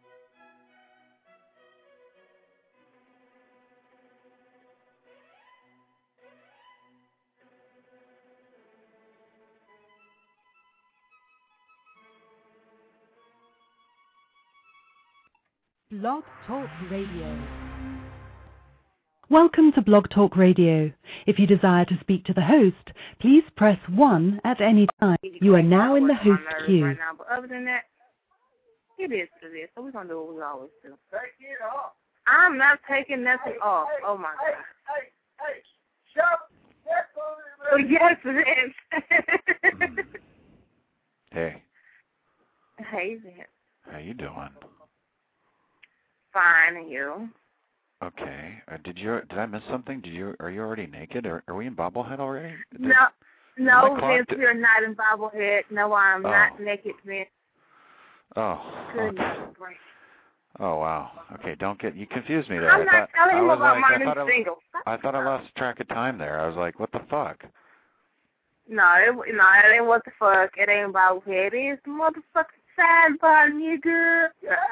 Blog Talk Radio. Welcome to Blog Talk Radio. If you desire to speak to the host, please press one at any time. You are now in the host queue. Right now, but other than that, it is what it is. So we're going to do what we always do. Take it off. I'm not taking nothing off. Oh, my Hey, God. hey, hey, shut Oh, yes, it is. Hey. Hey, Vince. How you doing? Fine, and you? Okay. Uh, did you? Did I miss something? Did you? Are you already naked? Or are we in bobblehead already? Did, No, no, my Vince, clock- we're not in bobblehead. No, I'm Oh. not naked, Vince. Oh. Goodness Okay. gracious. Oh wow. Okay. Don't get you confused me there. I'm I not thought, telling I him was about like, my I new thought I, single. I thought I lost track of time there. I was like, what the fuck? No, it, no, it ain't what the fuck. It ain't bobblehead. It's motherfucking sidebar, nigga.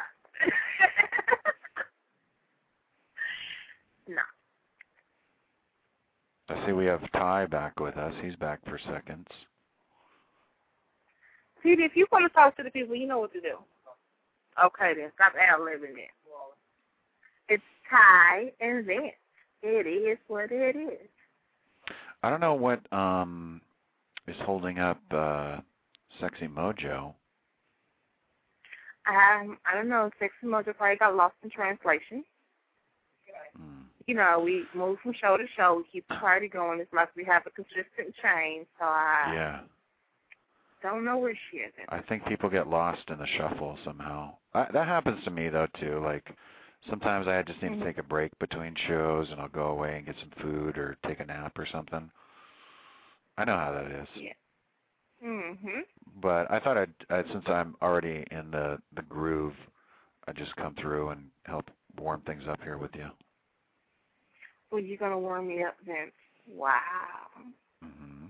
No. I see we have Ty back with us. He's back for seconds. See, if you want to talk to the people, you know what to do. Okay, then. Stop ad-libbing it. It's Ty and Vince. It is what it is. I don't know what um is holding up uh, Sexy Mojo. Um, I don't know. Sexy Mojo probably got lost in translation. Mm. You know, we move from show to show. We keep the party going. It's like we have a consistent chain. So I Yeah. don't know where she is. I think people get lost in the shuffle somehow. I, that happens to me though too. Like sometimes I just need Mhm. to take a break between shows, and I'll go away and get some food or take a nap or something. I know how that is. Yeah. Mhm. But I thought I'd, I'd since I'm already in the the groove, I'd just come through and help warm things up here with you. Well, you're gonna warm me up, Vince. Wow. hmm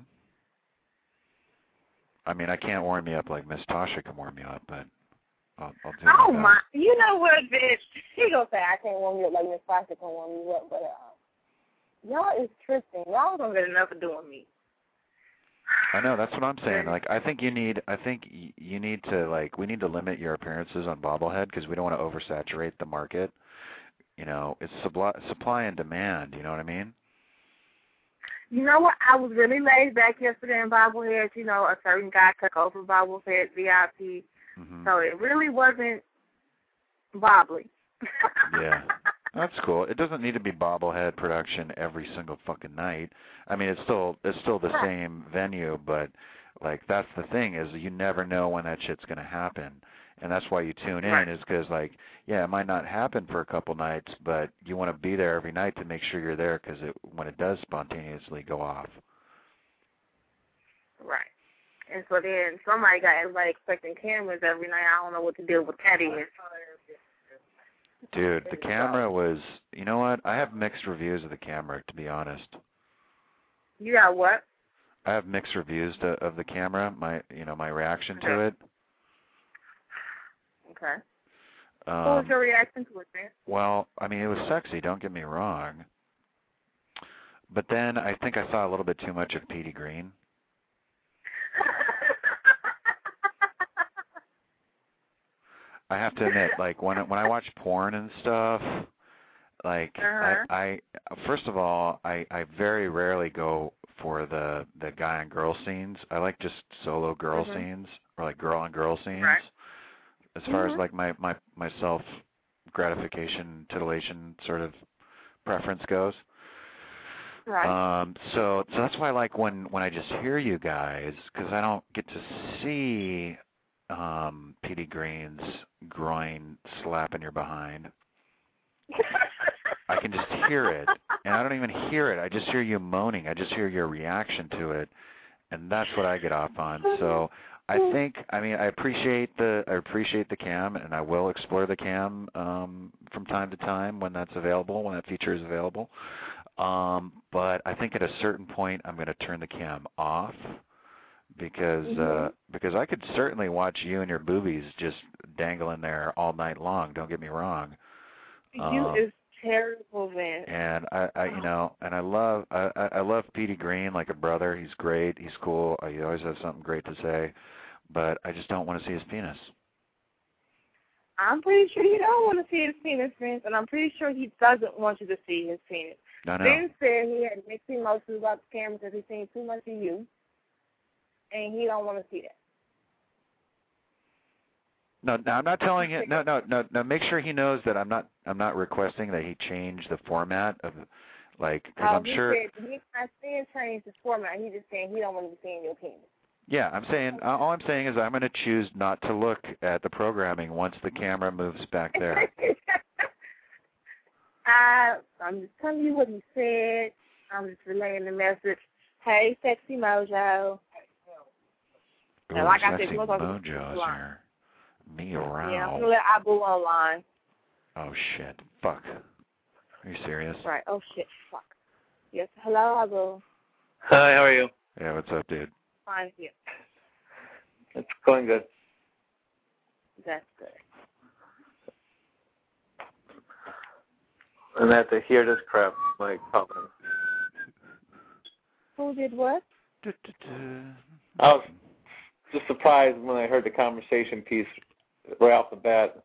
I mean, I can't warm you up like Miss Tasha can warm you up, but I'll, I'll do Oh my my! best. You know what, Vince? He gonna say I can't warm you up like Miss Foster can warm you up, but uh, y'all is tripping. Y'all don't get enough of doing me. I know, that's what I'm saying. Like, I think you need, I think y- you need to, like, we need to limit your appearances on bobblehead because we don't want to oversaturate the market. You know, it's supply, supply and demand. You know what I mean? You know what? I was really laid back yesterday in Bobblehead. You know, a certain guy took over Bobblehead V I P, Mm-hmm. so it really wasn't bobbly. Yeah, that's cool. It doesn't need to be bobblehead production every single fucking night. I mean, it's still it's still the Right. same venue, but like that's the thing is you never know when that shit's gonna happen, and that's why you tune in Right. is because like yeah, it might not happen for a couple nights, but you want to be there every night to make sure you're there because it when it does spontaneously go off. Right. And so then somebody got everybody expecting cameras every night. I don't know what to deal with that is. Dude, the camera was. You know what? I have mixed reviews of the camera, to be honest. You got what? I have mixed reviews to, of the camera. My, you know, my reaction to Okay. it. Okay. Um, what was your reaction to it, man? Well, I mean, it was sexy, don't get me wrong. But then I think I saw a little bit too much of Petey Green. I have to admit, like, when, when I watch porn and stuff, like, uh-huh. I, I, first of all, I, I very rarely go for the, the guy and girl scenes. I like just solo girl mm-hmm. scenes, or like girl on girl scenes. Right. As far mm-hmm. as like my, my, my self gratification, titillation sort of preference goes. Right. Um, so, so that's why I like when, when I just hear you guys, because I don't get to see um, Petey Green's groin slapping your behind. I can just hear it, and I don't even hear it. I just hear you moaning. I just hear your reaction to it, and that's what I get off on. So I think, I mean, I appreciate the I appreciate the cam, and I will explore the cam um, from time to time when that's available, when that feature is available. Um, but I think at a certain point, I'm going to turn the cam off because mm-hmm. uh, because I could certainly watch you and your boobies just dangling there all night long. Don't get me wrong. You um, is terrible, man. And I, I, you know, and I love, I, I love Petey Green like a brother. He's great. He's cool. He always has something great to say, but I just don't want to see his penis. I'm pretty sure you don't want to see his penis, Vince, and I'm pretty sure he doesn't want you to see his penis. No, no. Vince said he had mixed emotions about the camera because he's seen too much of you, and he don't want to see that. No, no, I'm not telling him. No, no, no, no. Make sure he knows that I'm not. I'm not requesting that he change the format of, like, because oh, I'm he sure. Said, he's not saying change the format. He's just saying he don't want to be seeing your penis. Yeah, I'm saying. Uh, all I'm saying is I'm going to choose not to look at the programming once the camera moves back there. I, I'm just telling you what he said. I'm just relaying the message. Hey, Sexy Mojo. Ooh, and like I Sexy said, we'll talk Mojo's here. Me around. Yeah, I'm going to let Abu online. Oh, shit. Fuck. Are you serious? Right. Oh, shit. Fuck. Yes. Hello, Abu. Hi, how are you? Yeah, what's up, dude? Fine, yeah. It's going good. That's good. And I have to hear this crap, like, popping. Who did what? I was just surprised when I heard the conversation piece right off the bat.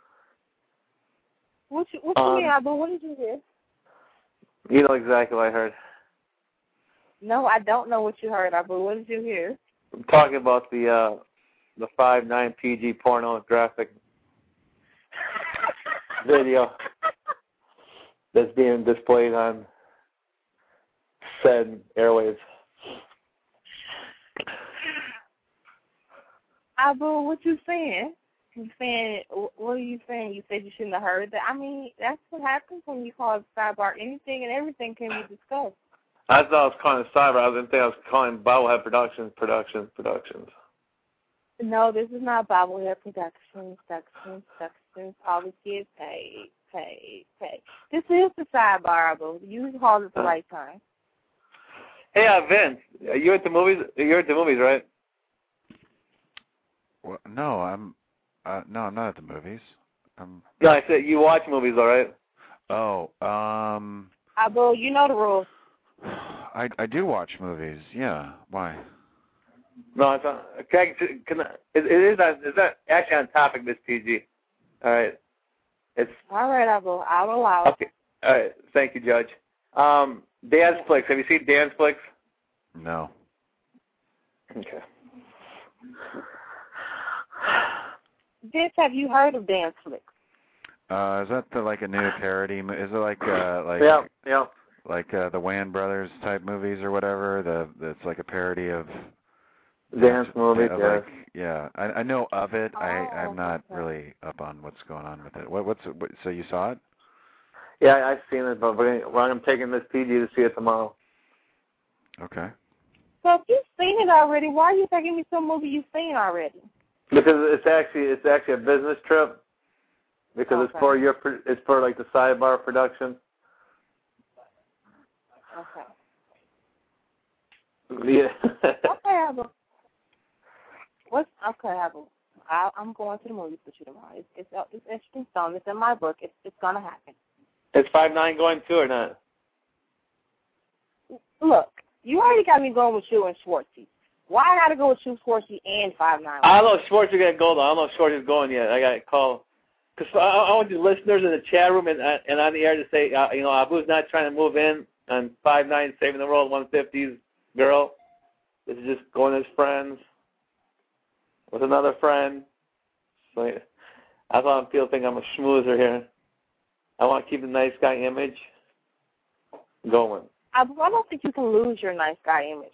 What you, what um, you mean, Abu? What did you hear? You know exactly what I heard. No, I don't know what you heard, Abu. What did you hear? I'm talking about the uh, the five nine P G pornographic video that's being displayed on said airwaves. Abu, what you saying? You saying, what are you saying? You said you shouldn't have heard that. I mean, that's what happens when you call it sidebar. Anything and everything can be discussed. I thought I was calling it cyber. I didn't think I was calling Bobblehead Productions, Productions, Productions. No, this is not Bobblehead Productions, Productions, Productions. All the kids paid, paid, paid. This is the sidebar, Abu. You called it the right time. Hey, uh, Vince, you're at the movies. You're at the movies, right? Well, no, I'm. Uh, no, I'm not at the movies. I'm. No, I said you watch movies, all right? Oh, um. Abu, you know the rules. I I do watch movies. Yeah. Why? No, it's on. Can, can I, it, it is. On, it's not actually on topic, Miss P G. All right. It's. All right, Abu. I'll allow it. Okay. All right. Thank you, Judge. Um, Dance Flicks. Have you seen Dance Flicks? No. Okay. Vince, have you heard of Dance Flicks? Uh, is that the, like a new parody? Is it like uh like yeah yeah like uh, the Wayans Brothers type movies or whatever? The, the it's like a parody of dance movies. Yeah, Yeah. like, yeah. I I know of it. Oh, I I'm not okay. really up on what's going on with it. What what's it, what, so you saw it? Yeah, I've seen it, but we're gonna, I'm taking Miss P G to see it tomorrow. Okay. So if you've seen it already, why are you taking me to a movie you've seen already? Because it's actually it's actually a business trip. Because Okay. it's for your it's for like the sidebar production. Okay. Yeah. Okay, Abu. What's okay, Abu? I, I'm going to the movies with you tomorrow. It's it's, it's etched in stone. It's in my book. It's it's gonna happen. Is five nine going too or not? Look, you already got me going with you and Schwartzy. Why I gotta go with you, Schwartzy, and five nine? I don't know if Schwartz is gonna go though. I don't know if Schwartz is going yet. I got to call because I, I want the listeners in the chat room and uh, and on the air to say, uh, you know, Abu's not trying to move in on five nine saving the world one fifties girl. This is just going as friends with another friend. So I thought people think I'm a schmoozer here. I want to keep the nice guy image going. I, I don't think you can lose your nice guy image.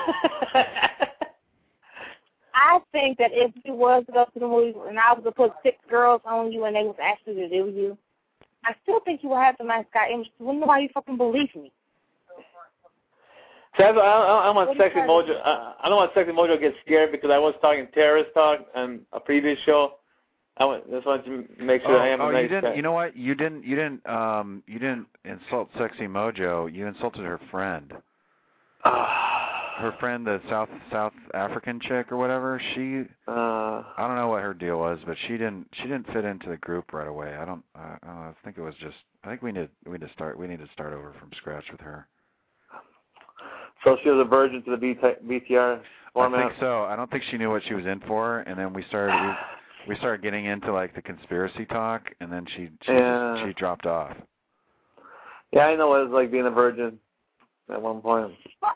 I think that if you was to go to the movies and I was to put six girls on you and they was actually to do you, I still think you would have the nice guy image. Wouldn't nobody fucking believe me? So I, I, I want Sexy Mojo. I, I don't want Sexy Mojo to get scared because I was talking terrorist talk on a previous show. I want, just wanted to make sure oh, I am oh, a nice you didn't. guy. You know what? You didn't. You didn't. Um. You didn't insult Sexy Mojo. You insulted her friend. Her friend, the South South African chick or whatever. She. Uh, I don't know what her deal was, but she didn't. She didn't fit into the group right away. I don't. I, I, don't know, I think it was just. I think we need. We need to start. We need to start over from scratch with her. So she was a virgin to the B T R format? I think so. I don't think she knew what she was in for, and then we started we, we started getting into like the conspiracy talk, and then she she, yeah. just, she dropped off. Yeah, I know what it was like being a virgin at one point.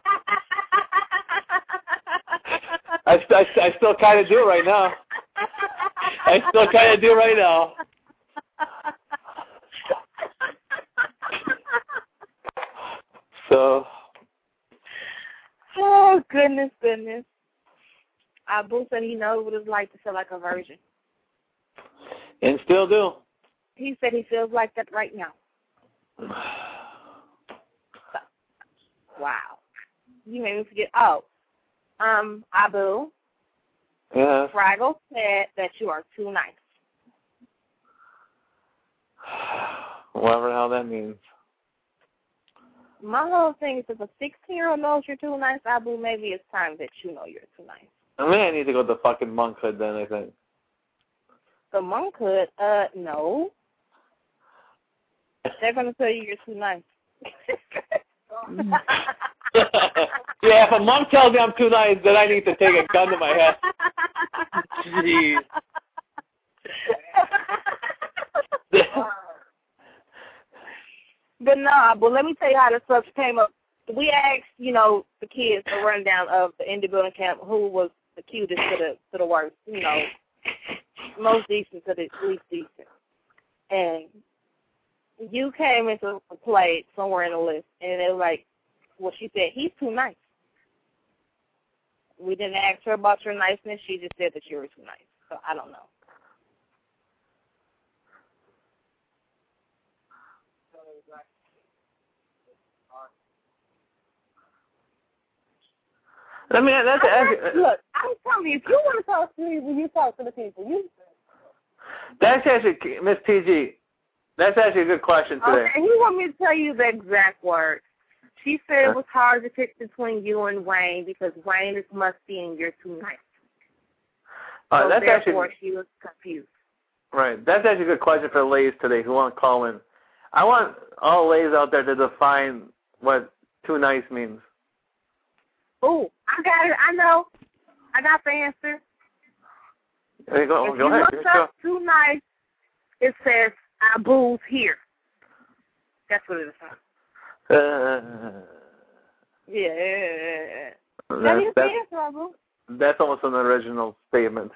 I, I, I still kind of do right now. I still kind of do right now. So. Oh, goodness, goodness. Abu said he knows what it's like to feel like a virgin. And still do. He said he feels like that right now. So, wow. You made me forget. Oh, um, Abu. Yeah. Fraggle said that you are too nice. Whatever the hell that means. My whole thing is if a sixteen-year-old knows you're too nice, Abu, maybe it's time that you know you're too nice. I mean, I need to go to the fucking monkhood then, I think. The monkhood? Uh, no. They're going to tell you you're too nice. Yeah, if a monk tells me I'm too nice, then I need to take a gun to my head. Jeez. But nah, but let me tell you how the subject came up. We asked, you know, the kids a rundown of the indie building camp who was the cutest to the to the worst, you know, most decent to the least decent. And you came into a play somewhere in the list, and it was like, well, she said, he's too nice. We didn't ask her about your niceness. She just said that you were too nice. So I don't know. I mean, that's, I, that's, look, I'm telling you, if you want to talk to me, you talk to the people. You. That's actually, Miss T G, that's actually a good question today. Okay, he want me to tell you the exact words. She said it was hard to pick between you and Wayne because Wayne is musty and you're too nice. Uh, so that's therefore, actually, she was confused. Right. That's actually a good question for ladies today who want to call in. I want all ladies out there to define what too nice means. Oh, I got it. I know. I got the answer. There you go. If go you ahead. look up too nice, it says Abu's here. That's what it is. Uh, yeah. That's, That is the that's, answer, Abu. that's almost an original statement.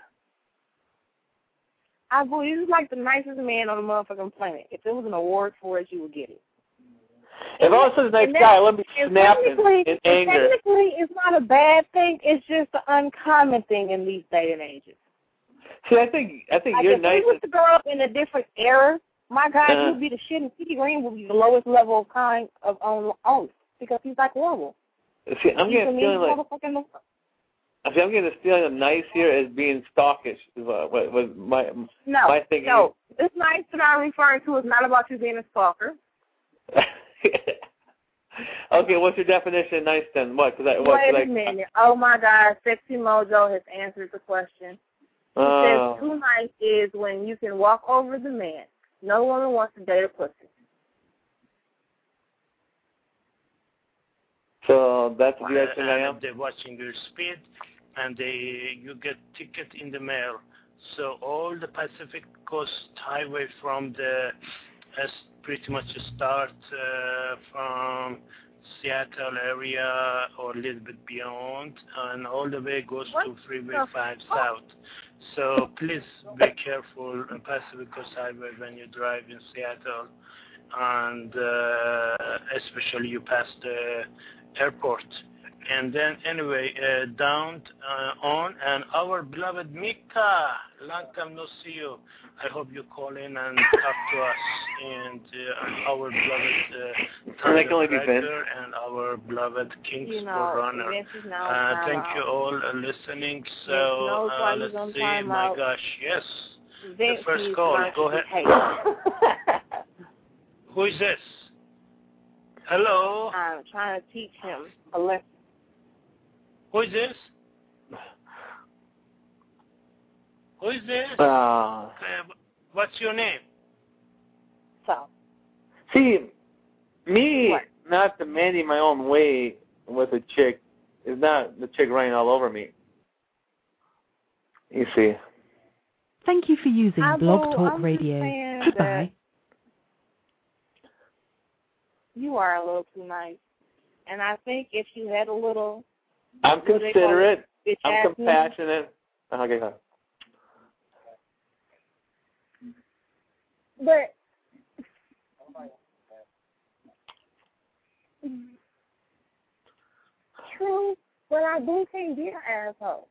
Abu, you're like the nicest man on the motherfucking planet. If there was an award for it, you would get it. If I was such a nice guy, let me snap in, in anger. Technically, it's not a bad thing. It's just an uncommon thing in these day and ages. See, I think I think like you're if nice. If we was to grow up in a different era, my God, uh, you'd be the shit, and P. Green would be the lowest level of kind of on oath because he's like horrible. See, I'm he's getting a feeling like. Motherfucking... See, I'm getting this feeling of nice here as being stalkish. Was what, what my no, my thinking. No, this nice that I'm referring to is not about you being a stalker. Okay, what's your definition of nice then? What? Cause I, what, Wait cause a I, minute. Oh, my God. Sexy Mojo has answered the question. He Uh, says too nice is when you can walk over the man. No woman wants to date a pussy. so that's what you guys think I and am? they're watching your speed, and they you get ticket in the mail. So all the Pacific Coast Highway from the as pretty much start uh, from Seattle area or a little bit beyond, and all the way goes What to Freeway the five fuck? South. So please be careful on Pacific Coast Highway when you drive in Seattle, and uh, especially you pass the airport. And then anyway, uh, down uh, on, and our beloved Mika, long time no see you. I hope you call in and talk to us, and uh, our beloved uh, That can only be director and our beloved King You Sport know, Runner. Vince is now Uh, on thank timeout. you all uh, listening. So knows uh, why he's on let's see. timeout. My gosh, yes. Vince The first needs call. learn Go to ahead. behave. Who is this? Hello. I'm trying to teach him a lesson. Who is this? Who is this? Uh, Uh, what's your name? So, see, me What? not demanding my own way with a chick is not the chick running all over me. You see. Thank you for using I Blog will- Talk I'm just Radio. saying Goodbye. you are a little too nice. And I think if you had a little... I'm what do they call considerate. it? I'm Bitch-ass compassionate. Okay, go ahead. But true, but I do think be an asshole.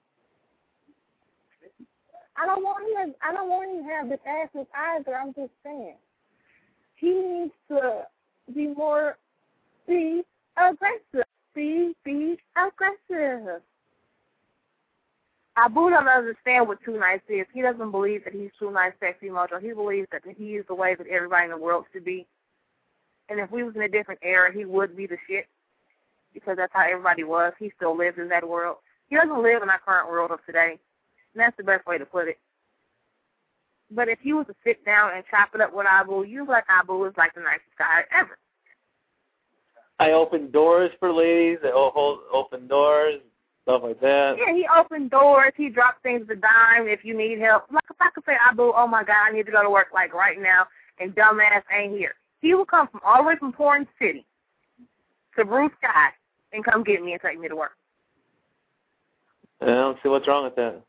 I don't want him. I don't want him to have the asses either. I'm just saying he needs to be more be aggressive. Be be aggressive. Abu doesn't understand what Too Nice is. He doesn't believe that he's Too Nice, Sexy Mojo. He believes that he is the way that everybody in the world should be. And if we was in a different era, he would be the shit because that's how everybody was. He still lives in that world. He doesn't live in our current world of today. And that's the best way to put it. But if you was to sit down and chop it up with Abu, you like Abu is like the nicest guy ever. I open doors for ladies. I hold open doors, stuff like that. Yeah, he opened doors. He dropped things to dime if you need help. Like if I could say, Abu, oh my God, I need to go to work like right now, and dumbass ain't here. He will come from all the way from Porn City to Blue Sky and come get me and take me to work. I don't see what's wrong with that.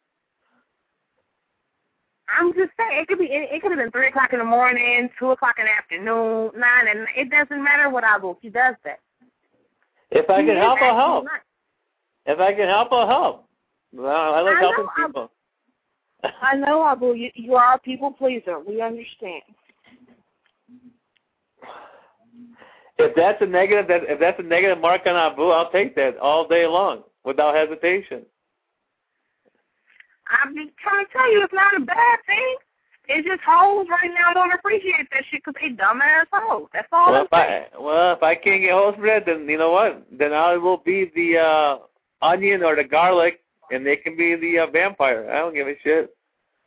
I'm just saying, it could be. It, it could have been three o'clock in the morning, two o'clock in the afternoon, nine, and it doesn't matter what Abu. He does that. If I He can is help, I'll actually help. nice. If I can help, I'll help. Well, I like I helping know, people. I know, Abu. You, you are a people pleaser. We understand. If that's a negative, that if that's a negative mark on Abu, I'll take that all day long without hesitation. I'm just trying to tell you, it's not a bad thing. It's just hoes right now don't appreciate that shit because they dumbass hoes. That's all Well, I'm if saying. I well, if I can't get host for that, then you know what? Then I will be the uh, onion or the garlic, and they can be the uh, vampire. I don't give a shit.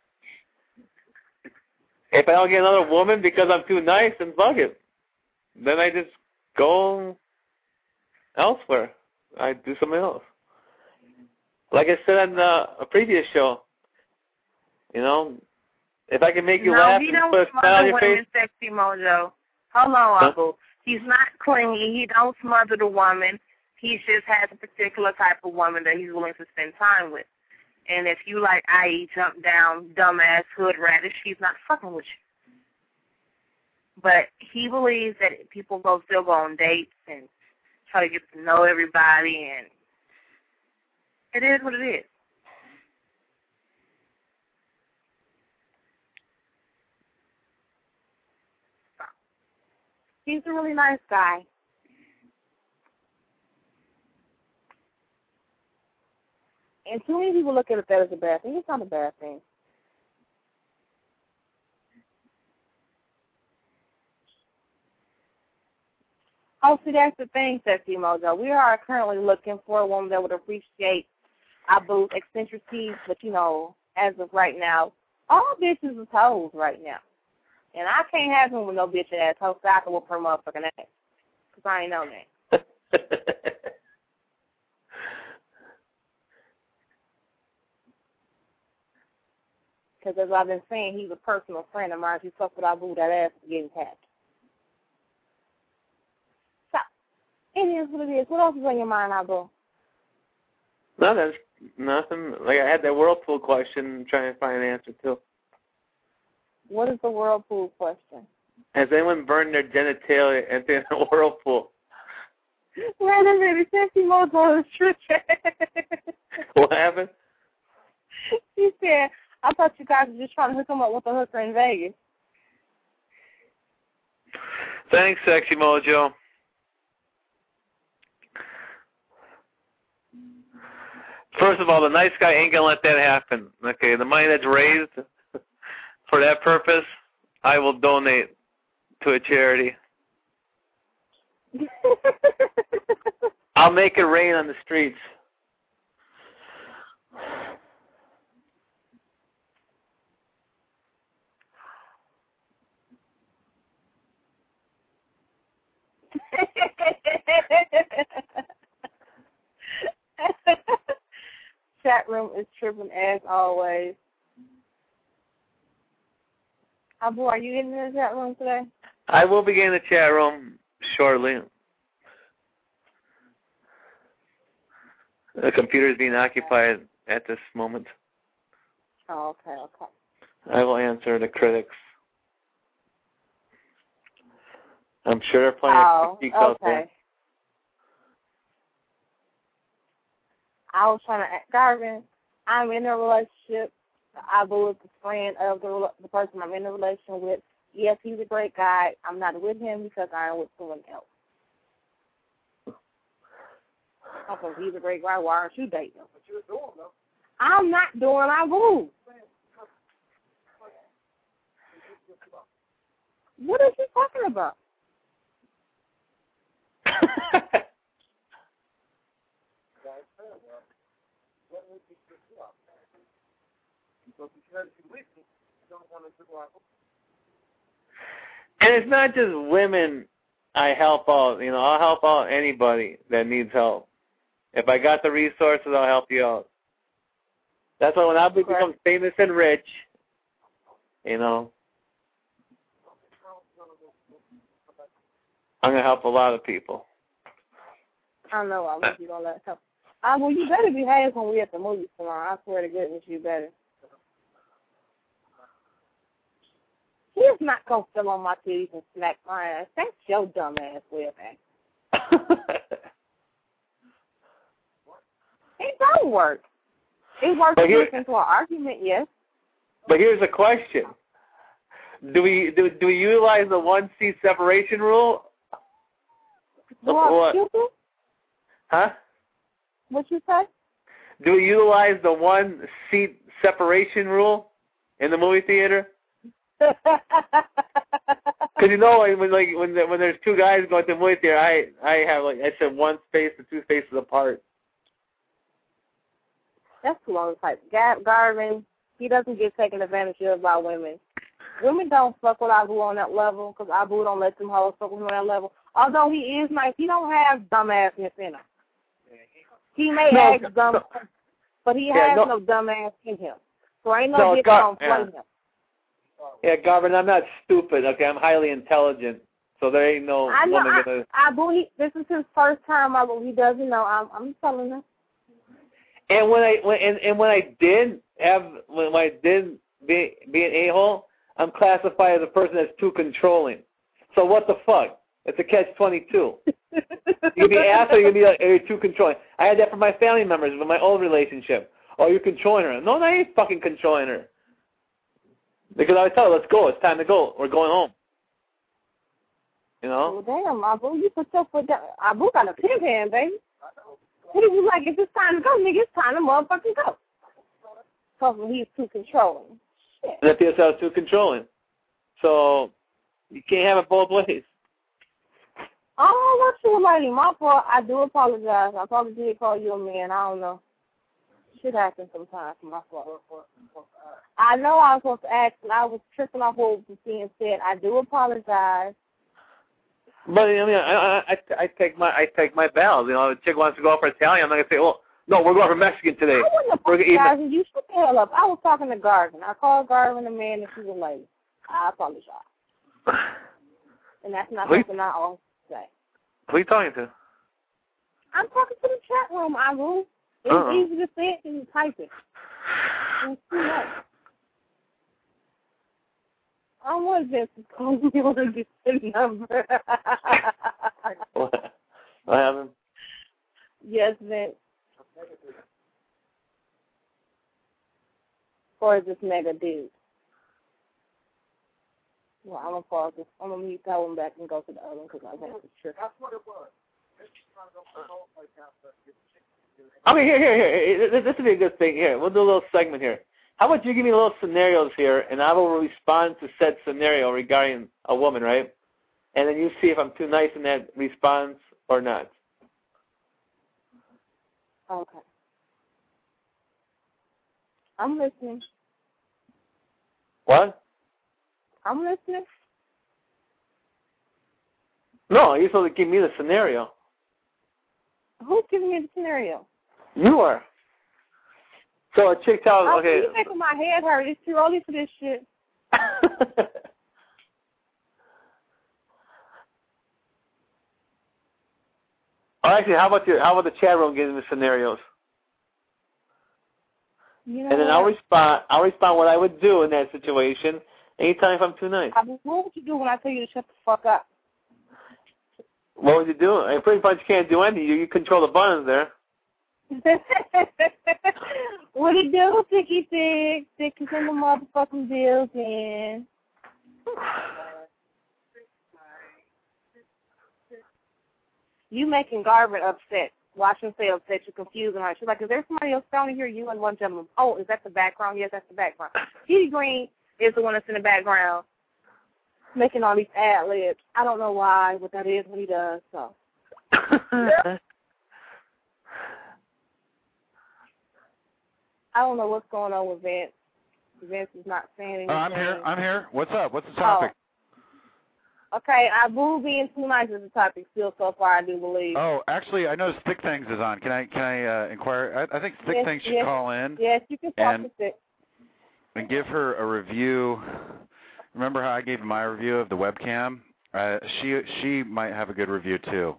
If I don't get another woman because I'm too nice, then fuck it. Then I just go elsewhere. I do something else. Like I said on uh, a previous show, you know, if I can make you no, laugh he and don't put a smile on smother your women, face. Sexy Mojo. Hold on, Huh? Abu. He's not clingy. He don't smother the woman. He just has a particular type of woman that he's willing to spend time with. And if you like, that is, jump down, dumbass, hood radish, he's not fucking with you. But he believes that people go still go on dates and try to get to know everybody, and it is what it is. He's a really nice guy. And too many people look at it that as a bad thing. It's not a bad thing. Oh, see, that's the thing, Sexy Mojo. We are currently looking for a woman that would appreciate Abu's eccentricities, but, you know, as of right now, all bitches is hoes right now. And I can't have him with no bitch ass hoe, so I can whoop her motherfucking ass. Because I ain't know that. Because as I've been saying, he's a personal friend of mine. He fucked with Abu that ass for getting tapped. So, it is what it is. What else is on your mind, Abu? No, that's nothing. Like, I had that whirlpool question, trying to find an answer to. What is the whirlpool question? Has anyone burned their genitalia in the whirlpool? Wait a minute, Sexy Mojo is tripping. What happened? She said, I thought you guys were just trying to hook him up with a hooker in Vegas. Thanks, Sexy Mojo. First of all, the nice guy ain't going to let that happen. Okay, the money that's raised for that purpose, I will donate to a charity. I'll make it rain on the streets. Chat room is tripping as always. Abu, are you in the chat room today? I will be in the chat room shortly. The computer is being occupied at this moment. Oh, okay, okay. I will answer the critics. I'm sure they're playing oh, critiques okay. out there. I was trying to, Garvin, I'm in a relationship. Abu is the friend of the the person I'm in a relationship with. Yes, he's a great guy. I'm not with him because I'm with someone else. Okay, he's a great guy. Why aren't you dating him? But you're doing though. I'm not doing Abu. What is he talking about? And it's not just women I help out. You know, I'll help out anybody that needs help. If I got the resources, I'll help you out. That's why when I become famous and rich, you know, I'm going to help a lot of people. I know I wish you don't let help. I well, you better behave when we at the movies tomorrow. I swear to goodness, you better. He's not going to fill on my titties and smack my ass. That's your dumb ass way of acting. It don't work. It works to get into an argument, yes. But here's a question. Do we do, do we utilize the one seat separation rule? What? what? Huh? What you say? Do we utilize the one seat separation rule in the movie theater? Because you know, when like when the, when there's two guys going to the movie theater, I I have like I said one space to two spaces apart. That's too long type. Garvin, he doesn't get taken advantage of by women. Women don't fuck with Abu on that level because Abu don't let them hoes fuck with him on that level. Although he is nice, he don't have dumbassness in him. He may no, act dumb, no. but he yeah, has no, no dumbass in him. So ain't no, no getting Gar- on play yeah. him. Yeah, Garvin, I'm not stupid. Okay, I'm highly intelligent. So there ain't no I know. woman I, gonna. Abu, he, this is his first time. Abu, he doesn't know. I'm, I'm telling him. And when I when and, and when I did have when I did be be an a-hole, I'm classified as a person that's too controlling. So what the fuck? It's a catch twenty-two. You can be asked or you can be like, you're too controlling. I had that from my family members with my old relationship. Oh, you're controlling her. No, no, I ain't fucking controlling her. Because I would tell her, let's go. It's time to go. We're going home. You know? Well, damn, Abu, you put your foot down. Abu got a pimp hand, baby. What if you like, if it's time to go, nigga, it's time to motherfucking go. Because he's too controlling. Shit. That P S L is too controlling. So, you can't have it both ways. Oh, what you lady? My fault. I do apologize. I probably did call you a man. I don't know. Shit happens sometimes. My fault. I know I was supposed to ask, and I was tripping off what was being said. I do apologize. But I mean, I, I I take my I take my bows. You know, if a chick wants to go for Italian, I'm not gonna say, oh no, we're going for Mexican today. I wouldn't apologize. You shut the hell up. I was talking to Garvin. I called Garvin a man, and she was a lady. I apologize. And that's not Who something I always say. Who are you talking to? I'm talking to the chat room, I rule. It's Uh-uh. easy to say it than to type it. It's too much. I want Vince to call me on the good number. What? What happened? Yes, Vince. Or is this mega dude? Well, I'm going to pause this. I'm going to mute that one back and go to the other one because I think it's true. That's what it was. Okay, here, here, here. This, this would be a good thing. Here, we'll do a little segment here. How about you give me little scenarios here, and I will respond to said scenario regarding a woman, right? And then you see if I'm too nice in that response or not. Okay. I'm listening. What? I'm listening. No, you're supposed to give me the scenario. Who's giving me the scenario? You are. So a chick tells, Oh, okay. you're making my head hurt. It's too early for this shit. Oh, actually, how about your, how about the chat room giving me scenarios? You know and then what? I'll respond. I'll respond what I would do in that situation. Anytime if I'm too nice. I mean, what would you do when I tell you to shut the fuck up? What would you do? I mean, pretty much can't do anything. You, you control the buttons there. What it do, Ticky Tick? Tick is in the motherfucking building. You making Garvin upset. Watch him say upset. You're confusing her. She's like, is there somebody else down here? You and one gentleman. Oh, is that the background? Yes, that's the background. Kitty Green is the one that's in the background making all these ad libs. I don't know why, but that is what he does. So. I don't know what's going on with Vince. Vince is not saying anything. Uh, I'm here. I'm here. What's up? What's the topic? Oh. Okay, I boo being too nice is the topic still so far, I do believe. Oh, actually, I noticed Thick Things is on. Can I can I uh, inquire? I, I think Thick yes, Things should yes, call in. Yes, you can talk and, to Thick. And give her a review. Remember how I gave my review of the webcam? Uh, she she might have a good review too.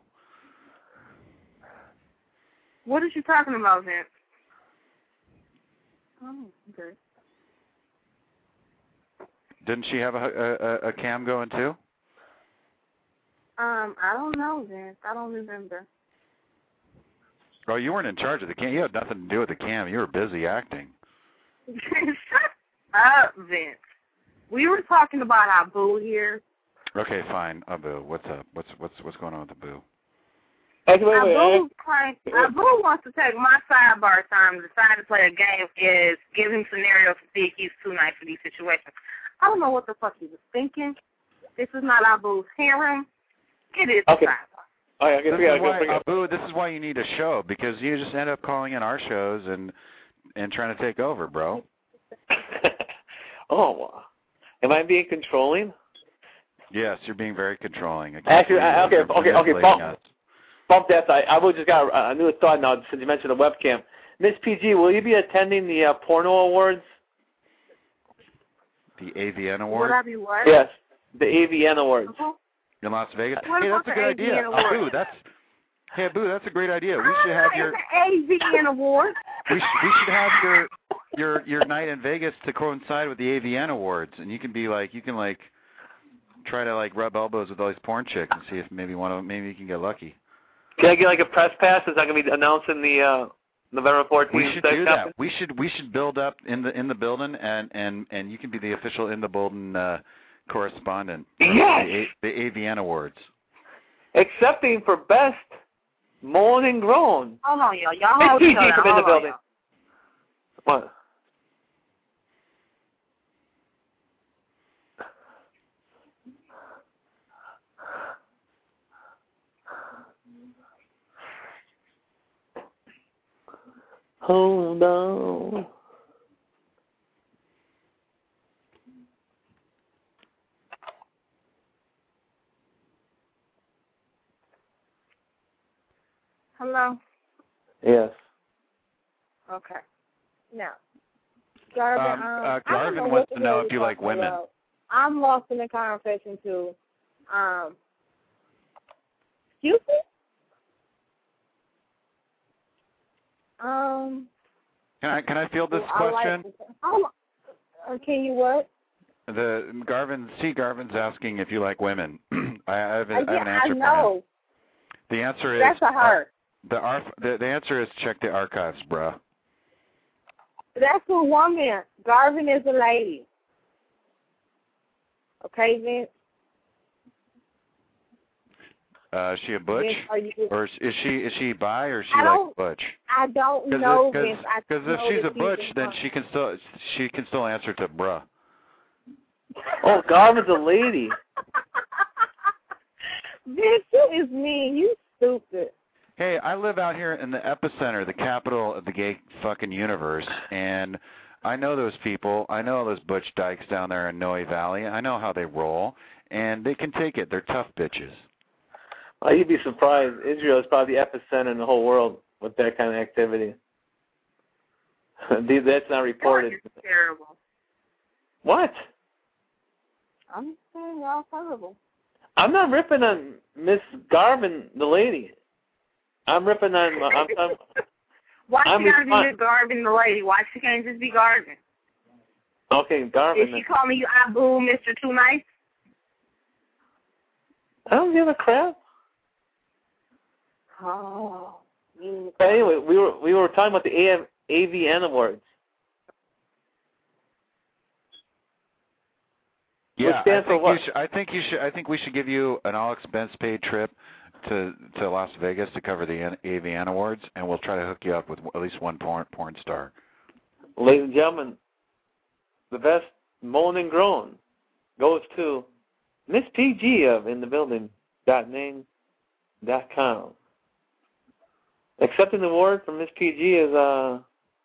What is she talking about, Vince? Oh, okay. Didn't she have a, a, a cam going too? Um, I don't know, Vince. I don't remember. Oh, you weren't in charge of the cam. You had nothing to do with the cam. You were busy acting. Shut up, Vince. We were talking about our boo here. Okay, fine. Abu, what's up? What's what's what's going on with the boo? Hey, wait, wait, Abu, claims, Abu wants to take my sidebar time to decide to play a game is give him scenarios to see if he's too nice for these situations. I don't know what the fuck he was thinking. This is not Abu's harem. It is okay. sidebar. All right, okay, This forget is it. why, Go, Abu, this is why you need a show, because you just end up calling in our shows and and trying to take over, bro. Oh, am I being controlling? Yes, you're being very controlling. I can't Actually, believe I, okay, you're okay, okay, manipulating bump, us. bump that side. I will just got a, a new thought now since you mentioned the webcam. Miss P G, will you be attending the uh, porno awards? The A V N Awards? Would I be what? Yes, the A V N Awards. Uh-huh. In Las Vegas? What Hey, about that's a the good A V N idea. Awards? Abu, that's hey, Abu, that's a great idea. We Oh, should have it's your an A V N award. we should, we should have your your your night in Vegas to coincide with the A V N Awards, and you can be like you can like try to like rub elbows with all these porn chicks and see if maybe one of them, maybe you can get lucky. Can I get like a press pass? Is that going to be announcing the uh, November fourteenth? We should do that. We should we should build up in the in the building, and and and you can be the official in the building uh, correspondent. Yes. The, A, the A V N Awards. Accepting for best moan and groan. Hold on, y'all. Y'all Miss hold P each G other. from in the Hold on, building. y'all. What? Hold on. Hello? Yes. Okay. Now, Garvin, Um, um, uh, I don't Garvin know wants what to the know hell if you're you like talking women. about. I'm lost in the conversation, too. Um, excuse me? Um, Can I can I field this I like, question? um, uh, can you what? The Garvin, see, Garvin's asking if you like women. I, I, have, a, Uh, I have an yeah, answer I know. for him. The answer is That's a her. the, arf, the the answer is check the archives, bruh. That's a woman. Garvin is a lady. Okay, Vince? Uh, is she a butch, Vince, are you, or is, is she is she bi, or is she I like don't, butch? I don't Cause know, it, cause, Vince. I Because if know she's that a butch, she's then a she can still she can still answer to bruh. Oh, Garvin's a lady. Vince, you is mean. You stupid. Hey, I live out here in the epicenter, the capital of the gay fucking universe, and I know those people. I know those butch dykes down there in Noe Valley. I know how they roll, and they can take it. They're tough bitches. Well, you'd be surprised. Israel is probably the epicenter in the whole world with that kind of activity. That's not reported. It's terrible. What? I'm saying y'all terrible. I'm not ripping on Miss Garvin, the lady. I'm ripping on. I'm, I'm, Why I'm she gotta be respons- Miss Garvin, the lady? Why she can't just be Garvin? Okay, Garvin. Is she calling you Abu, Mister Too Nice? I don't give a crap. Oh. But anyway, we were we were talking about the A V N awards. Yeah, I stands for think what? you should, I think you should. I think we should give you an all-expense-paid trip to to Las Vegas to cover the A V N awards, and we'll try to hook you up with at least one porn porn star. Ladies and gentlemen, the best moan and groan goes to Miss P G of In the Building dot name dot com. Accepting the award from Miss P G is uh.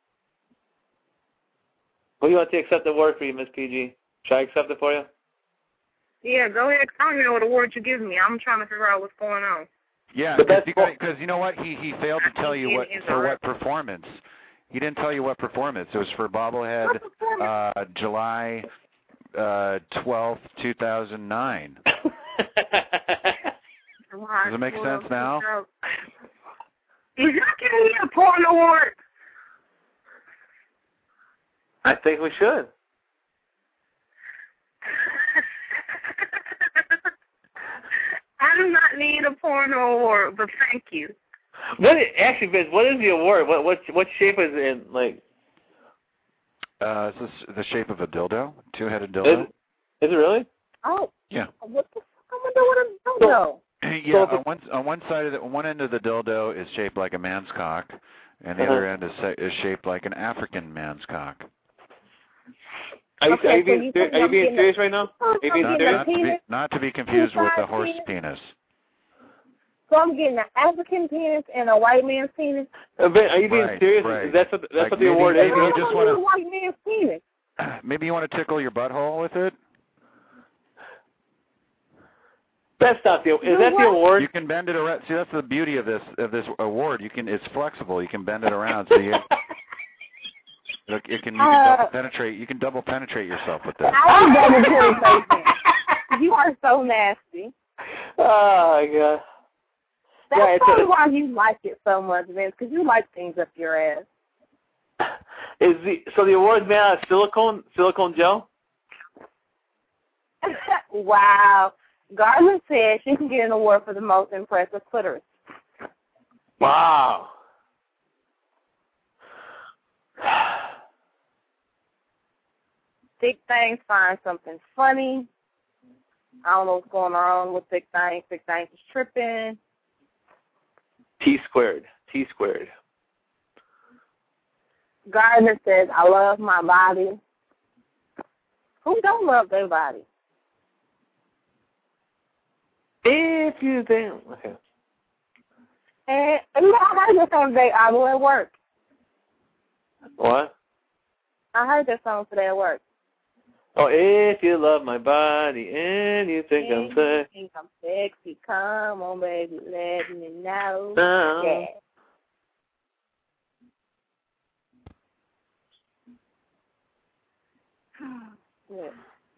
What do you want to accept the award for you, Miss P G? Should I accept it for you? Yeah, go ahead. I don't even know what award you give me. I'm trying to figure out what's going on. Yeah, The because best you, por- got- you know what? He he failed to tell you what for what performance. He didn't tell you what performance. It was for Bobblehead, uh, July uh, twelfth, two thousand nine. Does it make sense now? Is that giving me a porn award? I think we should. I do not need a porno award, but thank you. What actually, Vince? What is the award? What what what shape is it in? Like, Uh, is this the shape of a dildo? Two-headed dildo? is, is it really? Oh. Yeah. What the fuck? I wonder what a dildo. Yeah, on one on one side of the one end of the dildo is shaped like a man's cock, and the Uh-huh. other end is is shaped like an African man's cock. Are you, Okay, are you so being you ser- think are you I'm being getting serious a- right now? Oh, Are you being I'm Not, getting serious? not to be penis? not to be confused with a Inside horse penis? penis. So I'm getting an African penis and a white man's penis? Uh, Vin, are you being Right, serious? right. That's what that's Like what the maybe- award is. maybe you I just don't wanna- need a white man's penis. Maybe you want to tickle your butthole with it. That's not the. Is Do that the what? award? You can bend it around. See, that's the beauty of this of this award. You can it's flexible. You can bend it around so you. Look, it can you can Uh, double penetrate. You can double penetrate yourself with this. I am double penetration. You are so nasty. Oh my god. That's Yeah, it's probably a- why you like it so much, Vince, because you like things up your ass. Is the so the award's made out of silicone silicone gel? Wow. Garland said she can get an award for the most impressive clitoris. Wow. Thick Things find something funny. I don't know what's going on with Thick Things. Thick Things is tripping. T squared. T squared. Gardner says, I love my body. Who don't love their body? If you think. Okay. And you know, I heard this on the day I was at work. What? I heard that song today at work. Oh, if you love my body and you think and I'm sexy. think I'm sexy, come on, baby, let me know. No. Yeah. Yeah.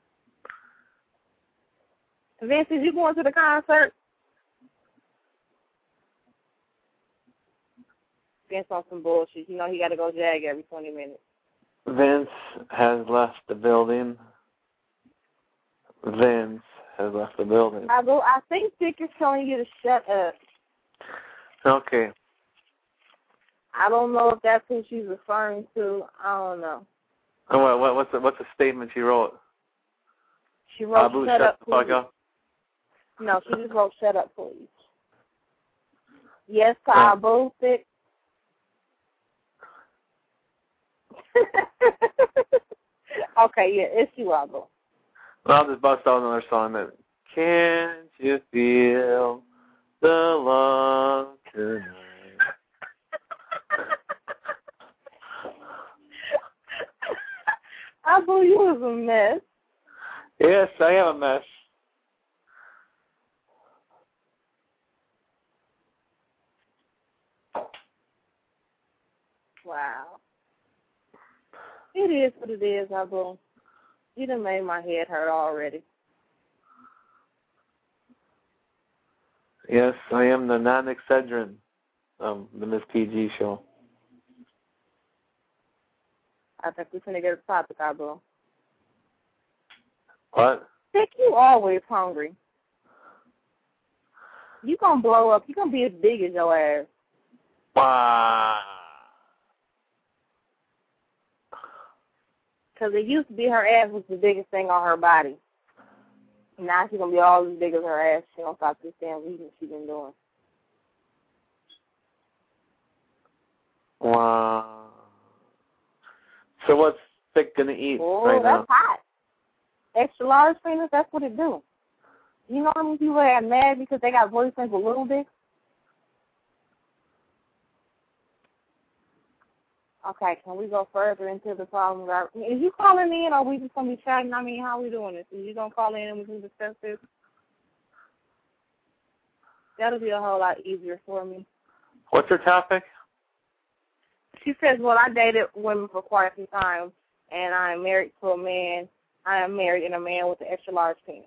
Vince, is you going to the concert? Vince on some bullshit. You know he got to go jag every twenty minutes. Vince has left the building. Vince has left the building. I go. I think Dick is telling you to shut up. Okay. I don't know if that's who she's referring to. I don't know. Oh, what, what, what's the what's the statement she wrote? She wrote, Abu, shut, shut up, the fuck please. up. No, she just wrote, shut up, please. Yes, to Oh. Abu, Dick. Okay, yeah, it's you, Abu. Well, I'll just bust out another song that. Can't you feel the love tonight? Abu, you was a mess. Yes, I am a mess. Wow. It is what it is, Abu. You done made my head hurt already. Yes, I am the non-Excedrin of the Miss P G show. I think we're going to get a topic, Abu. What? Dick, you always hungry. You going to blow up. You going to be as big as your ass. Wow. Because it used to be her ass was the biggest thing on her body. Now she's going to be all as big as her ass. She don't stop this damn eating she's been doing. Wow. So what's Thick going to eat Oh, right that's now? hot. Extra large penis, that's what it do. You know how many people are mad because they got boyfriends with little dicks? Okay, can we go further into the problem? Is you calling in, or are we just going to be chatting? I mean, how are we doing this? Is you going to call in and we can discuss this? That'll be a whole lot easier for me. What's your topic? She says, well, I dated women for quite some time, and I am married to a man. I am married and a man with an extra large penis.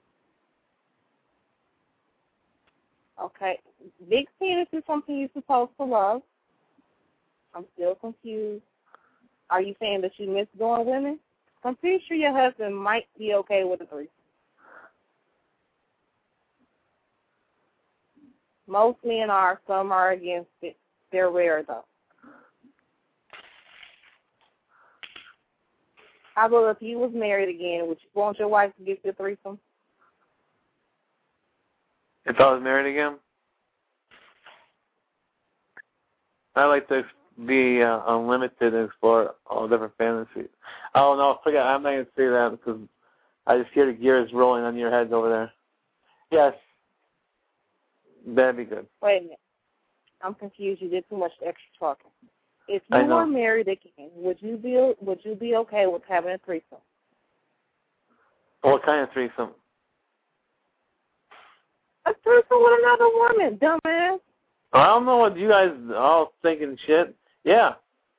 Okay. Big penis is something you're supposed to love. I'm still confused. Are you saying that you miss doing women? I'm pretty sure your husband might be okay with a threesome. Most men are. Some are against it. They're rare, though. How about if you was married again, would you want your wife to get you a threesome? If I was married again? I like to be uh, unlimited and explore all different fantasies. Oh, no, forget I'm not going to say that because I just hear the gears rolling on your heads over there. Yes. That'd be good. Wait a minute. I'm confused. You did too much extra talking. If I you know. were married again, would you be would you be okay with having a threesome? What kind of threesome? A threesome with another woman, dumbass. I don't know what you guys all thinking shit. Yeah.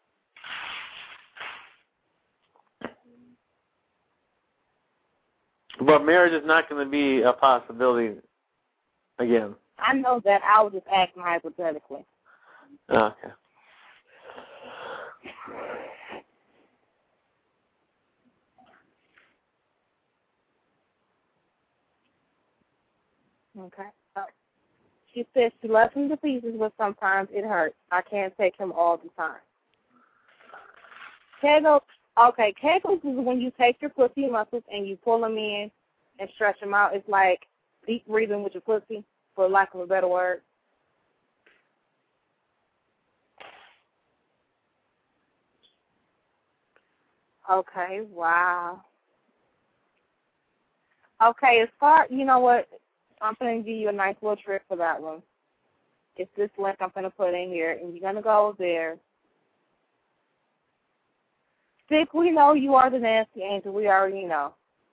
But marriage is not going to be a possibility again. I know that. I was just acting hypothetically. Okay. Okay. Uh, she says she loves him to pieces, but sometimes it hurts. I can't take him all the time. Kegels, okay, Kegels is when you take your pussy muscles and you pull them in and stretch them out. It's like deep breathing with your pussy, for lack of a better word. Okay, wow. Okay, as far, you know what, I'm going to give you a nice little trick for that one. It's this link I'm going to put in here, and you're going to go there, Stick, we know you are the nasty angel. We already know.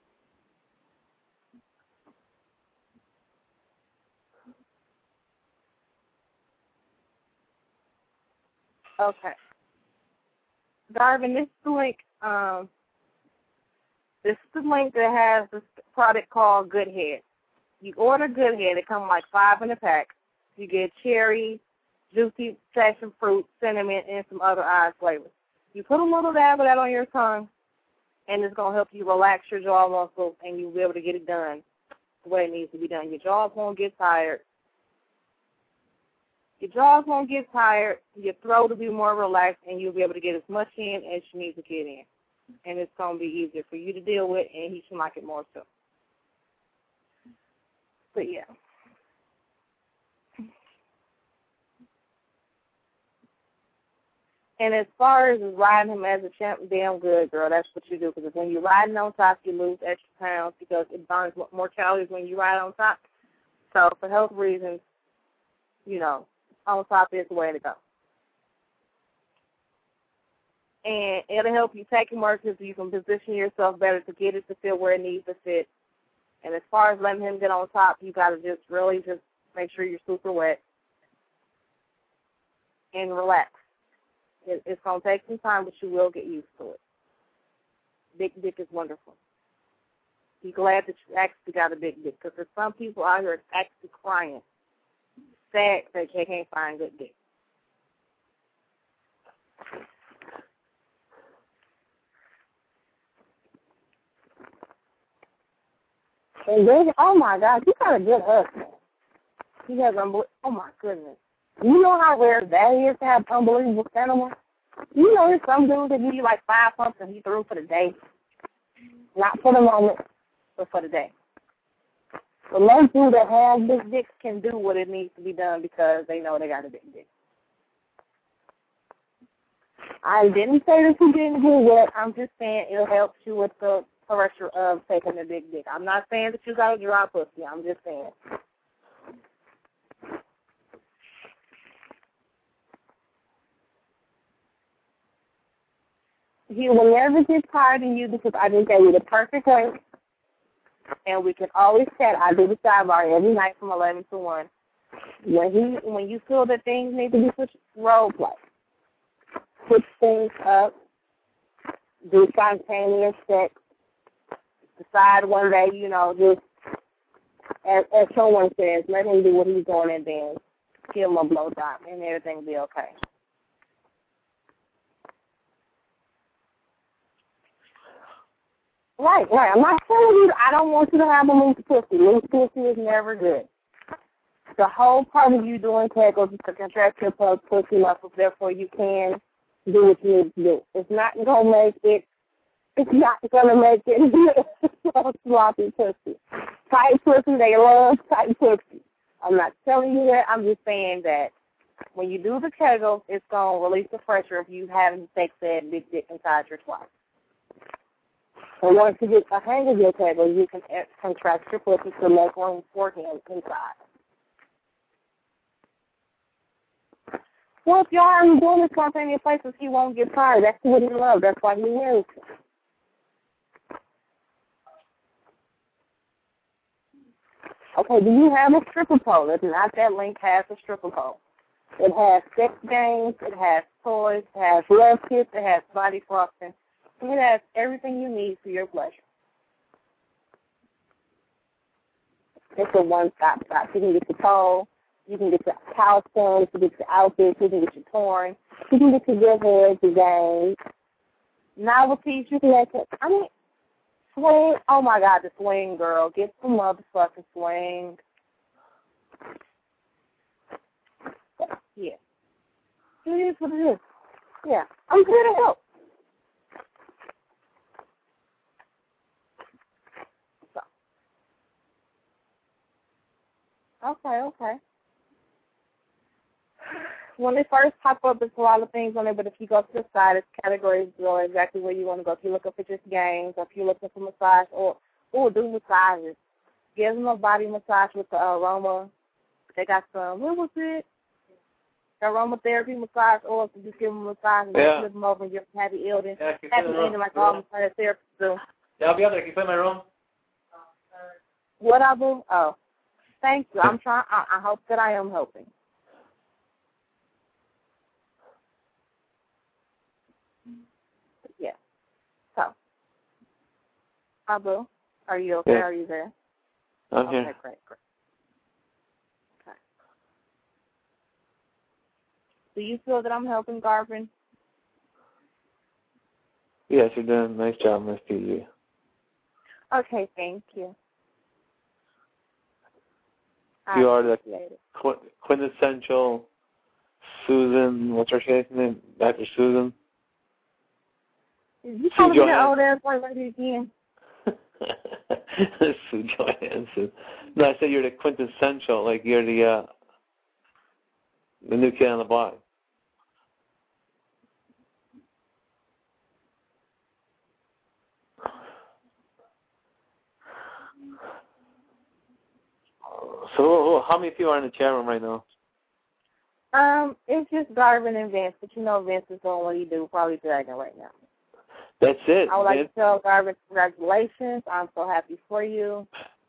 Okay. Darvin, this is the link. Um, this is the link that has this product called Good Head. You order Good Head. It comes like five in a pack. You get cherry, juicy passion fruit, cinnamon, and some other ice flavors. You put a little dab of that on your tongue, and it's going to help you relax your jaw muscles, and you'll be able to get it done the way it needs to be done. Your jaws won't get tired. Your jaws won't get tired. Your throat will be more relaxed, and you'll be able to get as much in as you need to get in. And it's going to be easier for you to deal with, and he should like it more so. But, yeah. And as far as riding him as a champ, damn good, girl. That's what you do. Because when you're riding on top, you lose extra pounds because it burns more calories when you ride on top. So for health reasons, you know, on top is the way to go. And it'll help you take it more because you can position yourself better to get it to fit where it needs to fit. And as far as letting him get on top, you got to just really just make sure you're super wet and relax. It, it's going to take some time, but you will get used to it. Big dick is wonderful. Be glad that you actually got a big dick because there's some people out here actually crying, sad that they can't find good dick. And then, oh my God, you got a good husband. He has unbelievable. Oh my goodness. You know how rare that is to have unbelievable sentiment? You know there's some dudes that give you like five pumps and he through for the day. Not for the moment, but for the day. But most dudes that have big dicks can do what it needs to be done because they know they got a big dick. I didn't say that you didn't do it. I'm just saying it helps you with the pressure of taking a big dick. I'm not saying that you got a dry pussy. I'm just saying. He will never get tired of you because I just gave you the perfect length. And we can always chat. I do the sidebar every night from eleven to one. When he, when you feel that things need to be switched, role play. Switch things up. Do spontaneous sex. Decide one day, you know, just as, as someone says, let him do what he's doing and then give him a blow job and everything will be okay. Right, right. I'm not telling you I don't want you to have a loose pussy. Loose pussy is never good. The whole part of you doing kegels is to contract your pussy muscles, therefore you can do what you need to do. It's not going to make it, it's not going to make it a sloppy pussy. Tight pussy, they love tight pussy. I'm not telling you that. I'm just saying that when you do the kegels, it's going to release the pressure if you having sex that big dick inside your twat. And once you get a hang of your table, you can contract your pussy to make room for him inside. Well, if y'all aren't doing this spontaneous places, he won't get tired. That's what he loves. That's why he marries him. Okay, do you have a stripper pole? If not, that link has a stripper pole. It has sex games, it has toys, it has love kits, it has body frosting. It has everything you need for your pleasure. It's a one-stop shop. You can get your pole, you can get your costumes, you can get your outfits, you can get your porn, you can get your good heads, your games, novelties, you can get your, I mean, swing, oh my God, the swing, girl. Get some motherfucking swing. Yeah. It is what it is. Yeah. I'm here to help. Okay, okay. When they first pop up, there's a lot of things on there, but if you go to the side, it's categories go exactly where you want to go. If you're looking for just games, or if you're looking for massage, or, or do massages. Give them a body massage with the aroma. They got some, what was it? aromatherapy massage oils to just give them a massage and Yeah. flip them over and give them happy ending. Yeah, keep happy it in the ending like room. all massage therapists do. Yeah, I'll be out there. Can you play my room? What I do? Oh, thank you. I'm trying. I, I hope that I am helping. Yeah. So, Abu, are you okay? Yeah. Are you there? I'm okay, here. great, great. Okay. Do you feel that I'm helping, Garvin? Yes, you're doing a nice job, Miss P G. Okay, thank you. You I are the appreciate it. qu- quintessential Susan, what's her name? Doctor Susan? You Sue calling me that Johansson. old ass white lady again? Sue Johansson. No, I said you're the quintessential, like you're the uh, the new kid on the block. So, how many people are in the chat room right now? Um, it's just Garvin and Vince, but you know Vince is doing what he do, probably dragging right now. That's it. I would like Vince. to tell Garvin congratulations. I'm so happy for you.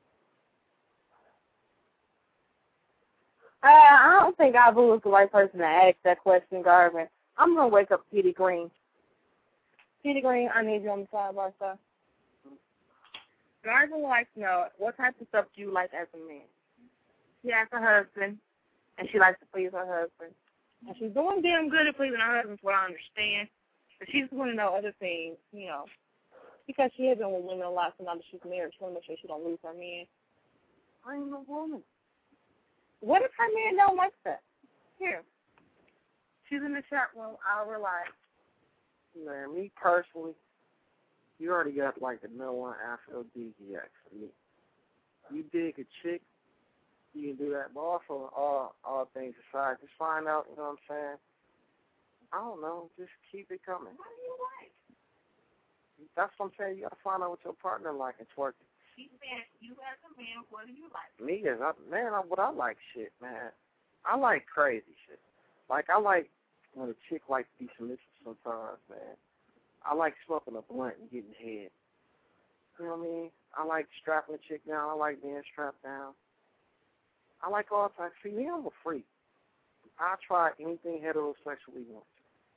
Uh, I don't think Abu was the right person to ask that question, Garvin. I'm going to wake up Petey Green. Petey Green, I need you on the sidebar, sir. Garvin would like to know what type of stuff do you like as a man? She has a husband, and she likes to please her husband. And she's doing damn good at pleasing her husband, from what I understand. But she just want to know other things, you know, because she has been with women a lot, so now that she's married, she want to make sure she don't lose her man. I ain't no woman. What if her man don't like that? Here. She's in the chat room. I'll relax. Man, me personally, you already got like the number one aphrodisiac for me. You dig a chick, you can do that. But also, all all things aside, just find out, you know what I'm saying? I don't know, just keep it coming. What do you like? That's what I'm saying. You got to find out what your partner like and twerk it. She said, you as a man, what do you like? Me as I, man, I, what I like shit, man. I like crazy shit. Like I like when a chick likes to be submissive sometimes, man. I like smoking a blunt and getting head. You know what I mean? I like strapping a chick down. I like being strapped down. I like all types. See, me, I'm a freak. I try anything heterosexually once.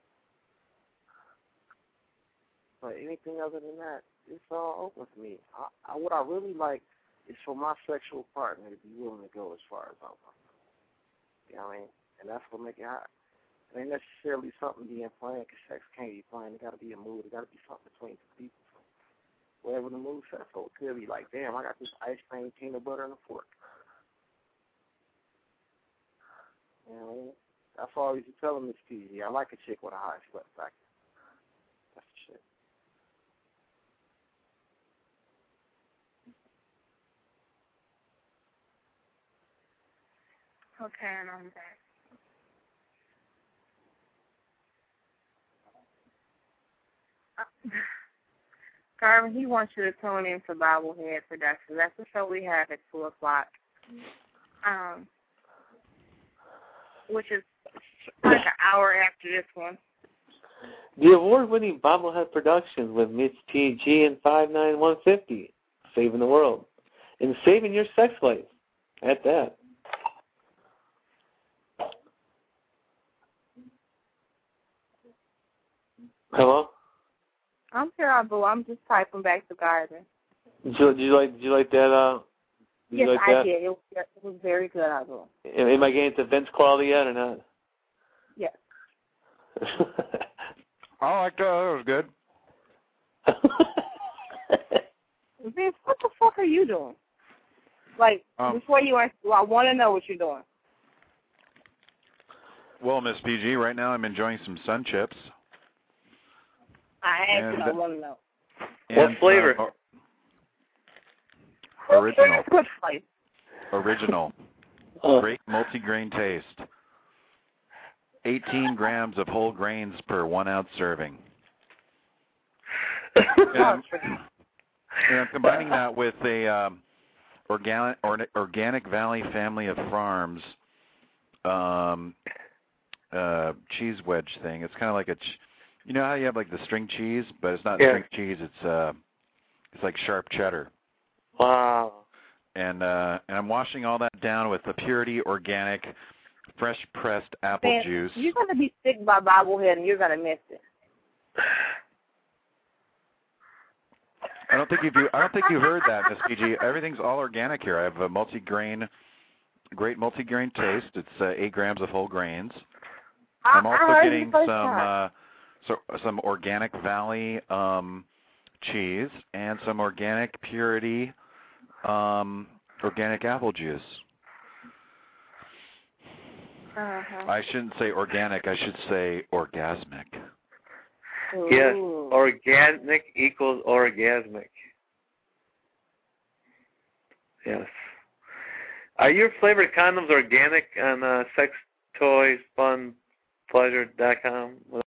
But anything other than that, it's all open for me. I, I, what I really like is for my sexual partner to be willing to go as far as I'm concerned. You know what I mean? And that's what make it hot. It ain't necessarily something being planned, because sex can't be planned. It got to be a mood. It got to be something between two people. So whatever the mood says, so it could be like, damn, I got this ice cream, peanut butter, and a fork. You know what I mean? That's all I used to tell him, Miss P G. I like a chick with a high sweat factor. That's the shit. Okay, and I'm back. Uh, Garvin, he wants you to tune in to Bobblehead Productions. That's the show we have at two o'clock, um, which is like an hour after this one. The award-winning Bobblehead Productions with Miss P G and five nine one fifty, saving the world and saving your sex life. At that. Hello. I'm here, Abu. I'm just typing back to Garvin. Did you, did you like? Did you like that? Uh, did Yes, you like I that? did. It was, it was very good, Abu. Am, am I getting to Vince quality yet or not? Yes. I liked that. That was good. Vince, what the fuck are you doing? Like, Um, before you answer, I want to know what you're doing. Well, Miss P G, right now I'm enjoying some Sun Chips. I And- actually don't want to know. What And, flavor? Uh, original. Good flavor. Original. Oh. Great multi-grain taste. eighteen grams of whole grains per one ounce serving. And, and I'm combining that with a um, organic, or, organic Valley family of farms um, uh, cheese wedge thing. It's kind of like a, ch- you know how you have like the string cheese, but it's not Yeah. string cheese. It's uh, it's like sharp cheddar. Wow. And uh, and I'm washing all that down with the Purity Organic, fresh pressed apple Man, juice. You're gonna be sick by bobblehead, and you're gonna miss it. I don't think you've I don't think you heard that, Miss P G. Everything's all organic here. I have a multi-grain, great multi-grain taste. It's uh, eight grams of whole grains. I, I'm also I heard getting you the first some time. uh, so, some organic Valley um, cheese and some organic Purity um, organic apple juice. Uh-huh. I shouldn't say organic. I should say orgasmic. Yes, Ooh. organic equals orgasmic. Yes. Are your flavored condoms organic on uh, sex toys fun pleasure dot com?